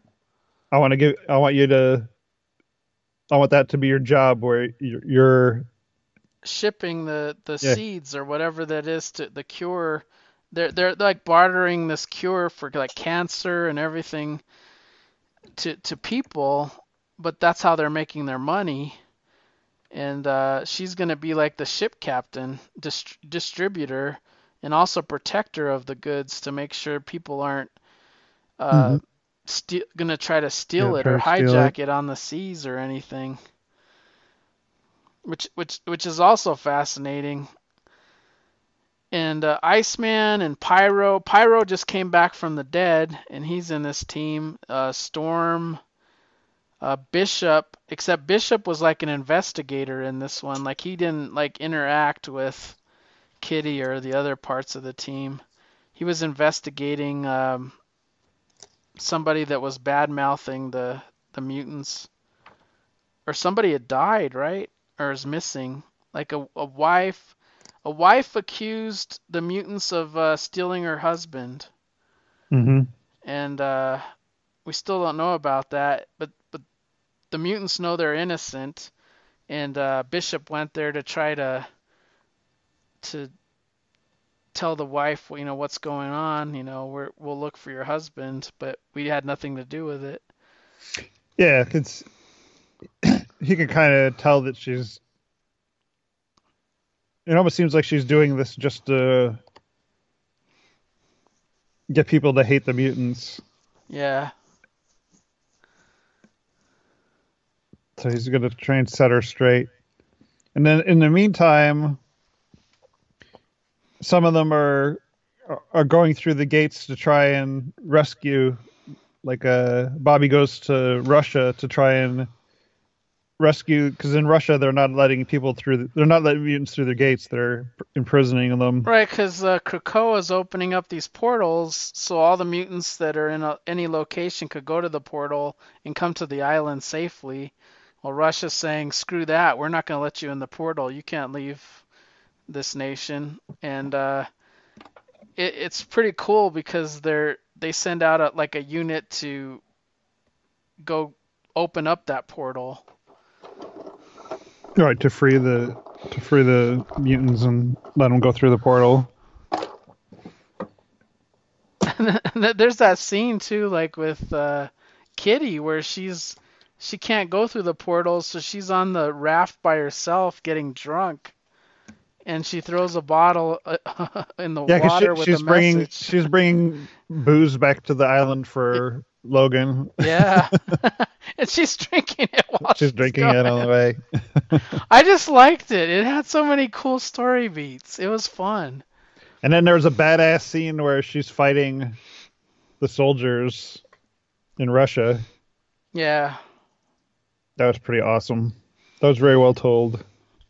I want you to I want that to be your job where you're Shipping the yeah, seeds or whatever that is to the cure. They're like bartering this cure for like cancer and everything to people, but that's how they're making their money. And she's gonna be like the ship captain, distributor, and also protector of the goods to make sure people aren't hmm uh, gonna try to yeah, steal it try or to steal it. hijack it on the seas or anything. Which is also fascinating. And Iceman and Pyro. Pyro just came back from the dead, and he's in this team. Storm, Bishop. Except Bishop was like an investigator in this one. Like he didn't like interact with Kitty or the other parts of the team. He was investigating somebody that was bad mouthing the mutants, or somebody had died, right? Or is missing. Like a wife. A wife accused the mutants of stealing her husband, hmm and we still don't know about that. But the mutants know they're innocent, and Bishop went there to try to tell the wife, what's going on. We'll look for your husband, but we had nothing to do with it. Yeah, it's he can kind of tell that she's. It almost seems like she's doing this just to get people to hate the mutants. Yeah, So he's going to try and set her straight. And then in the meantime, some of them are going through the gates to try and rescue. Like Bobby goes to Russia to try and rescue because in Russia they're not letting people through. They're not letting mutants through the gates. They're imprisoning them. right. Because Krakoa is opening up these portals, so all the mutants that are in any location could go to the portal and come to the island safely. Well, Russia's saying, screw that. We're not going to let you in the portal. You can't leave this nation. And it's pretty cool because they send out like a unit to go open up that portal. Right, to free the mutants and let them go through the portal. There's that scene too, like with Kitty, where she can't go through the portal, so she's on the raft by herself, getting drunk, and she throws a bottle in the Yeah, because water with a message. she's bringing booze back to the island for Logan. Yeah, and she's drinking it while She's she's drinking it on going. the way. I just liked it. It had so many cool story beats. It was fun. And then there's a badass scene where she's fighting the soldiers in Russia. Yeah. That was pretty awesome. That was very well told.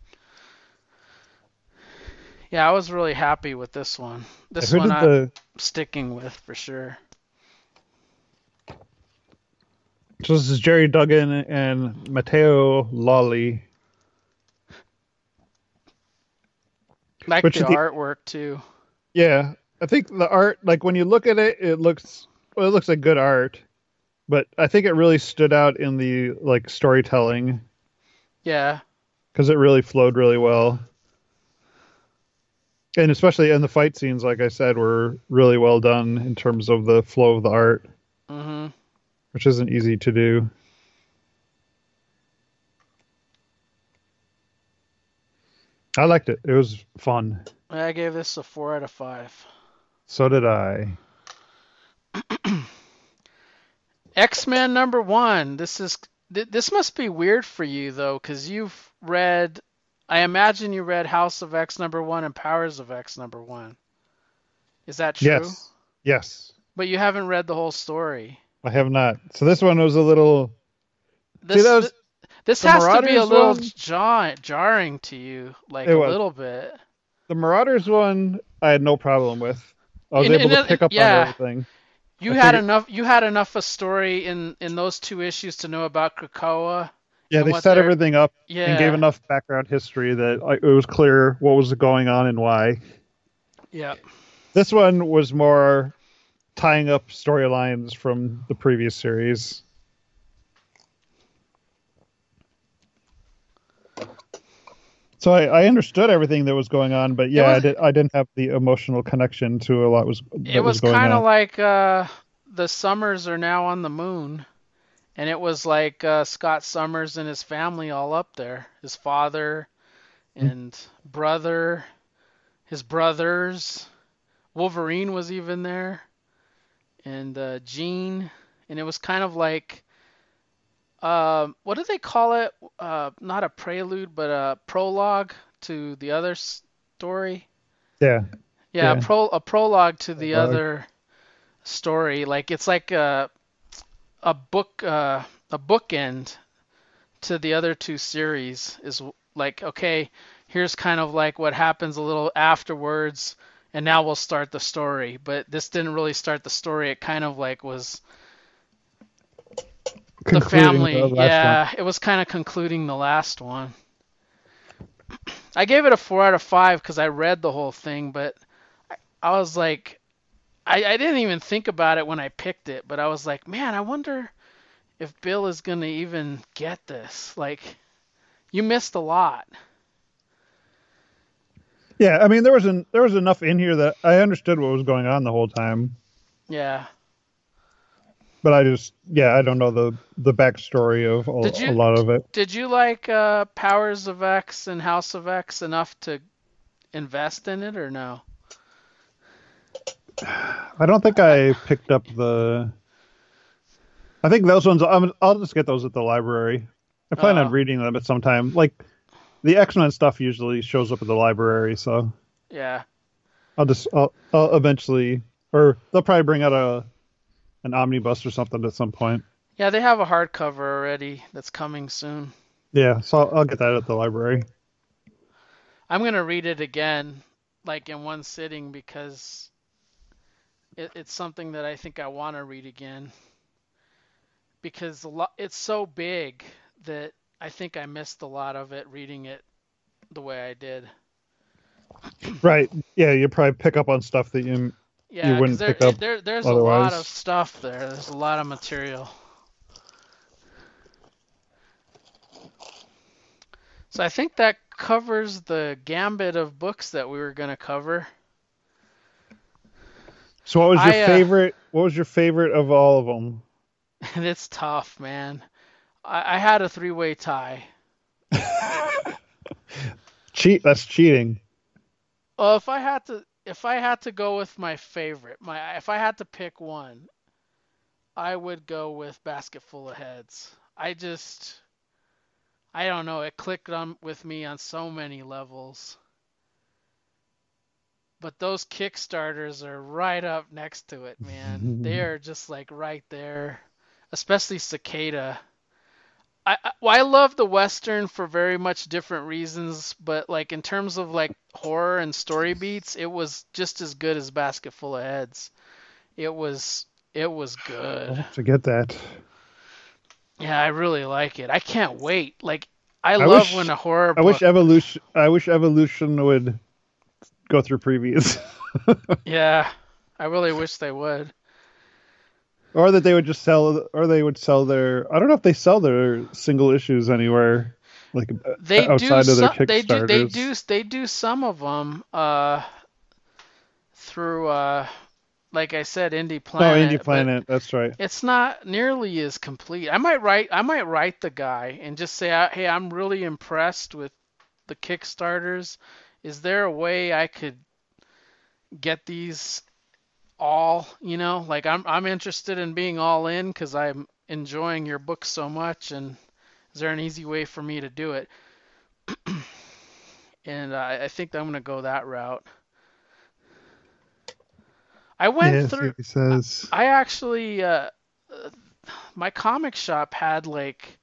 Yeah, I was really happy with this one. This Who one did I'm the sticking with for sure. So this is Jerry Duggan and Matteo Lolli. Like Which the is the artwork too. Yeah, I think the art, like when you look at it, it looks like good art, but I think it really stood out in the like storytelling Yeah. because it really flowed really well, and especially in the fight scenes, like I said, were really well done in terms of the flow of the art, Mhm. which isn't easy to do. I liked it. It was fun. I gave this a 4 out of 5. So did I. X-Men number 1. This must be weird for you though, cuz you've read, I imagine you read House of X number 1 and Powers of X number 1. Is that true? Yes. Yes. But you haven't read the whole story. I have not. So this one was a little. See, This that th- was this the has to be a Marauders little one. jarring to you, like It a was. little bit. The Marauders one, I had no problem with. I was able to pick up on Yeah, everything. you I had figured, enough. You had enough a story in those 2 issues to know about Krakoa yeah, and they what set they're. everything up and gave Yeah, enough background history that it was clear what was going on and why. yeah. This one was more tying up storylines from the previous series. So I understood everything that was going on, but It yeah, was I didn't have the emotional connection to a lot it that was was going kind of on. like the Summers are now on the moon, and it was like Scott Summers and his family all up there. His father and brother, his brothers. Wolverine was even there, and Jean, and it was kind of like what do they call it? Not a prelude, but a prologue to the other story. Yeah, Yeah, yeah. a prologue to the Prologue. other story. Like it's like a bookend to the other two series. Is like, okay, here's kind of like what happens a little afterwards, and now we'll start the story. But this didn't really start the story. It kind of like was the Concluding the family. last one. Yeah, it was kind of concluding the last one. I gave it a 4 out of 5 because I read the whole thing, but I was like, I didn't even think about it when I picked it, but I was like, man, I wonder if Bill is going to even get this. Like, you missed a lot. Yeah, I mean there was enough in here that I understood what was going on the whole time, Yeah. but I don't know the backstory of Did a you lot of it. did you like Powers of X and House of X enough to invest in it or no? I don't think I picked up the. I think those ones. I'll just get those at the library. I plan on Oh, reading them at some time. Like the X-Men stuff usually shows up at the library, so yeah. I'll eventually, or they'll probably bring out an omnibus or something at some point. Yeah, they have a hardcover already that's coming soon. Yeah, so I'll get that at the library. I'm gonna read it again, like in one sitting, because it's something that I think I want to read again. Because it's so big that I think I missed a lot of it reading it the way I did. Right. Yeah, you probably pick up on stuff that you Yeah, because wouldn't pick up there's a lot of otherwise. stuff there. There's a lot of material. So I think that covers the gambit of books that we were gonna cover. So what was your I favorite? What was your favorite of all of them? it's tough, man. I had a three-way tie. That's cheating. Well, if I had to go with my favorite, if I had to pick one, I would go with Basket Full of Heads. I don't know, it clicked on with me on so many levels. But those Kickstarters are right up next to it, man. They are just like right there. Especially Cicada. I love the Western for very much different reasons, but like in terms of like horror and story beats, it was just as good as Basket Full of Heads. It was it was I'll good. have to get that. Yeah, I really like it. I can't wait. Like I I love when wish a horror I wish book. Evolution would go through previews. Yeah, I really wish they would. Or that they would just sell, or they would sell their. I don't know if they sell their single issues anywhere, like outside of their Kickstarters. They do some of them through like I said, Indie Oh, Indie Planet, but Planet, that's right. it's not nearly as complete. I might write the guy and just say, "Hey, I'm really impressed with the Kickstarters. Is there a way I could get these all, like I'm interested in being all in because I'm enjoying your book so much, and is there an easy way for me to do it?" And I think I'm gonna go that route. I went Yeah, see through. what he says. I actually, my comic shop had like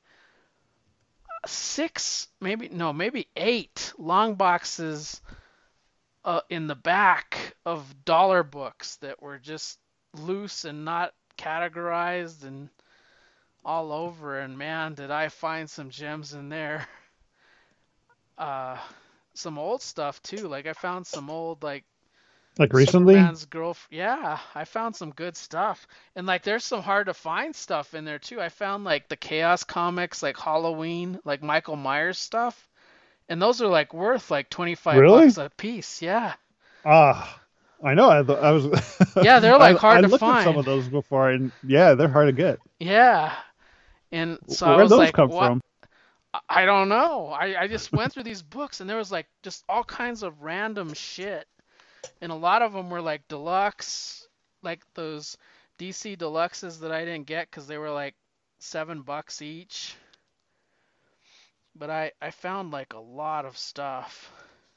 six, maybe no, maybe eight long boxes in the back of dollar books that were just loose and not categorized and all over. And man, did I find some gems in there. Uh, some old stuff too. Like I found some old like Like recently? Superman's girl. Yeah, I found some good stuff. And like there's some hard to find stuff in there too. I found like the Chaos comics, like Halloween, like Michael Myers stuff. And those are like worth like 25 Really? bucks a piece. Yeah. Ah, I know. I was. Yeah, they're like I hard to looked at some find. of those before, and yeah, they're hard to get. Yeah. And so I Where'd was those like, come what? from? I don't know. I just went through these books and there was like just all kinds of random shit. And a lot of them were like deluxe, like those DC deluxes that I didn't get because they were like $7 each. But I found like a lot of stuff.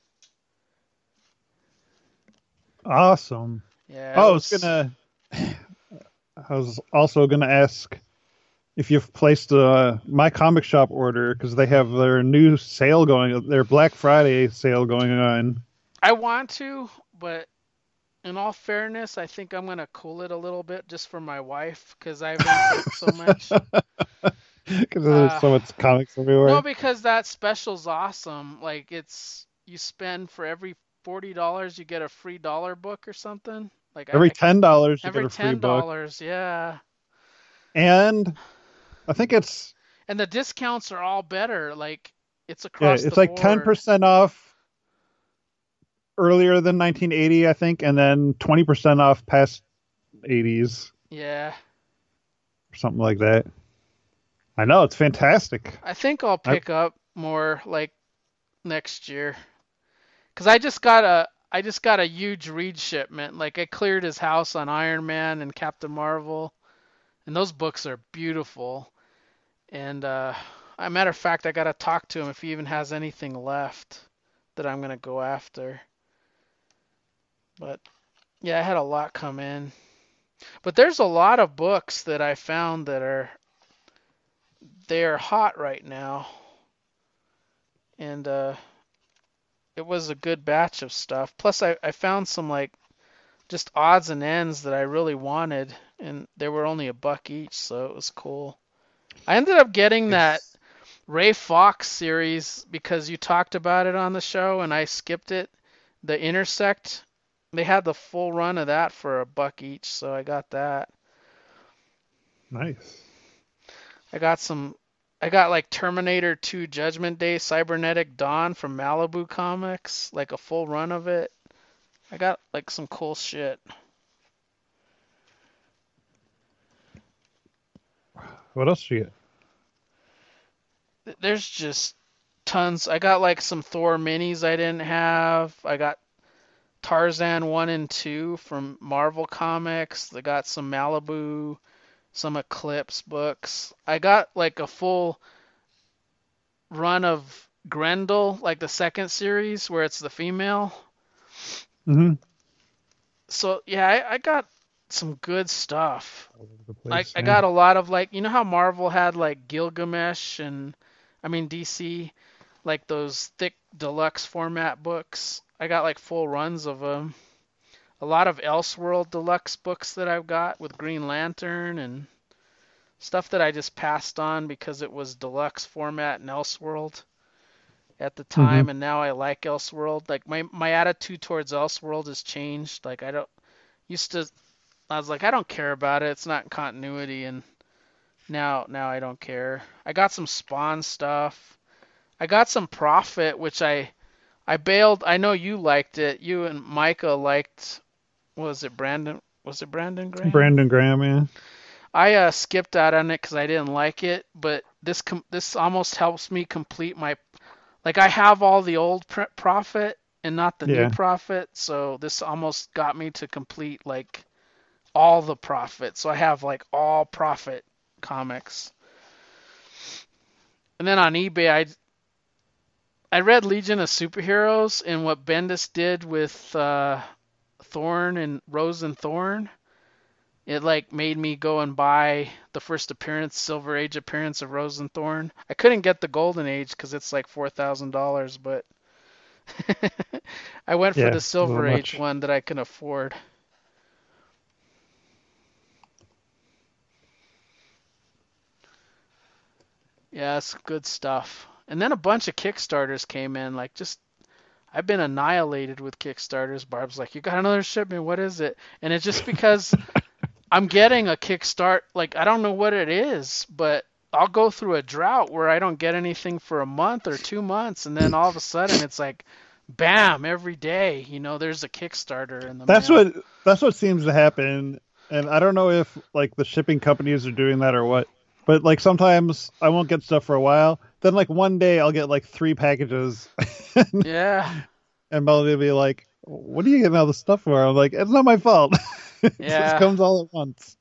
Awesome. Yeah, it Oh, was. I was also gonna ask if you've placed a My Comic Shop order because they have their new sale going, their Black Friday sale going on. I want to, but in all fairness, I think I'm gonna cool it a little bit just for my wife because I've been hurt so much. Because there's Uh, so much comics no, everywhere. because that special's awesome. Like it's you spend for every $40 you get a free dollar book or something. Like Every $10 you get every a free ten book, dollars, yeah. and I think it's And the discounts are all better. Like it's yeah, across it's the like ten board. percent off earlier than 1980, I think, and then 20% off past 80s Yeah. or something like that. I know it's fantastic. I think I'll I, pick up more like next year. 'Cause I just got a huge Reed shipment. Like I cleared his house on Iron Man and Captain Marvel, and those books are beautiful. And a matter of fact, I gotta talk to him if he even has anything left that I'm gonna go after. But yeah, I had a lot come in. But there's a lot of books that I found that they're hot right now, and it was a good batch of stuff. Plus, I found some like just odds and ends that I really wanted, and they were only $1 each, so it was cool. I ended up getting that nice. Ray Fox series because you talked about it on the show, and I skipped it. The Intersect, they had the full run of that for $1 each, so I got that. Nice. I got some. I got like Terminator 2 Judgment Day Cybernetic Dawn from Malibu Comics, like a full run of it. I got like some cool shit. What else do you There's just tons. I got like some Thor minis I didn't have. I got Tarzan 1 and 2 from Marvel Comics. I got some Malibu, some Eclipse books. I got like a full run of Grendel, like the second series where it's the female. get? Mm-hmm. So yeah, I got some good stuff. All over the I, place. I Yeah. got a lot of like, you know how Marvel had like Gilgamesh and I mean DC, like those thick deluxe format books. I got like full runs of them. A lot of Elseworld deluxe books that I've got with Green Lantern and stuff that I just passed on because it was deluxe format in Elseworld at the Mm-hmm. time, and now I like Elseworld. Like my attitude towards Elseworld has changed. Like I don't used to I was like I don't care about it. It's not in continuity, and now I don't care. I got some Spawn stuff. I got some Prophet, which I bailed. I know you liked it. You and Micah liked. Was it Brandon? Was it Brandon Graham? Brandon Graham. Yeah. I skipped out on it because I didn't like it, but this almost helps me complete my like I have all the old Prophet and not the new Yeah. Prophet, so this almost got me to complete like all the Prophet. So I have like all Prophet comics. And then on eBay, I read Legion of Superheroes and what Bendis did with Thorn and Rose and Thorn. It like made me go and buy the first appearance, Silver Age appearance of Rose and Thorn. I couldn't get the Golden Age because it's like $4,000, but I went for Yeah. the A little Silver Age much. one that I can afford. Yeah, it's good stuff. And then a bunch of Kickstarters came in. Like just I've been annihilated with Kickstarters. Barb's like, "You got another shipment? What is it?" And it's just because I'm getting a kickstart. Like I don't know what it is, but I'll go through a drought where I don't get anything for a month or 2 months, and then all of a sudden it's like, bam! Every day, there's a Kickstarter in the That's mail. what that's what seems to happen, and I don't know if like the shipping companies are doing that or what. But like sometimes I won't get stuff for a while. Then like one day I'll get like three packages, Yeah, and Melody will be like, "What are you getting all this stuff for?" I'm like, "It's not my fault. It just yeah, comes all at once."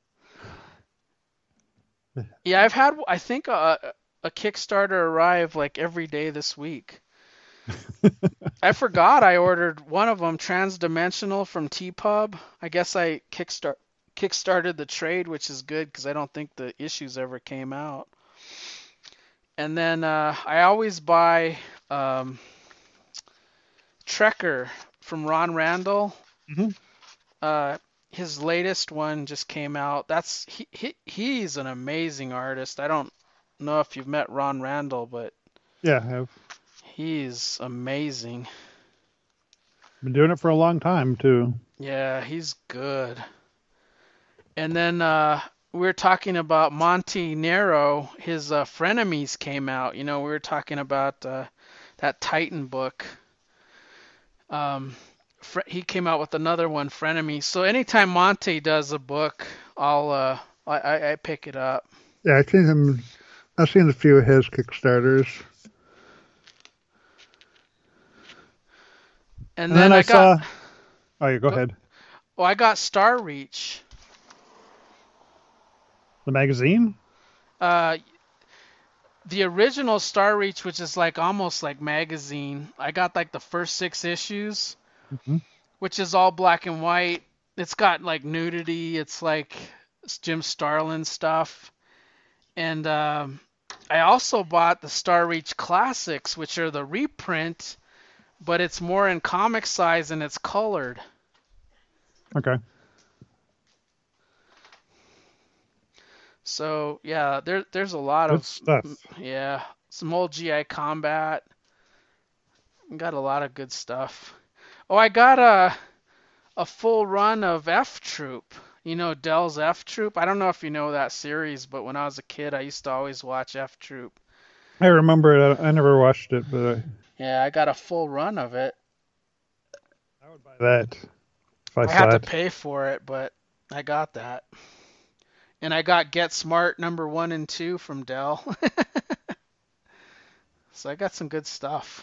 yeah. I've had I think a Kickstarter arrive like every day this week. I forgot I ordered one of them, Transdimensional from TPub. I guess I kickstarted the trade, which is good because I don't think the issues ever came out. And then I always buy um, Trekker from Ron Randall. Mhm. Uh, his latest one just came out. He's an amazing artist. I don't know if you've met Ron Randall, but Yeah, I've he's amazing. been doing it for a long time too. Yeah, he's good. And then we were talking about Monty Nero. His Frenemies came out. We were talking about that Titan book. Um, he came out with another one, Frenemies. So anytime Monty does a book, I pick it up. Yeah, I've seen him. I've seen a few of his Kickstarters, And and then then I I got saw. Oh, yeah, go go- ahead. I got Star Reach. The magazine. Uh, the original Star Reach, which is like almost like magazine. I got like the first 6 issues, Hmm. which is all black and white. It's got like nudity. It's like Jim Starlin stuff. And I also bought the Star Reach Classics, which are the reprint, but it's more in comic size and it's colored. Okay. So yeah, there's a lot Good of stuff. yeah, some old GI Combat. Got a lot of good stuff. Oh, I got a full run of F Troop. Dell's F Troop. I don't know if you know that series, but when I was a kid, I used to always watch F Troop. I remember it. I never watched it, but Yeah, I got a full run of it. I would buy that if I I had saw to it. pay for it, but I got that. And I got Get Smart number 1 and 2 from Dell. So I got some good stuff.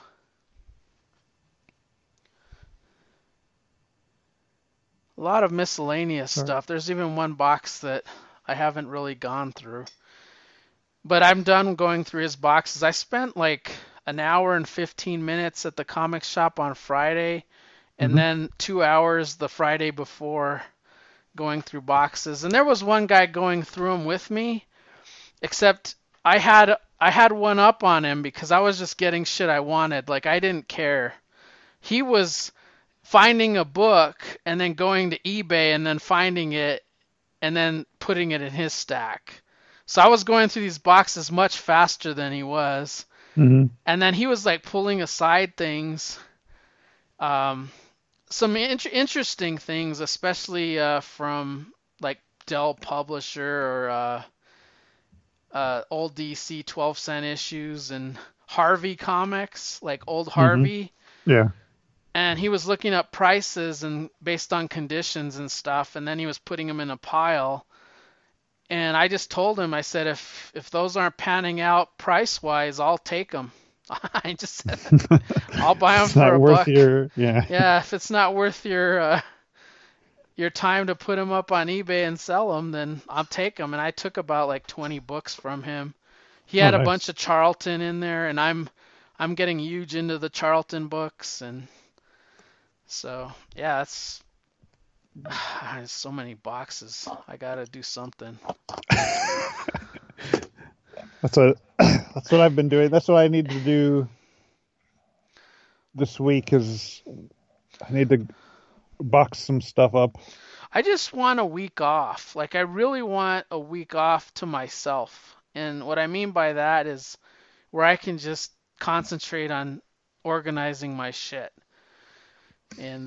A lot of miscellaneous stuff. There's even one box that I haven't really gone through. But I'm done going through his boxes. I spent like an hour and 15 minutes at the comic shop on Friday, and then 2 hours the Friday before going through boxes. And there was one guy going through them with me, except I had one up on him because I was just getting shit I wanted. Like, I didn't care. He was finding a book and then going to eBay and then finding it and then putting it in his stack. So I was going through these boxes much faster than he was. And then he was like pulling aside things, some interesting things, especially from like Dell Publisher or old DC 12-cent issues and Harvey comics, like old Harvey. Yeah. And he was looking up prices and based on conditions and stuff, and then he was putting them in a pile. And I just told him, I said, if those aren't panning out price-wise, I'll take them. I just said, I'll buy them for a buck. Yeah, if it's not worth your time to put them up on eBay and sell them, then I'll take them. And I took about like 20 books from him. He had a bunch of Charlton in there, and I'm getting huge into the Charlton books, and so yeah, it's so many boxes. I gotta do something. That's what I've been doing. That's what I need to do this week. Is I need to box some stuff up. I just want a week off. Like, I really want a week off to myself. And what I mean by that is where I can just concentrate on organizing my shit. And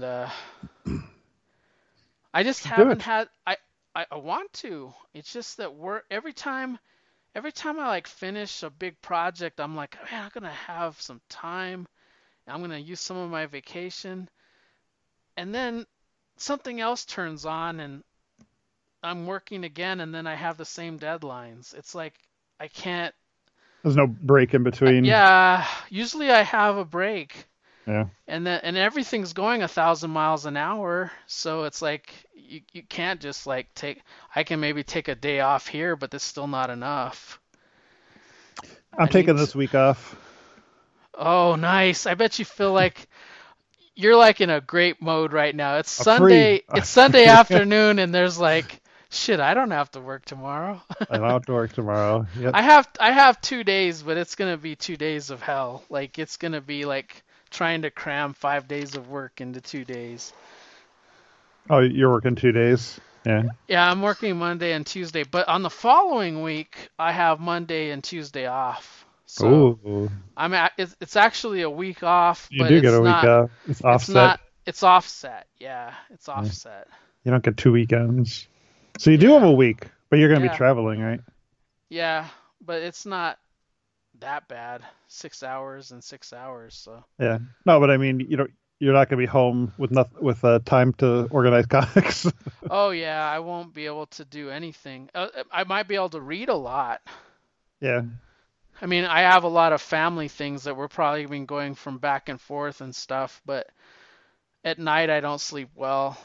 I just haven't had. I want to. It's just that every time I like finish a big project, I'm like, man, I'm gonna have some time. I'm gonna use some of my vacation, and then something else turns on, and I'm working again, and then I have the same deadlines. It's like I can't. There's no break in between. Yeah, usually I have a break. Yeah. And everything's going 1,000 miles an hour, so it's like you can't just like I can maybe take a day off here, but that's still not enough. I'm taking this week off. Oh, nice. I bet you feel like you're like in a great mode right now. It's Sunday. It's Sunday afternoon, and there's like, shit, I don't have to work tomorrow. I don't have to work tomorrow. Yep. I have 2 days, but it's gonna be 2 days of hell. Like, it's gonna be like trying to cram 5 days of work into 2 days. Oh, you're working 2 days? Yeah. Yeah, I'm working Monday and Tuesday, but on the following week, I have Monday and Tuesday off. So it's actually a week off. You do get a week off. It's offset. It's offset. Yeah, it's offset. You don't get 2 weekends. So you do have a week, but you're going to be traveling, right? Yeah, but it's not that bad. 6 hours and 6 hours. So. Yeah. No, but I mean, you're not going to be home with time to organize comics. Oh yeah, I won't be able to do anything. I might be able to read a lot. Yeah. I mean, I have a lot of family things that we're probably been going from back and forth and stuff, but at night I don't sleep well.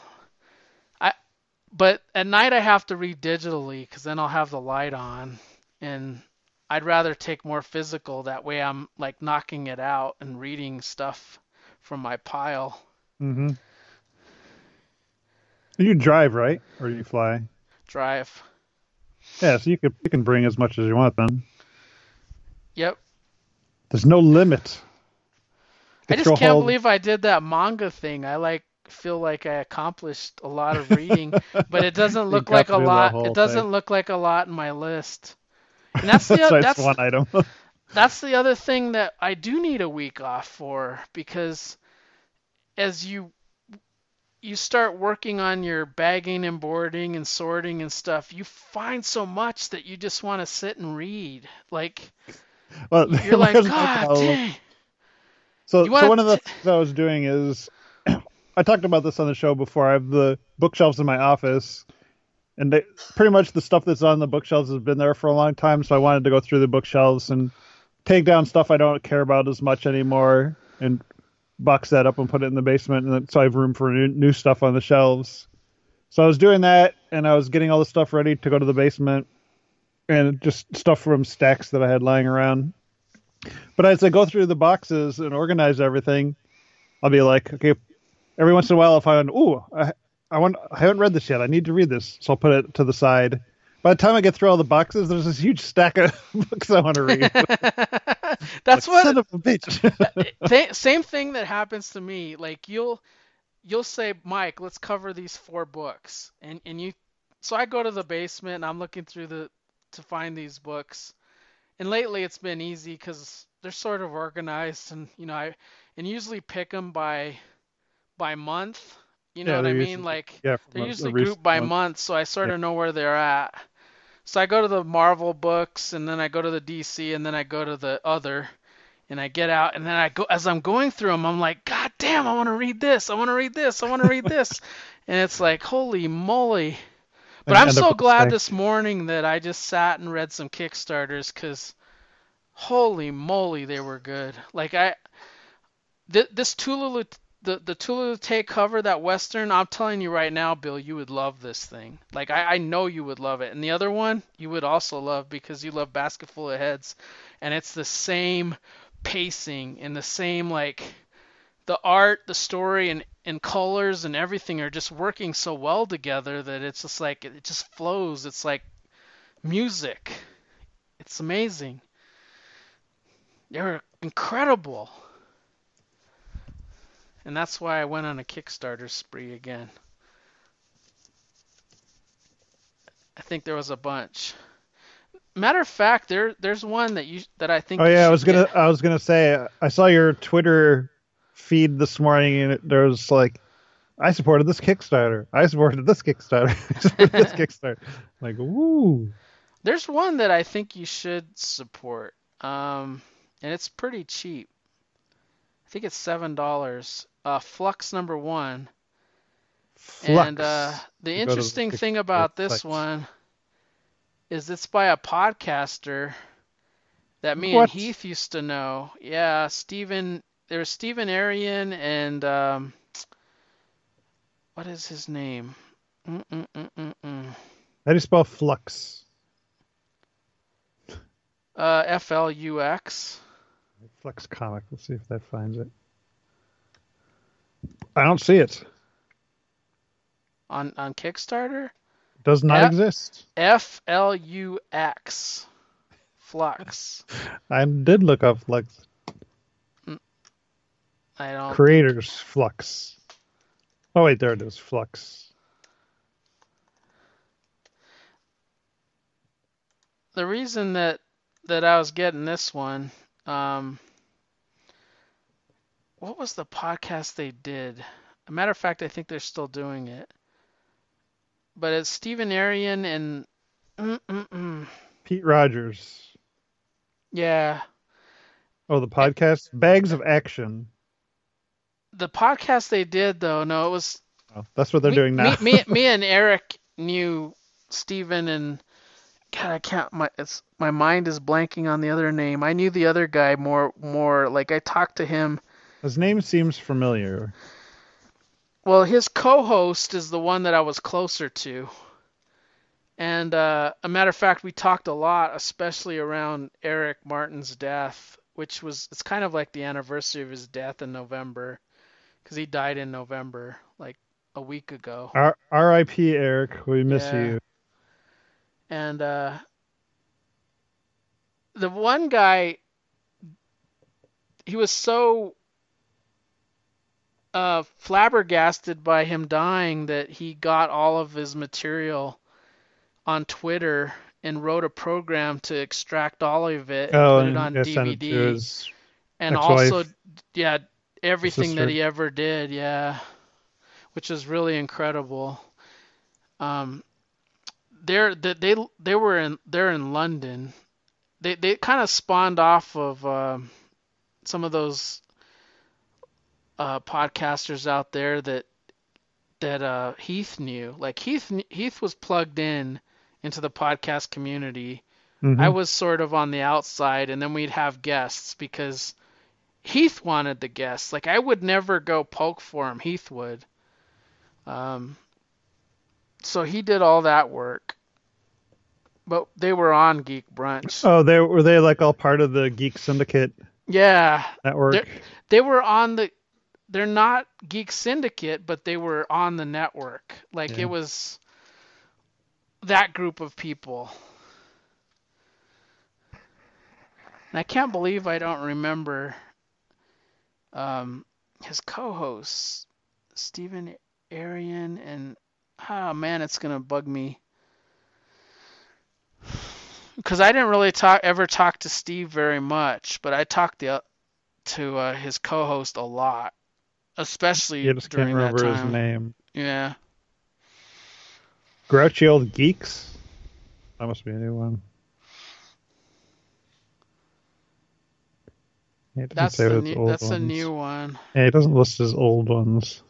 But at night I have to read digitally because then I'll have the light on, and I'd rather take more physical. That way I'm like knocking it out and reading stuff from my pile. Mm-hmm. You drive, right? Or you fly? Drive. Yeah, so you can bring as much as you want then. Yep. There's no limit. I just can't believe I did that manga thing. I feel like I accomplished a lot of reading, but it doesn't look like a lot. It doesn't look like a lot in my list. And that's that's one item. That's the other thing that I do need a week off for, because as you start working on your bagging and boarding and sorting and stuff, you find so much that you just want to sit and read. Like, you're like, God dang. So one of the things I was doing is, I talked about this on the show before. I have the bookshelves in my office, and they pretty much the stuff that's on the bookshelves has been there for a long time. So I wanted to go through the bookshelves and take down stuff I don't care about as much anymore, and box that up and put it in the basement, and then, so I have room for new stuff on the shelves. So I was doing that, and I was getting all the stuff ready to go to the basement, and just stuff from stacks that I had lying around. But as I go through the boxes and organize everything, I'll be like, okay, every once in a while I'll find, I haven't read this yet. I need to read this, so I'll put it to the side. By the time I get through all the boxes, there's this huge stack of books I want to read. That's Like, son what of a bitch. same thing that happens to me. Like you'll say, Mike, let's cover these 4 books, and you. So I go to the basement and I'm looking through to find these books. And lately it's been easy because they're sort of organized, and I and usually pick them by month. You know Yeah, what I they're mean? usually Like from they're a usually recent grouped by month. month, so I sort Yeah. of know where they're at. So I go to the Marvel books, and then I go to the DC, and then I go to the other, and I get out, and then I go as I'm going through them, I'm like, God damn, I want to read this, I want to read this, I want to read this, and it's like, holy moly. But And you I'm end up so with a glad stack. this morning that I just sat and read some Kickstarters, because holy moly, they were good. Like this Tulu, the Tulu Te cover, that Western, I'm telling you right now, Bill, you would love this thing. Like I know you would love it. And the other one you would also love because you love Basket Full of Heads, and it's the same pacing and the same, like, the art, the story, and colors and everything are just working so well together that it's just like it just flows. It's like music. It's amazing. They're incredible. And that's why I went on a Kickstarter spree again. I think there was a bunch. Matter of fact, there's one that I Oh think you yeah, should get. I was gonna say I saw your Twitter feed this morning, and there was like, I supported this Kickstarter. I supported this Kickstarter. I supported this Kickstarter. Like, woo. There's one that I think you should support. And it's pretty cheap. I think it's $7. Flux number one. And Flux. the To go to the interesting thing Kickstarter about this site. one is it's by a podcaster that me and What? Heath used to know. Yeah, Steven. There's Steven Arian and what is his name? Mm-mm-mm-mm-mm. How do you spell flux? Flux Flux comic. Let's see if that finds it. I don't see it. on Kickstarter. Does not F exist. Flux Flux. I did look up flux. Mm, I don't think Creators flux. Oh wait, there it is. Flux. the reason that I was getting this one. Um, what was the podcast they did? A matter of fact, I think they're still doing it. But it's Steven Arian and mm-mm-mm. Pete Rogers. Yeah, Oh, the eh, podcast Bags of Action. the podcast they did though. No, it was Oh, that's what they're me, doing me, now. me, me and Eric knew Steven, and God, I can't. My mind is blanking on the other name. I knew the other guy more. Like I talked to him. His name seems familiar. Well, his co-host is the one that I was closer to. And a matter of fact, we talked a lot, especially around Eric Martin's death, which was it's kind of like the anniversary of his death in November, because he died in November, like a week ago. R.I.P. Eric. We miss Yeah. you. And the one guy, he was so flabbergasted by him dying that he got all of his material on Twitter and wrote a program to extract all of it and Oh, put it and on yeah, sent it to DVD. his And also, ex-wife, yeah, everything that sister. he ever did, yeah, which is really incredible. Um, they're in London. They kind of spawned off of some of those podcasters out there that that Heath knew. Like Heath was plugged in into the podcast community. I Hmm. was sort of on the outside, and then we'd have guests because Heath wanted the guests. Like I would never go poke for him. Heath would. Um, so he did all that work. But they were on Geek Brunch. Oh, were they like all part of the Geek Syndicate Yeah, they network? they were on the. They're not Geek Syndicate, but they were on the network. Like it Yeah. was that group of people. And I can't believe I don't remember um, his co-hosts, Stephen Arian, and oh man, it's gonna bug me because I didn't really ever talk to Steve very much, but I talked to his co-host a lot, especially You just can't during that remember his time. name. Yeah, Grouchy Old Geeks? That must be a new one. Yeah, it doesn't say what its old that's a ones. new one. Yeah, it doesn't list his old ones.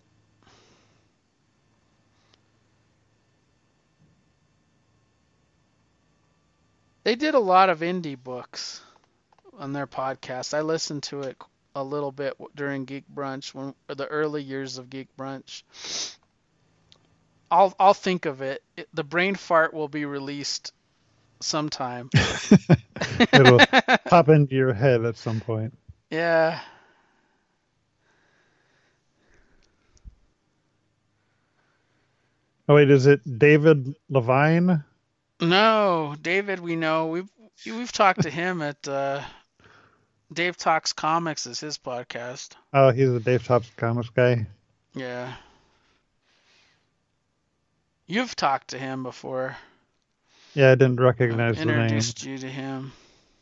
They did a lot of indie books on their podcast. I listened to it a little bit during Geek Brunch, or the early years of Geek Brunch. I'll think of it. The brain fart will be released sometime. It'll pop into your head at some point. Yeah. Oh wait, is it David Levine? No, David, we know we've talked to him at Dave Talks Comics is his podcast. Oh, he's the Dave Tops Comics guy. Yeah. You've talked to him before. Yeah, I didn't recognize the name. Introduced you to him.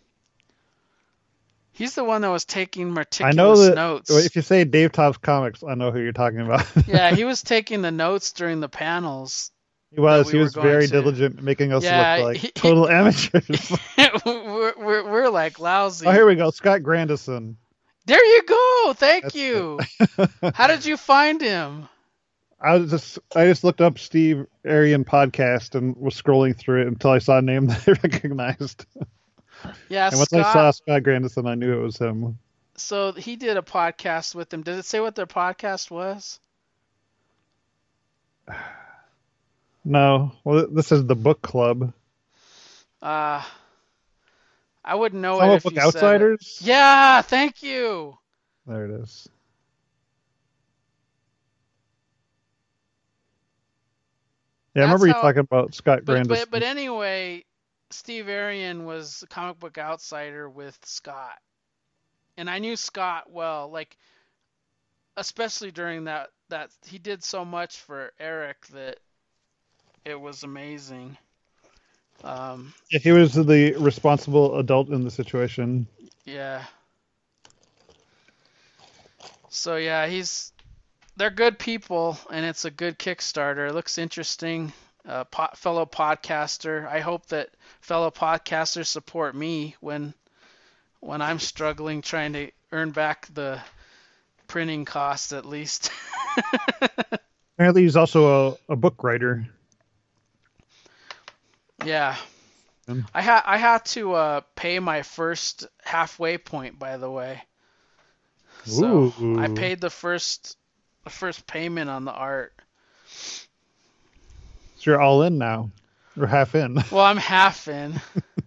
He's the one that was taking I know meticulous that notes. if you say Dave Tops Comics, I know who you're talking about. Yeah, he was taking the notes during the panels. He was. we He were was going very to. diligent, making us Yeah, look like total amateurs. we're like lousy. Oh, here we go. Scott Grandison. There you go. Thank That's you. it. How did you find him? I just looked up Steve Arian podcast and was scrolling through it until I saw a name that I recognized. Yeah, And once I saw Scott Grandison, I knew it was him. So he did a podcast with them. Did it say what their podcast was? No, well, this is the book club. I wouldn't know it Comic if Book you said it. Outsiders. Yeah, thank you. There it is. Yeah, I remember you talking about Scott Grandison. But anyway, Steve Arian was a Comic Book Outsider with Scott. And I knew Scott well, like especially during that he did so much for Eric that it was amazing. He was the responsible adult in the situation. Yeah. So yeah, they're good people, and it's a good Kickstarter. It looks interesting. Fellow podcaster. I hope that fellow podcasters support me when I'm struggling trying to earn back the printing costs at least. Apparently, he's also a book writer. Yeah. I had to pay my first halfway point, by the way. So Ooh. I paid the first payment on the art. So you're all in now, or half in. Well, I'm half in.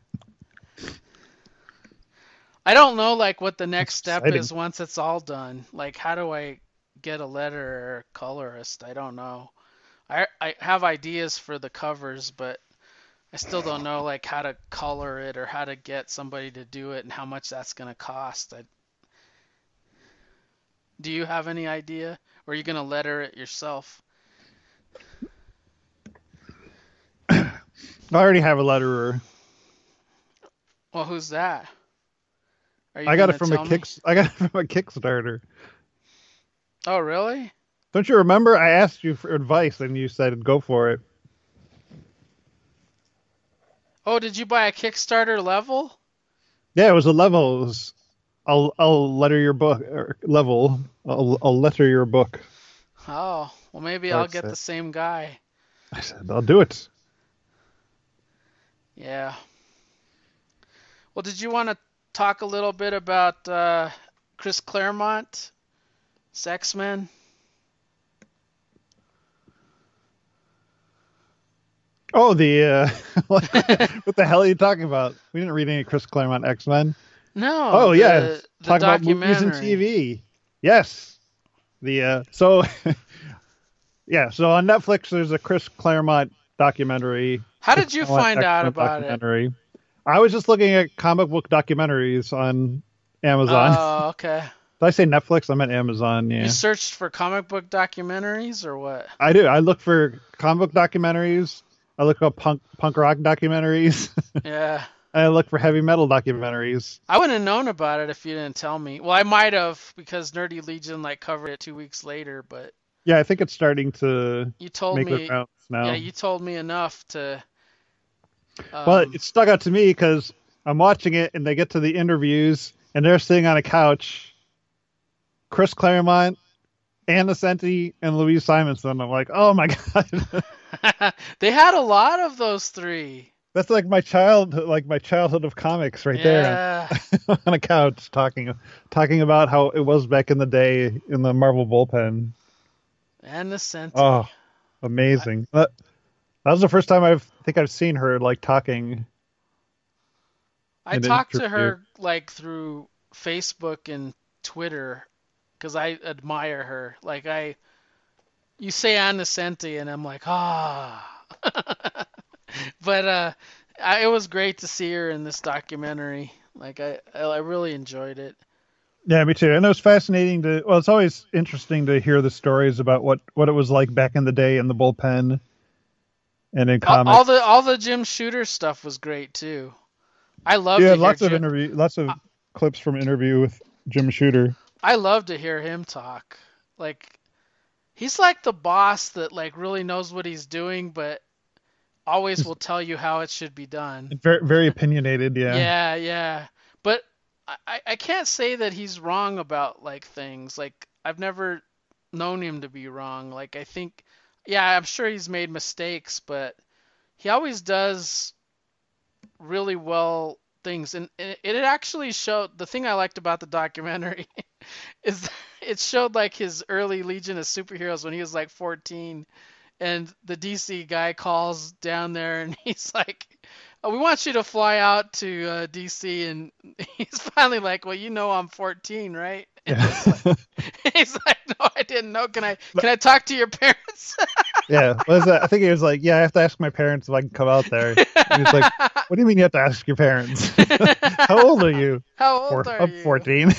I don't know like what the next step exciting. is once it's all done. Like how do I get a letter or a colorist? I don't know. I have ideas for the covers, but I still don't know like how to color it or how to get somebody to do it and how much that's going to cost. Do you have any idea? Or are you going to letter it yourself? I already have a letterer. Well, who's that? I got it from a Kickstarter. Oh, really? Don't you remember? I asked you for advice and you said go for it. Oh, did you buy a Kickstarter level? Yeah, it was a level. It was, I'll letter your book or level. I'll letter your book. Oh, Well, maybe I'll Clark get said. the same guy. I said, I'll do it. Yeah. Well, did you want to talk a little bit about Chris Claremont, X-Men? Oh, what the hell are you talking about? We didn't read any Chris Claremont X-Men. No, Oh, yeah. the Talk about movies and documentary. TV. Yes. So yeah, so on Netflix there's a Chris Claremont documentary. How Chris did you Claremont find out X-Men about it? documentary. I was just looking at comic book documentaries on Amazon. Oh, okay. Did I say Netflix? I meant Amazon, You yeah. searched for comic book documentaries or what? I do. I look for comic book documentaries. I look up punk rock documentaries. Yeah. I look for heavy metal documentaries. I wouldn't have known about it if you didn't tell me. Well, I might have because Nerdy Legion like covered it 2 weeks later, but Yeah, I think it's starting to you told make the me, rounds yeah, now. you told me enough to Well, um it stuck out to me because I'm watching it and they get to the interviews and they're sitting on a couch, Chris Claremont, Anna Senti, and Louise Simonson. I'm like, oh my god, they had a lot of those three. that's like my childhood of comics right there Yeah. on a couch talking about how it was back in the day in the Marvel bullpen. And the Senti. Oh, amazing! That was the first time think I've seen her like talking I in an talked to interview. her like through Facebook and Twitter because I admire her. Like you say Anna Senti and I'm like, ah. But it was great to see her in this documentary. Like I really enjoyed it. Yeah, me too. And it was fascinating well, it's always interesting to hear the stories about what it was like back in the day in the bullpen and in comics. All the Jim Shooter stuff was great too. I love Yeah, to hear Jim. lots of clips from interview with Jim Shooter. I love to hear him talk. Like he's like the boss that like really knows what he's doing, but always He's will tell you how it should be done. very very opinionated, yeah. Yeah, yeah. But I can't say that he's wrong about like things. Like I've never known him to be wrong. Like I think yeah, I'm sure he's made mistakes, but he always does really well things. And it actually showed the thing I liked about the documentary is it showed like his early Legion of Superheroes when he was like 14 and the DC guy calls down there and he's like, oh, we want you to fly out to DC, and he's finally like, well, you know I'm 14, right? And Yeah. he's like, no, I didn't know. Can I talk to your parents? Yeah. What is that? I think he was like, yeah, I have to ask my parents if I can come out there. He was like, what do you mean you have to ask your parents? How old are you? How old are I'm you? 14.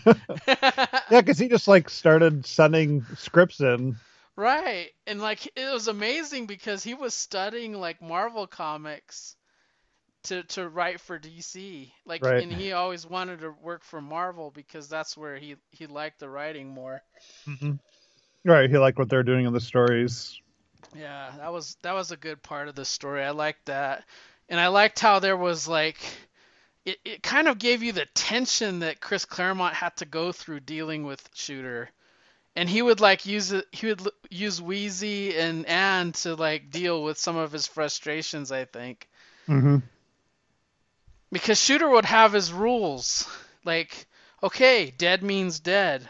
Yeah, because he just like started sending scripts in. Right. And like it was amazing because he was studying like Marvel comics to write for DC. Like Right. and he always wanted to work for Marvel because that's where he liked the writing more. Hmm. Right. He liked what they're doing in the stories. Yeah, that was a good part of the story. I liked that. And I liked how there was like it kind of gave you the tension that Chris Claremont had to go through dealing with Shooter. And he would like use Wheezy and Anne to like deal with some of his frustrations, I think. Hmm. Because Shooter would have his rules. Like, okay, dead means dead.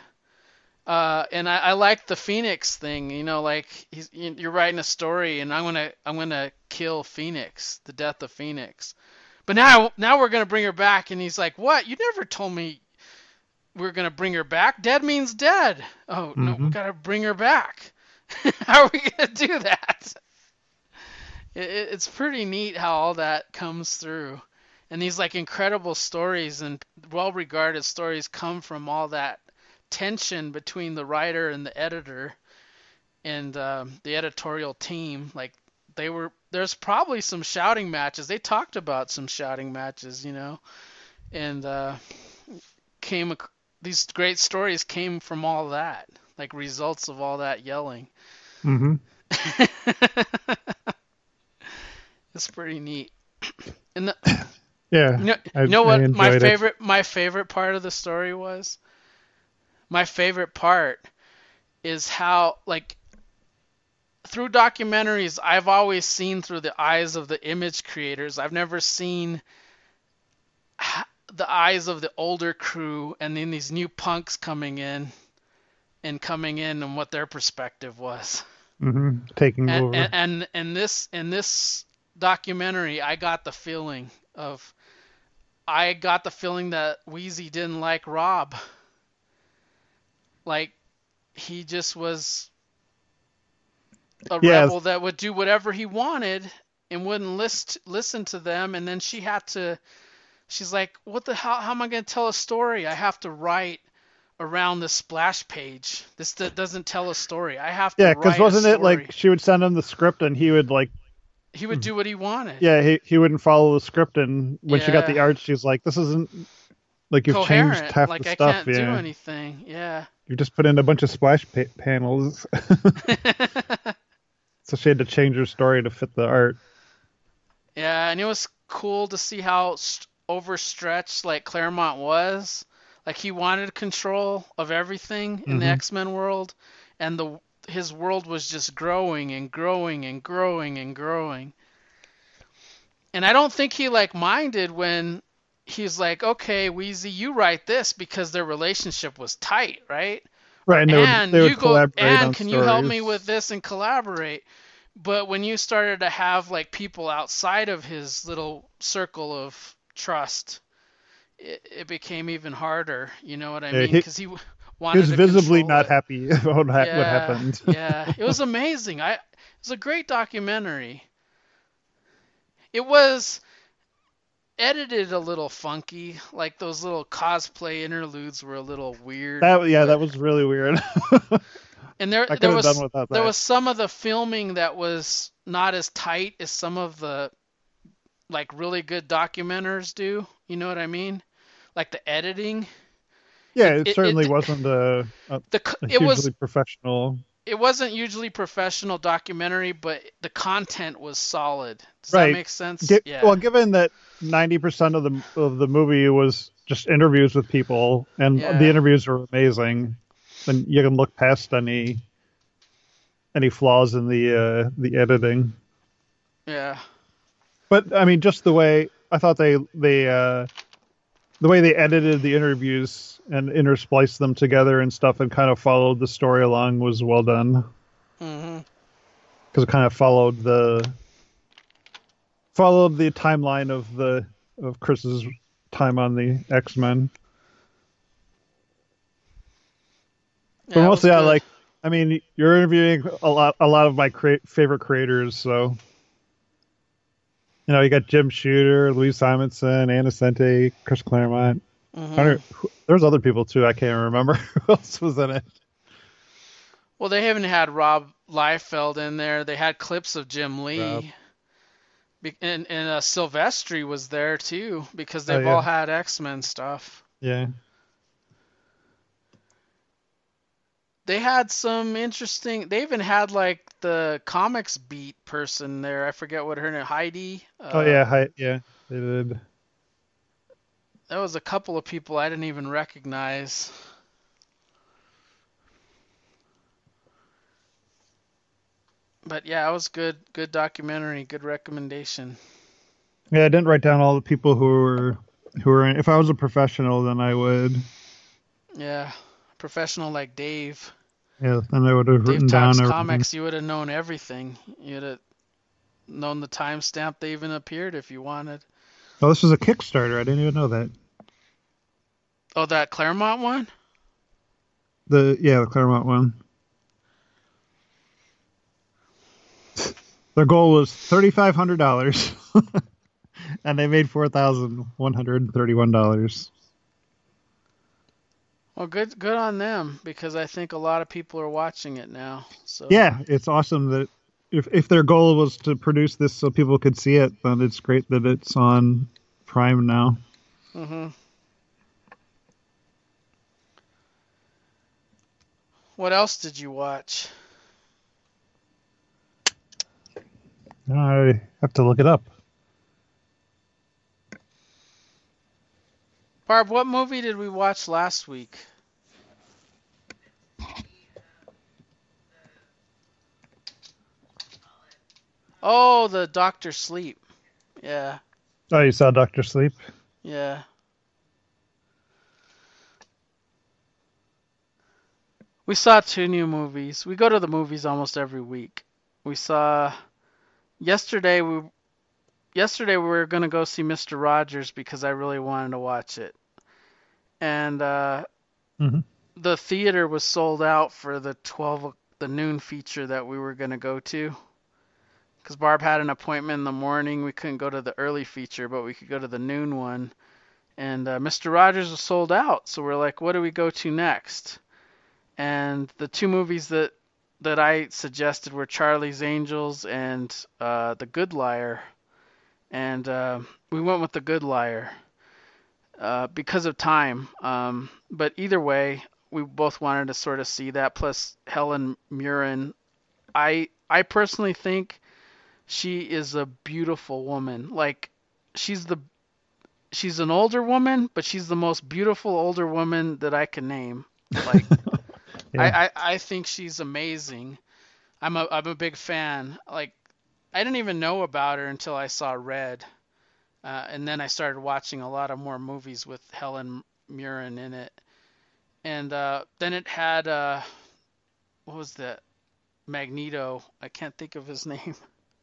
And I like the Phoenix thing, like you're writing a story and I'm gonna kill Phoenix, the death of Phoenix. But now we're gonna bring her back, and he's like, what? You never told me we're gonna bring her back. Dead means dead. Oh no, we Hmm. gotta bring her back. How are we gonna do that? It's pretty neat how all that comes through, and these like incredible stories and well-regarded stories come from all that tension between the writer and the editor and the editorial team. Like there's probably some shouting matches. They talked about some shouting matches, and came these great stories came from all that, like results of all that yelling. Hmm. It's pretty neat. And Yeah. you know I what enjoyed it. my favorite part of the story was? My favorite part is how like through documentaries, I've always seen through the eyes of the image creators. I've never seen the eyes of the older crew and then these new punks coming in and what their perspective was. Taking And over. this documentary, I got the feeling that Wheezy didn't like Rob. Like he just was a Yeah, rebel that would do whatever he wanted and wouldn't listen to them. And then she's like, what the hell? How am I going to tell a story? I have to write around the splash page. This doesn't tell a story. I have to yeah, because write a wasn't it story. like she would send him the script and he would like, He would do what he wanted. yeah, he wouldn't follow the script, and when she got Yeah. the art, she's like, this isn't like you've changed Coherent. half the Like I stuff. can't do Yeah, anything. Yeah. you just put in a bunch of splash panels, so she had to change her story to fit the art. Yeah, and it was cool to see how overstretched like Claremont was. Like he wanted control of everything in the Hmm. X-Men world, and the his world was just growing and growing and growing and growing. And I don't think he like minded when he's like, "Okay, Wheezy, you write this," because their relationship was tight, right? Or Right, and Anne, they would you go, collaborate Anne, on can you help me with stories. this and collaborate? But when you started to have like people outside of his little circle of trust, it became even harder. You know what I Yeah, mean? Because he he wanted was to visibly control not it. happy about what Yeah, happened. yeah. It was amazing. It was a great documentary. It was edited a little funky, like those little cosplay interludes were a little weird, That but was really weird. and I could have done without there that. was some of the filming that was not as tight as some of the like really good documenters do. You know what I mean? Like the editing. Yeah, it certainly It wasn't a it was hugely professional. it wasn't usually professional documentary, but the content was solid. Does that Right. make sense? Well, Yeah. given that 90% of the movie was just interviews with people, and the Yeah. interviews are amazing, then you can look past any flaws in the editing. Yeah. But I mean, just the way I thought the way they edited the interviews and interspliced them together and stuff, and kind of followed the story along was well done Mhm. because it kind of followed the timeline of Chris's time on the X-Men. But Yeah, it was mostly, good. I mean, you're interviewing a lot of my favorite creators. So, you got Jim Shooter, Louise Simonson, Anna Sente, Chris Claremont. Mhm. There's other people too. I can't remember who else was in it. Well, they haven't had Rob Liefeld in there. They had clips of Jim Rob. Lee. And Silvestri was there too because Oh they've all yeah, had X-Men stuff. yeah, They had some interesting. They even had like the comics beat person there. I forget what her name, Heidi. oh yeah, yeah. They did. There was a couple of people I didn't even recognize. But yeah, it was good. Good documentary. Good recommendation. Yeah, I didn't write down all the people who were in. If I was a professional, then I would. Yeah, professional like Dave. Yeah, then I would have Dave written down Talks everything. Comics. You would have known everything. You'd have known the timestamp they even appeared if you wanted. Oh, this was a Kickstarter. I didn't even know that. Oh, that Claremont one? The Claremont one. Their goal was $3,500, and they made $4,131. Well, good on them because I think a lot of people are watching it now. So, Yeah, it's awesome that if their goal was to produce this so people could see it, then it's great that it's on Prime now. mhm. What else did you watch? I have to look it up. Barb, what movie did we watch last week? Oh, the Doctor Sleep. Yeah, Oh, you saw Doctor Sleep? yeah. We saw two new movies. We go to the movies almost every week. We saw yesterday. Yesterday we were gonna go see Mr. Rogers because I really wanted to watch it, and Hmm. the theater was sold out for the noon feature that we were gonna go to. Because Barb had an appointment in the morning, we couldn't go to the early feature, but we could go to the noon one. And Mr. Rogers was sold out, so we're like, what do we go to next? And the two movies that I suggested were Charlie's Angels and The Good Liar. And we went with The Good Liar because of time. But either way, we both wanted to sort of see that. Plus Helen Mirren, I personally think she is a beautiful woman. Like she's the she's an older woman, but she's the most beautiful older woman that I can name. Like Yeah. I think she's amazing. I'm a big fan. Like I didn't even know about her until I saw Red, and then I started watching a lot of more movies with Helen Mirren in it. And then it had what was that? Magneto. I can't think of his name.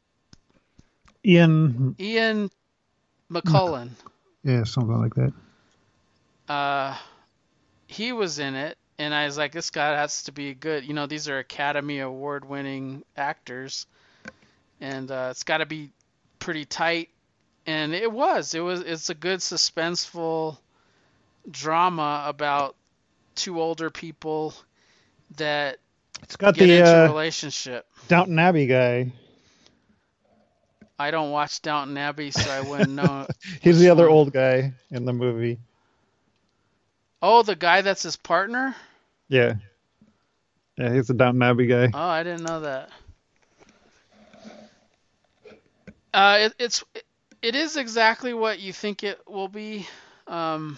Ian. Ian Mc- McCullen. Yeah, something like that. Uh, he was in it, and I was like, this guy has to be good. You know, these are Academy Award winning actors, and it's got to be pretty tight. And it was. It's a good suspenseful drama about two older people that It's got get the into a relationship. Downton Abbey guy. I don't watch Downton Abbey, so I wouldn't know He's which the other one. old guy in the movie. Oh, the guy that's his partner? Yeah. Yeah, he's the Downton Abbey guy. Oh, I didn't know that. It's it is exactly what you think it will be, um,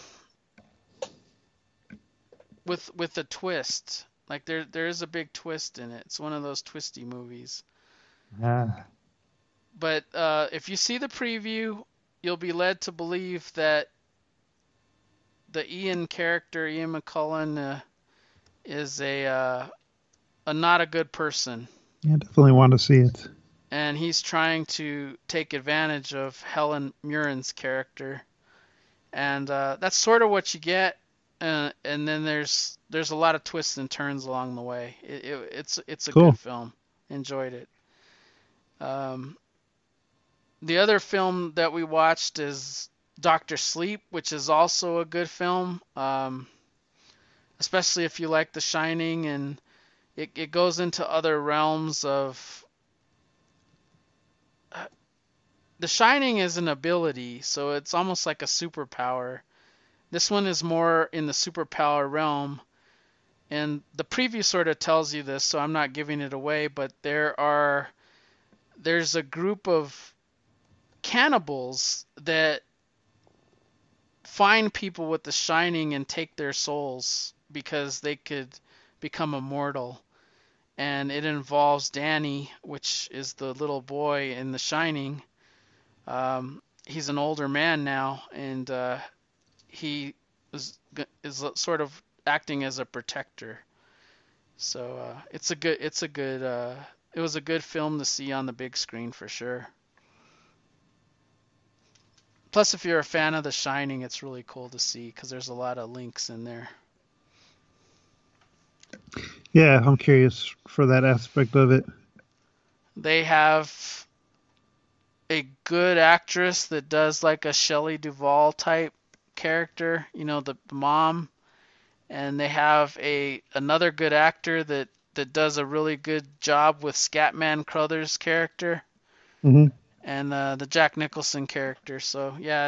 with a twist. Like there is a big twist in it. It's one of those twisty movies. Ah, But if you see the preview, you'll be led to believe that the Ian character, Ian McCullen, is a not a good person, yeah, definitely want to see it. and he's trying to take advantage of Helen Mirren's character, and that's sort of what you get. And then there's a lot of twists and turns along the way. It's a good Cool. film. Enjoyed it. Um, the other film that we watched is Doctor Sleep, which is also a good film. Especially if you like The Shining, and it goes into other realms of The Shining is an ability, so it's almost like a superpower. This one is more in the superpower realm, and the preview sort of tells you this, so I'm not giving it away, but there's a group of cannibals that find people with the Shining and take their souls because they could become immortal. And it involves Danny, which is the little boy in The Shining. He's an older man now, and he is sort of acting as a protector. So it was a good film to see on the big screen for sure. Plus, if you're a fan of The Shining, it's really cool to see because there's a lot of links in there. Yeah, I'm curious for that aspect of it. They have a good actress that does like a Shelley Duvall type character, you know, the mom, and they have a another good actor that does a really good job with Scatman Crothers' character Hmm. and the Jack Nicholson character. So yeah,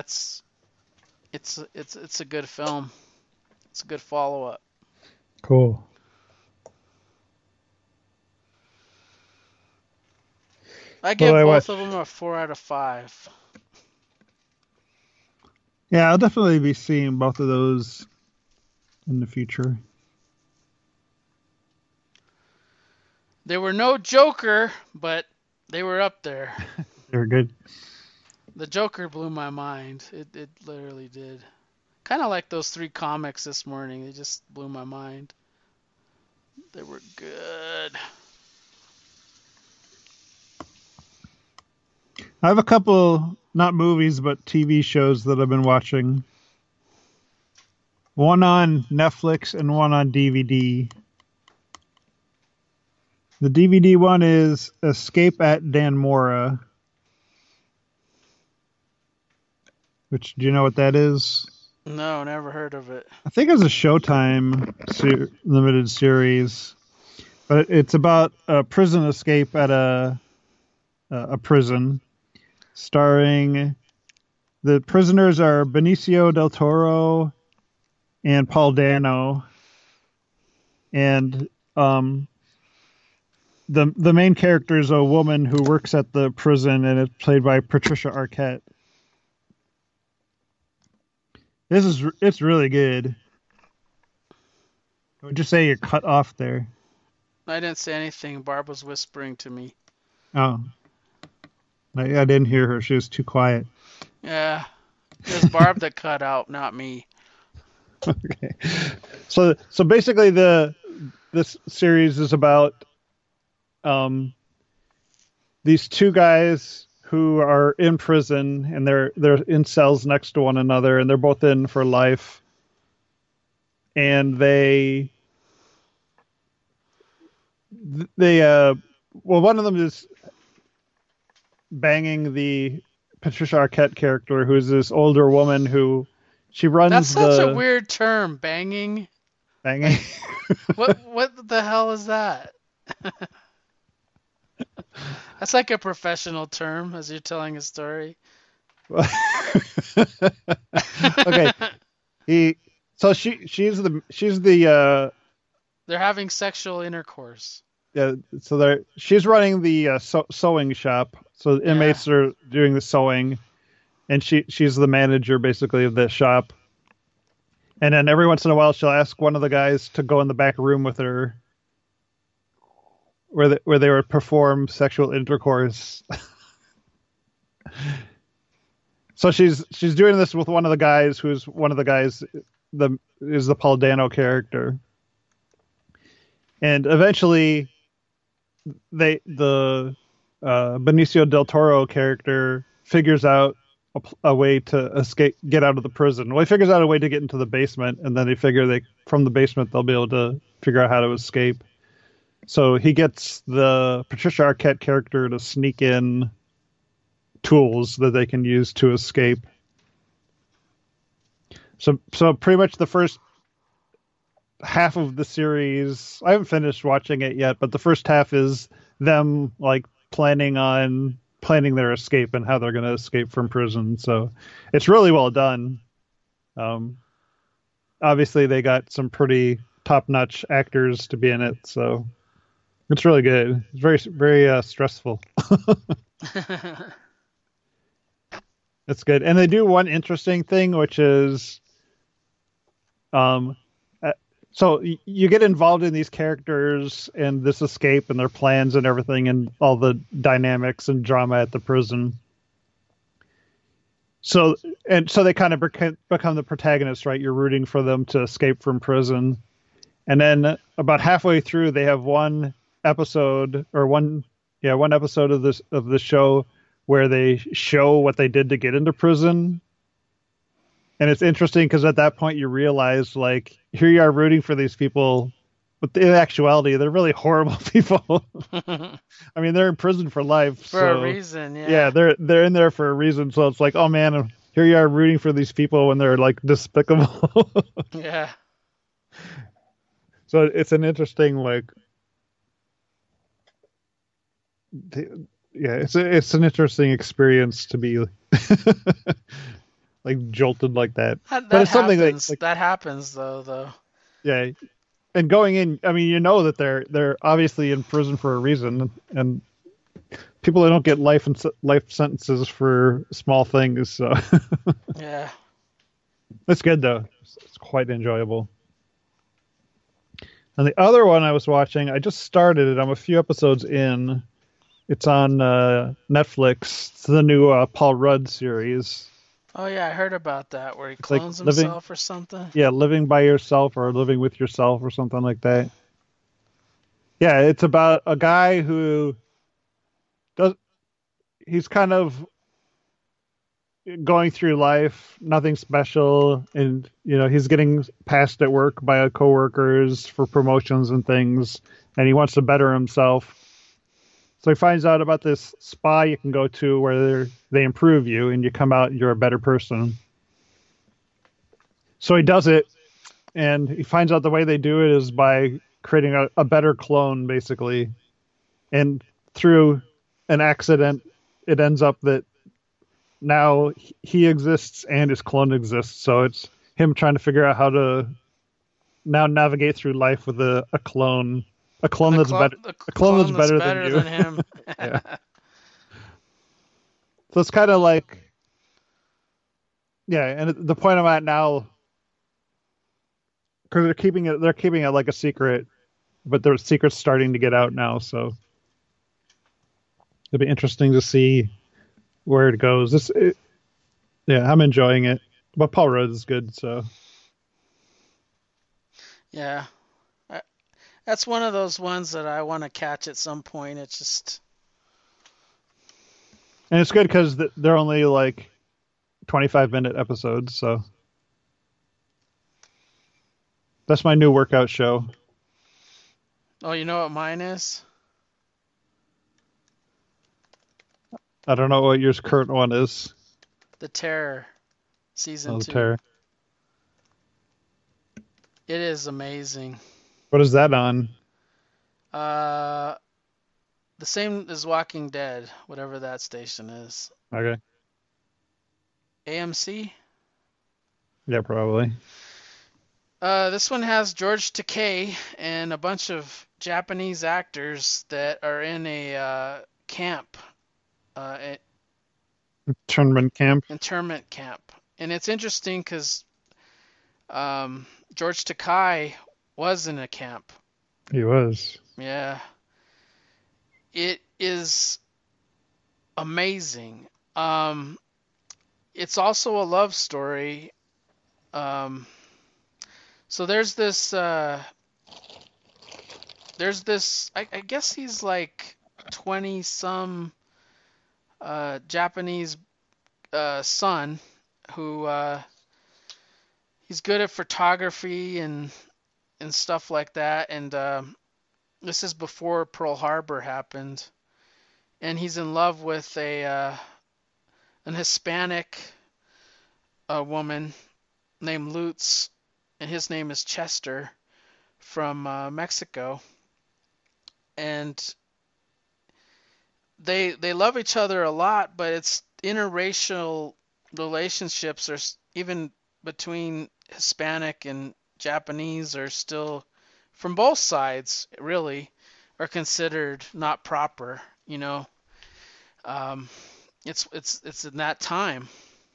it's a good film. It's a good follow up. Cool. I What did give I both watch? of them a 4 out of 5. Yeah, I'll definitely be seeing both of those in the future. There were no Joker, but They were up there. They're good. The Joker blew my mind. It literally did. Kind of like those 3 comics this morning. They just blew my mind. They were good. I have a couple, not movies, but TV shows that I've been watching. One on Netflix and one on DVD. The DVD one is Escape at Danmora. Which, do you know what that is? No, never heard of it. I think it's a Showtime limited series. But it's about a prison escape at a prison. Starring, the prisoners are Benicio del Toro and Paul Dano. And the main character is a woman who works at the prison, and it's played by Patricia Arquette. It's really good. I would just say you're cut off there. I didn't say anything. Barb was whispering to me. Oh. I didn't hear her. She was too quiet. Yeah. It was Barb that cut out, not me. Okay. So basically this series is about these two guys who are in prison, and they're in cells next to one another, and they're both in for life. And they one of them is banging the Patricia Arquette character, who's this older woman who she runs. That's such a weird term, banging. Banging. What the hell is that? That's like a professional term as you're telling a story. Okay. She's the they're having sexual intercourse. Yeah, so she's running the sewing shop. So the inmates are doing the sewing, and she's the manager basically of the shop. And then every once in a while, she'll ask one of the guys to go in the back room with her, where they would perform sexual intercourse. So she's doing this with one of the guys, who's one of the guys is the Paul Dano character. And eventually, the Benicio del Toro character figures out a way to escape, get out of the prison. Well, he figures out a way to get into the basement, and then they figure from the basement they'll be able to figure out how to escape. So he gets the Patricia Arquette character to sneak in tools that they can use to escape. So pretty much the first half of the series, I haven't finished watching it yet, but the first half is them like planning their escape and how they're going to escape from prison. So it's really well done. Obviously they got some pretty top-notch actors to be in it, so it's really good. It's very, very stressful. It's good. And they do one interesting thing, which is so you get involved in these characters and this escape and their plans and everything and all the dynamics and drama at the prison. So they kind of become the protagonists, right? You're rooting for them to escape from prison. And then about halfway through, they have one episode of the show where they show what they did to get into prison. And it's interesting because at that point you realize, like, here you are rooting for these people, but in actuality, they're really horrible people. I mean, they're in prison for life. For a reason, yeah. Yeah, they're in there for a reason. So it's like, oh man, here you are rooting for these people when they're like despicable. Yeah. So it's an interesting, like, it's an interesting experience to be like jolted like that. But it's something that happens though. Yeah, and going in, I mean, you know that they're obviously in prison for a reason, and people that don't get life sentences for small things. So yeah, it's good though. It's quite enjoyable. And the other one I was watching, I just started it. I'm a few episodes in. It's on Netflix. It's the new Paul Rudd series. Oh yeah, I heard about that where he It's like clones living, himself or something. yeah, living by yourself or living with yourself or something like that. Yeah, it's about a guy who does. He's kind of going through life, nothing special, and he's getting passed at work by coworkers for promotions and things, and he wants to better himself. So he finds out about this spa you can go to where they improve you, and you come out you're a better person. So he does it, and he finds out the way they do it is by creating a better clone, basically. And through an accident, it ends up that now he exists and his clone exists. So it's him trying to figure out how to now navigate through life with a clone, a clone that's better, The a clone that's clone that's better than better you. than him. Yeah. So it's kind of like, yeah. And the point I'm at now, because they're keeping it like a secret, but their secret's starting to get out now. So it'll be interesting to see where it goes. Yeah, I'm enjoying it. But Paul Rudd is good, so. Yeah. I, that's one of those ones that I want to catch at some point. It's just And it's good because they're only like 25-minute episodes, so that's my new workout show. oh, you know what mine is? I don't know what your current one is. The Terror season Oh, the 2. Terror. It is amazing. What is that on? Uh the same as Walking Dead, whatever that station is. Okay. AMC? Yeah, probably. This one has George Takei and a bunch of Japanese actors that are in a camp, uh, Tournament camp. internment camp. And it's interesting because George Takei was in a camp. He was. Yeah, it is amazing. Um, it's also a love story. Um, so there's this. I guess he's like 20 some Japanese son who he's good at photography and stuff like that. And this is before Pearl Harbor happened, and he's in love with a an Hispanic woman named Lutz, and his name is Chester from Mexico, and they love each other a lot, but it's interracial relationships or even between Hispanic and Japanese are still from both sides really are considered not proper, you know. Um, it's in that time,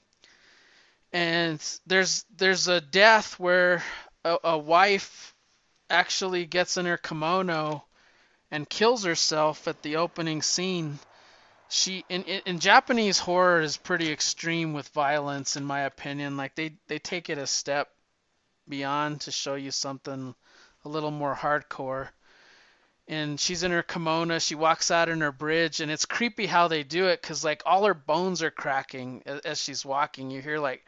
and there's a death where a wife actually gets in her kimono and kills herself at the opening scene. She in Japanese horror is pretty extreme with violence in my opinion. Like they take it a step beyond to show you something a little more hardcore. And she's in her kimono, she walks out in her bridge, and it's creepy how they do it because like all her bones are cracking as she's walking. You hear like,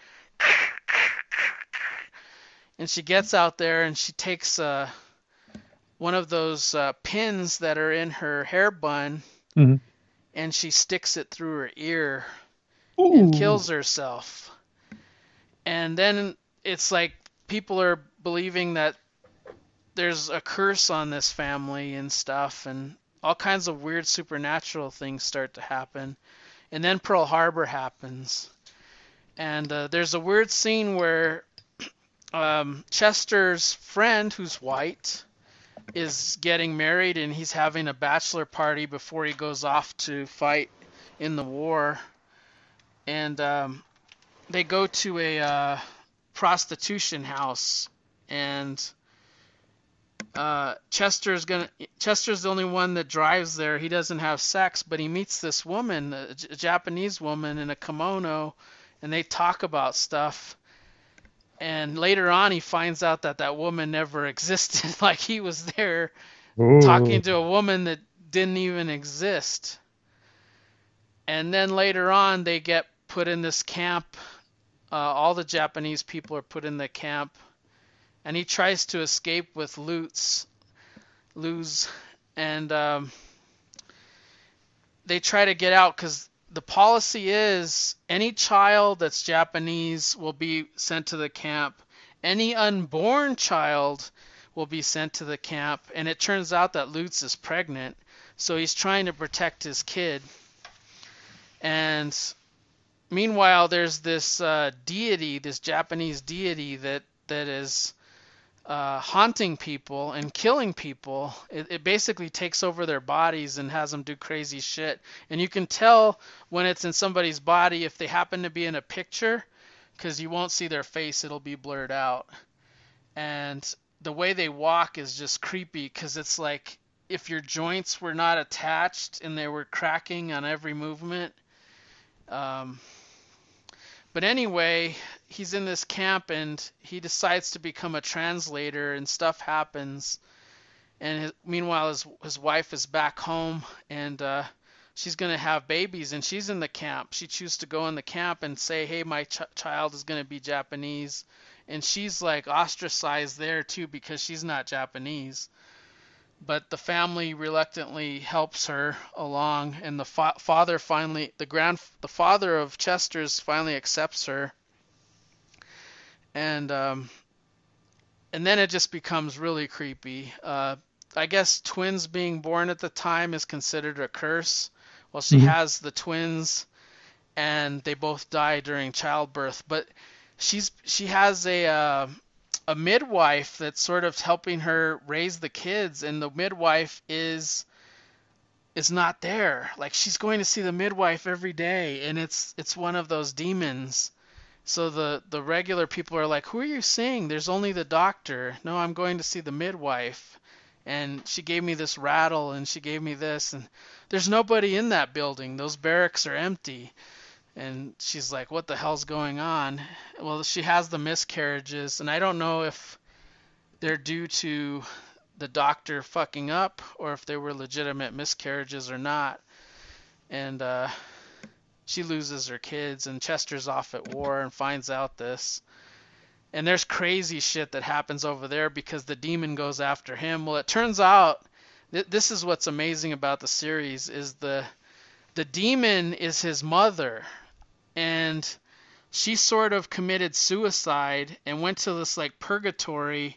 and she gets out there and she takes one of those pins that are in her hair bun Mm-hmm. and she sticks it through her ear and Ooh. kills herself. And then it's like people are believing that there's a curse on this family and stuff, and all kinds of weird supernatural things start to happen. And then Pearl Harbor happens, and there's a weird scene where Chester's friend, who's white, is getting married, and he's having a bachelor party before he goes off to fight in the war. And they go to a prostitution house, and Chester's the only one that drives there. He doesn't have sex, but he meets this woman, a Japanese woman in a kimono, and they talk about stuff. And later on, he finds out that that woman never existed. Like he was there Ooh. talking to a woman that didn't even exist. And then later on, they get put in this camp. All the Japanese people are put in the camp, and he tries to escape with Luz, and they try to get out because the policy is any child that's Japanese will be sent to the camp. Any unborn child will be sent to the camp, and it turns out that Lutz is pregnant, so he's trying to protect his kid. And meanwhile, there's this deity, this Japanese deity that is haunting people and killing people. It basically takes over their bodies and has them do crazy shit. And you can tell when it's in somebody's body if they happen to be in a picture, because you won't see their face, it'll be blurred out. And the way they walk is just creepy, because it's like if your joints were not attached and they were cracking on every movement. But anyway, he's in this camp and he decides to become a translator, and stuff happens. And meanwhile, his wife is back home, and she's going to have babies, and she's in the camp. She chooses to go in the camp and say, hey, my child is going to be Japanese. And she's like ostracized there too because she's not Japanese. But the family reluctantly helps her along, and the father finally, the father of Chester's finally accepts her, and then it just becomes really creepy. I guess twins being born at the time is considered a curse. Well, she has the twins, and they both die during childbirth, but she has a midwife that's sort of helping her raise the kids, and the midwife is not there. Like she's going to see the midwife every day, and it's one of those demons. So the regular people are like, who are you seeing? There's only the doctor. No, I'm going to see the midwife. And she gave me this rattle, and she gave me this, and there's nobody in that building. Those barracks are empty. And she's like, what the hell's going on? Well, she has the miscarriages, and I don't know if they're due to the doctor fucking up or if they were legitimate miscarriages or not. And she loses her kids, and Chester's off at war and finds out this. And there's crazy shit that happens over there because the demon goes after him. Well, it turns out this is what's amazing about the series is the demon is his mother, and she sort of committed suicide and went to this like purgatory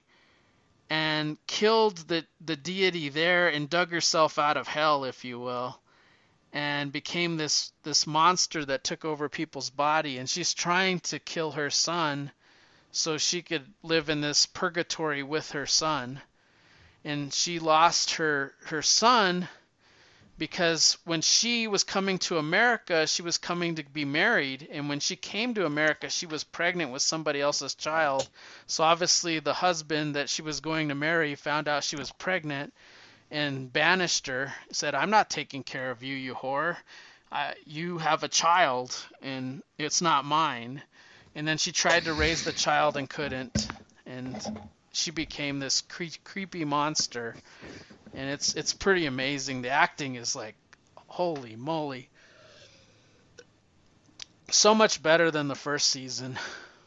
and killed the deity there and dug herself out of hell, if you will, and became this monster that took over people's body. And she's trying to kill her son so she could live in this purgatory with her son. And she lost her son because when she was coming to America, she was coming to be married. And when she came to America, she was pregnant with somebody else's child. So obviously the husband that she was going to marry found out she was pregnant and banished her, said, I'm not taking care of you, you whore. You have a child, and it's not mine. And then she tried to raise the child and couldn't. And she became this creepy monster. And it's pretty amazing. The acting is like, holy moly. So much better than the first season.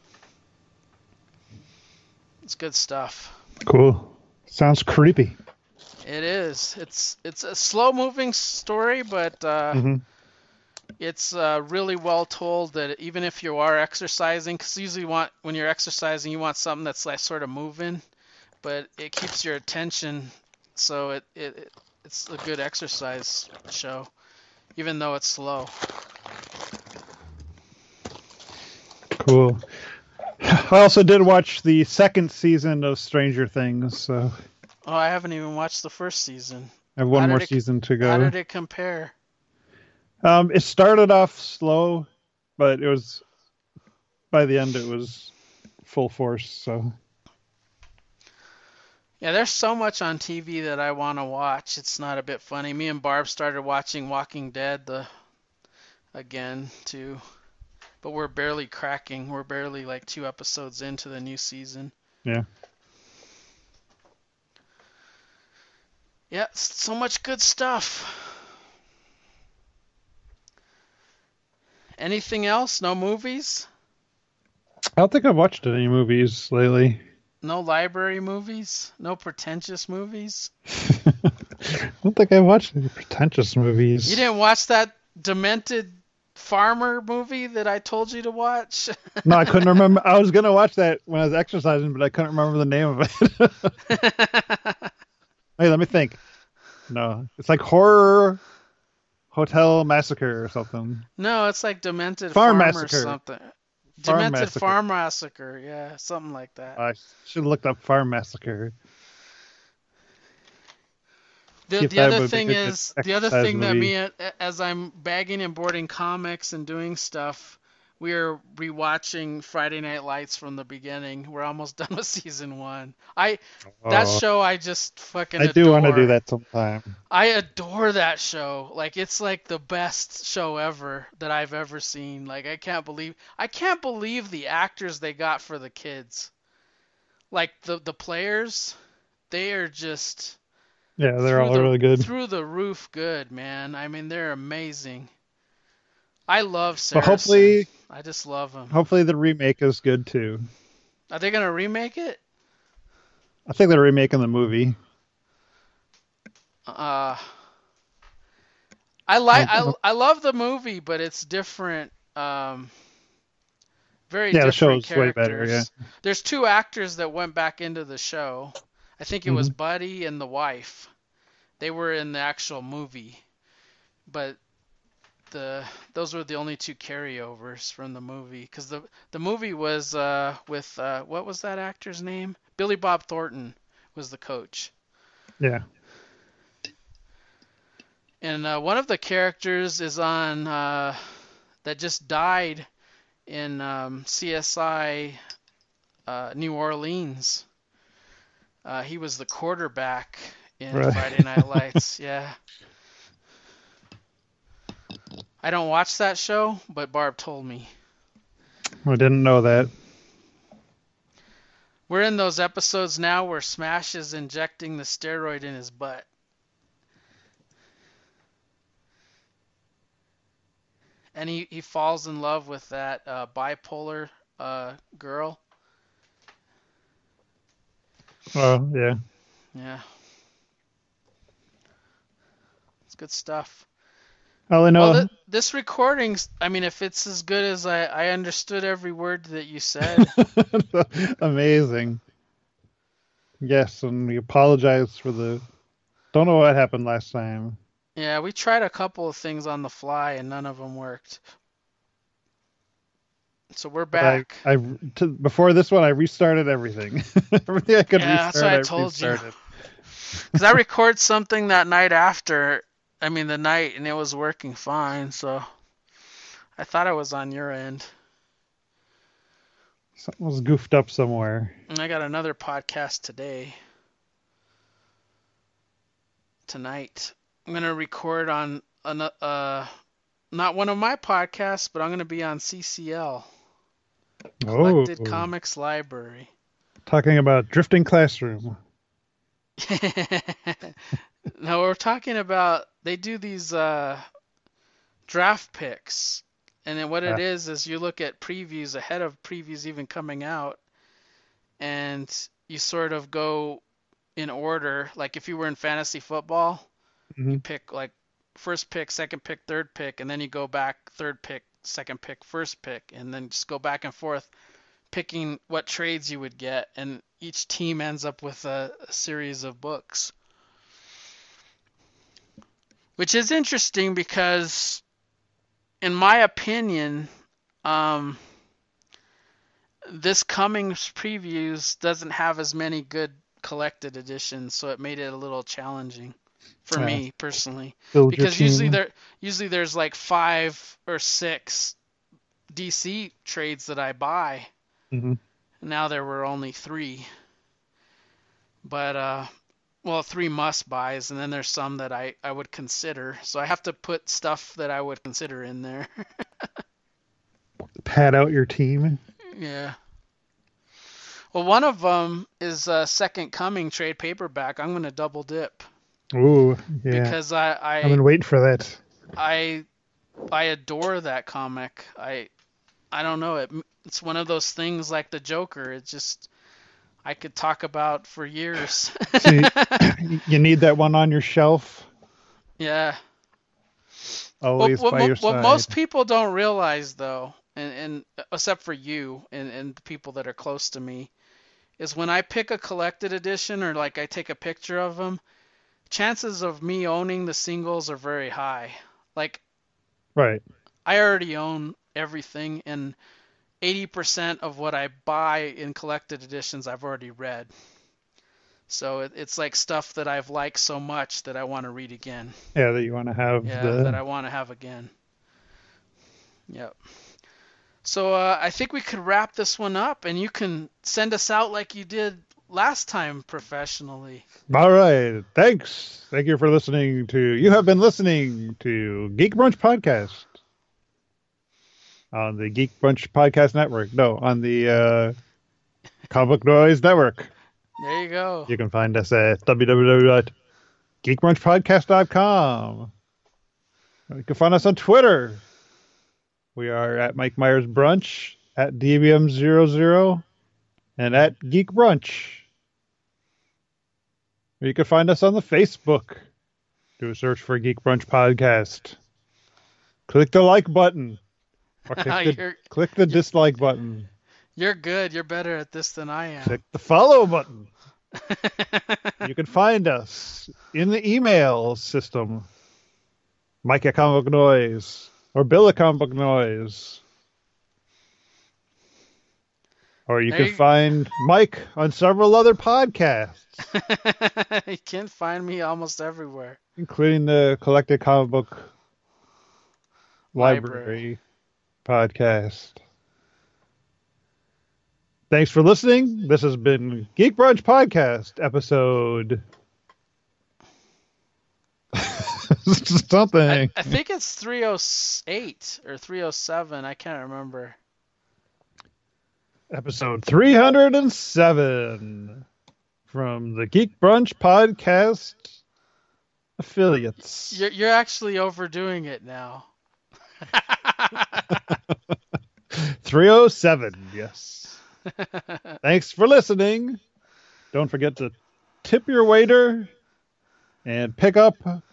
It's good stuff. Cool. Sounds creepy. It is. It's a slow-moving story, but it's really well told. That even if you are exercising, because usually when you're exercising, you want something that's like sort of moving, but it keeps your attention. So it's a good exercise show, even though it's slow. Cool. I also did watch the second season of Stranger Things, so Oh, I haven't even watched the first season. I have one more season to go. How did it compare? It started off slow, but by the end it was full force. So Yeah, there's so much on TV that I want to watch. It's not a bit funny. Me and Barb started watching Walking Dead again too, but we're barely cracking. We're barely like 2 episodes into the new season. Yeah. Yeah, so much good stuff. Anything else? No movies? I don't think I've watched any movies lately. No library movies? No pretentious movies? I don't think I've watched any pretentious You movies. didn't watch that demented farmer movie that I told you to watch? No, I couldn't remember. I was gonna watch that when I was exercising, but I couldn't remember the name of it. Hey, let me think. No, it's like Horror Hotel Massacre or something. No, it's like Demented Farm Farm or Massacre. something. Farm Demented Massacre. Farm Massacre, yeah, something like that. I should have looked up Farm Massacre. The See if the that other would be a thing good is the other exercise thing that movie. me as I'm bagging and boarding comics and doing stuff, we are rewatching Friday Night Lights from the beginning. We're almost done with season 1. That Oh, show I just fucking I do want to do adore. that sometime. I adore that show. Like it's like the best show ever that I've ever seen. Like I can't believe the actors they got for the kids. Like the players, they are just Yeah, they're through all the really good. through the roof good, man. I mean, they're amazing. I love But Saracen. I just love him. hopefully the remake is good too. Are they gonna remake it? I think they're remaking the movie. Uh, I, I love the movie, but it's different. Very yeah, the different show's way better. Yeah. characters. There's 2 actors that went back into the show. I think it was Hmm. Buddy and the wife. They were in the actual movie, but the those were the only 2 carryovers from the movie because the movie was with what was that actor's name? Billy Bob Thornton was the coach, Yeah. and one of the characters is on that just died in CSI New Orleans. He was the quarterback in Right. Friday Night Lights. Yeah. I don't watch that show, but Barb told me. I didn't know that. We're in those episodes now where Smash is injecting the steroid in his butt. And he falls in love with that bipolar girl. Oh, yeah. Yeah, it's good stuff. All I Well, know, this recording's, I mean, if it's as good as I understood every word that you said. amazing. Yes, and we apologize for the. Don't know what happened last time. Yeah, we tried a couple of things on the fly and none of them worked. So we're But back. before this one, I restarted everything. Everything I could Yeah, that's restart, what I I told you. restarted. Because I record something that night after, I mean the night, and it was working fine. So I thought it was on your end. Something was goofed up somewhere. And I got another podcast tonight. I'm gonna record on not one of my podcasts, but I'm gonna be on CCL, Oh, Collected Comics Library. talking about drifting classroom. No, we're talking about they do these draft picks, and then what it Ah, is you look at previews ahead of previews even coming out, and you sort of go in order. Like if you were in fantasy football, you mhm. pick like first pick, second pick, third pick, and then you go back third pick, second pick, first pick, and then just go back and forth picking what trades you would get, and each team ends up with a series of books, which is interesting because, in my opinion, um, this Cummings previews doesn't have as many good collected editions, so it made it a little challenging for Yeah, me personally. build your Because usually team. there's like 5 or 6 DC trades that I buy. Hmm. Now there were only 3. But well, three must buys, and then there's some that I would consider. So I have to put stuff that I would consider in there. Pad out your team. Yeah. Well, one of them is Second Coming trade paperback. I'm gonna double dip Ooh, yeah. because I've been waiting for that. I I adore that comic. I don't know, it's one of those things like the Joker. It just I could talk about for years. So you need that one on your shelf, Yeah. always by your What side. most people don't realize though, and except for you and the people that are close to me, is when I pick a collected edition or like I take a picture of them, chances of me owning the singles are very high. Like Right. I already own everything, and 80% of what I buy in collected editions I've already read. So it's like stuff that I've liked so much that I want to read again. Yeah, that you want to have Yeah, that the. I want to have again. Yep. So I think we could wrap this one up, and you can send us out like you did last time professionally. All right. Thanks. Thank you for listening to. You have been listening to Geek Brunch Podcast on the Geek Brunch Podcast Network. No, on the Comic Noise Network. There you go. You can find us at www.geekbrunchpodcast.com. You can find us on Twitter. We are at Mike Myers Brunch, at DBM00, and at Geek Brunch. You can find us on the Facebook. Do a search for Geek Brunch Podcast. Click the like button. Or click the dislike button. You're good. You're better at this than I am. Click the follow button. You can find us in the email system. Mike at Comic Book Noise. Or Bill at Comic Book Noise. Or you can find Mike on several other podcasts. You can find me almost everywhere. Including the Collected Comic Book Library podcast. Thanks for listening. This has been Geek Brunch Podcast episode something. I think it's 308 or 307. I can't remember. Episode 307 from the Geek Brunch Podcast affiliates. You're actually overdoing it now. 307, yes. Thanks for listening. Don't forget to tip your waiter and pick up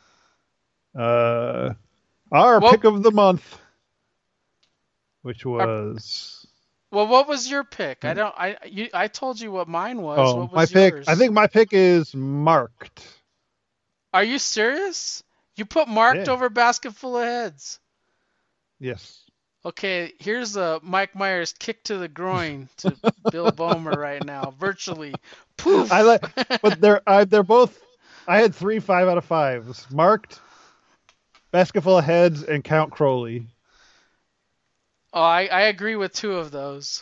our pick of the month, which was. Well, what was your pick? I told you what mine was. Oh, what was my pick. yours? I think my pick is Marked. Are you serious? You put Marked over Basket Full of Heads. Yes. Okay, here's a Mike Myers kick to the groin to Bill Bomer right now, virtually. Poof. But they're both. I had 3 5 out of 5s. Marked, Basket Full of Heads, and Count Crowley. Oh, I agree with 2 of those.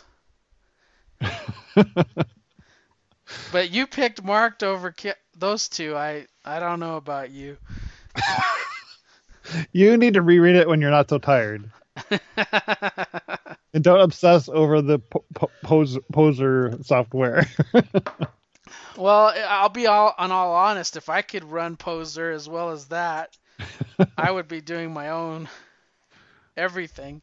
But you picked Marked over those 2. I don't know about you. You need to reread it when you're not so tired. And don't obsess over the poser software. Well, I'll be all honest. If I could run Poser as well as that, I would be doing my own everything.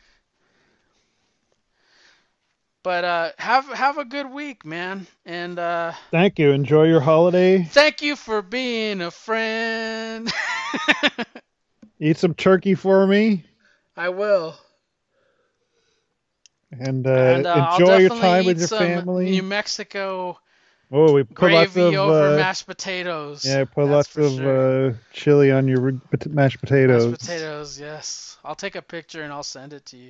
But have a good week, man. And thank you. Enjoy your holiday. Thank you for being a friend. Eat some turkey for me. I will. And enjoy your time with your family. New Mexico. Oh, we put gravy lots of over mashed potatoes. Yeah, put lots of chili on your mashed potatoes. Mashed potatoes, yes. I'll take a picture and I'll send it to you.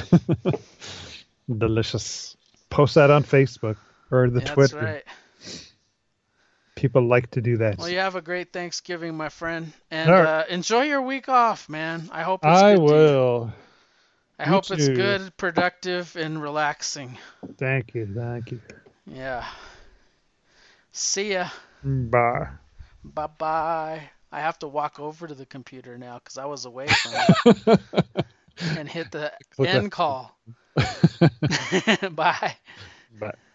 Delicious. Post that on Facebook or the Twitter. That's right. People like to do that. Well, you have a great Thanksgiving, my friend, and enjoy your week off, man. I hope it's good. I will. I hope it's good, productive, and relaxing. Thank you. Yeah. See ya. Bye. Bye bye. I have to walk over to the computer now because I was away from it and hit the Click end call. Bye. Bye.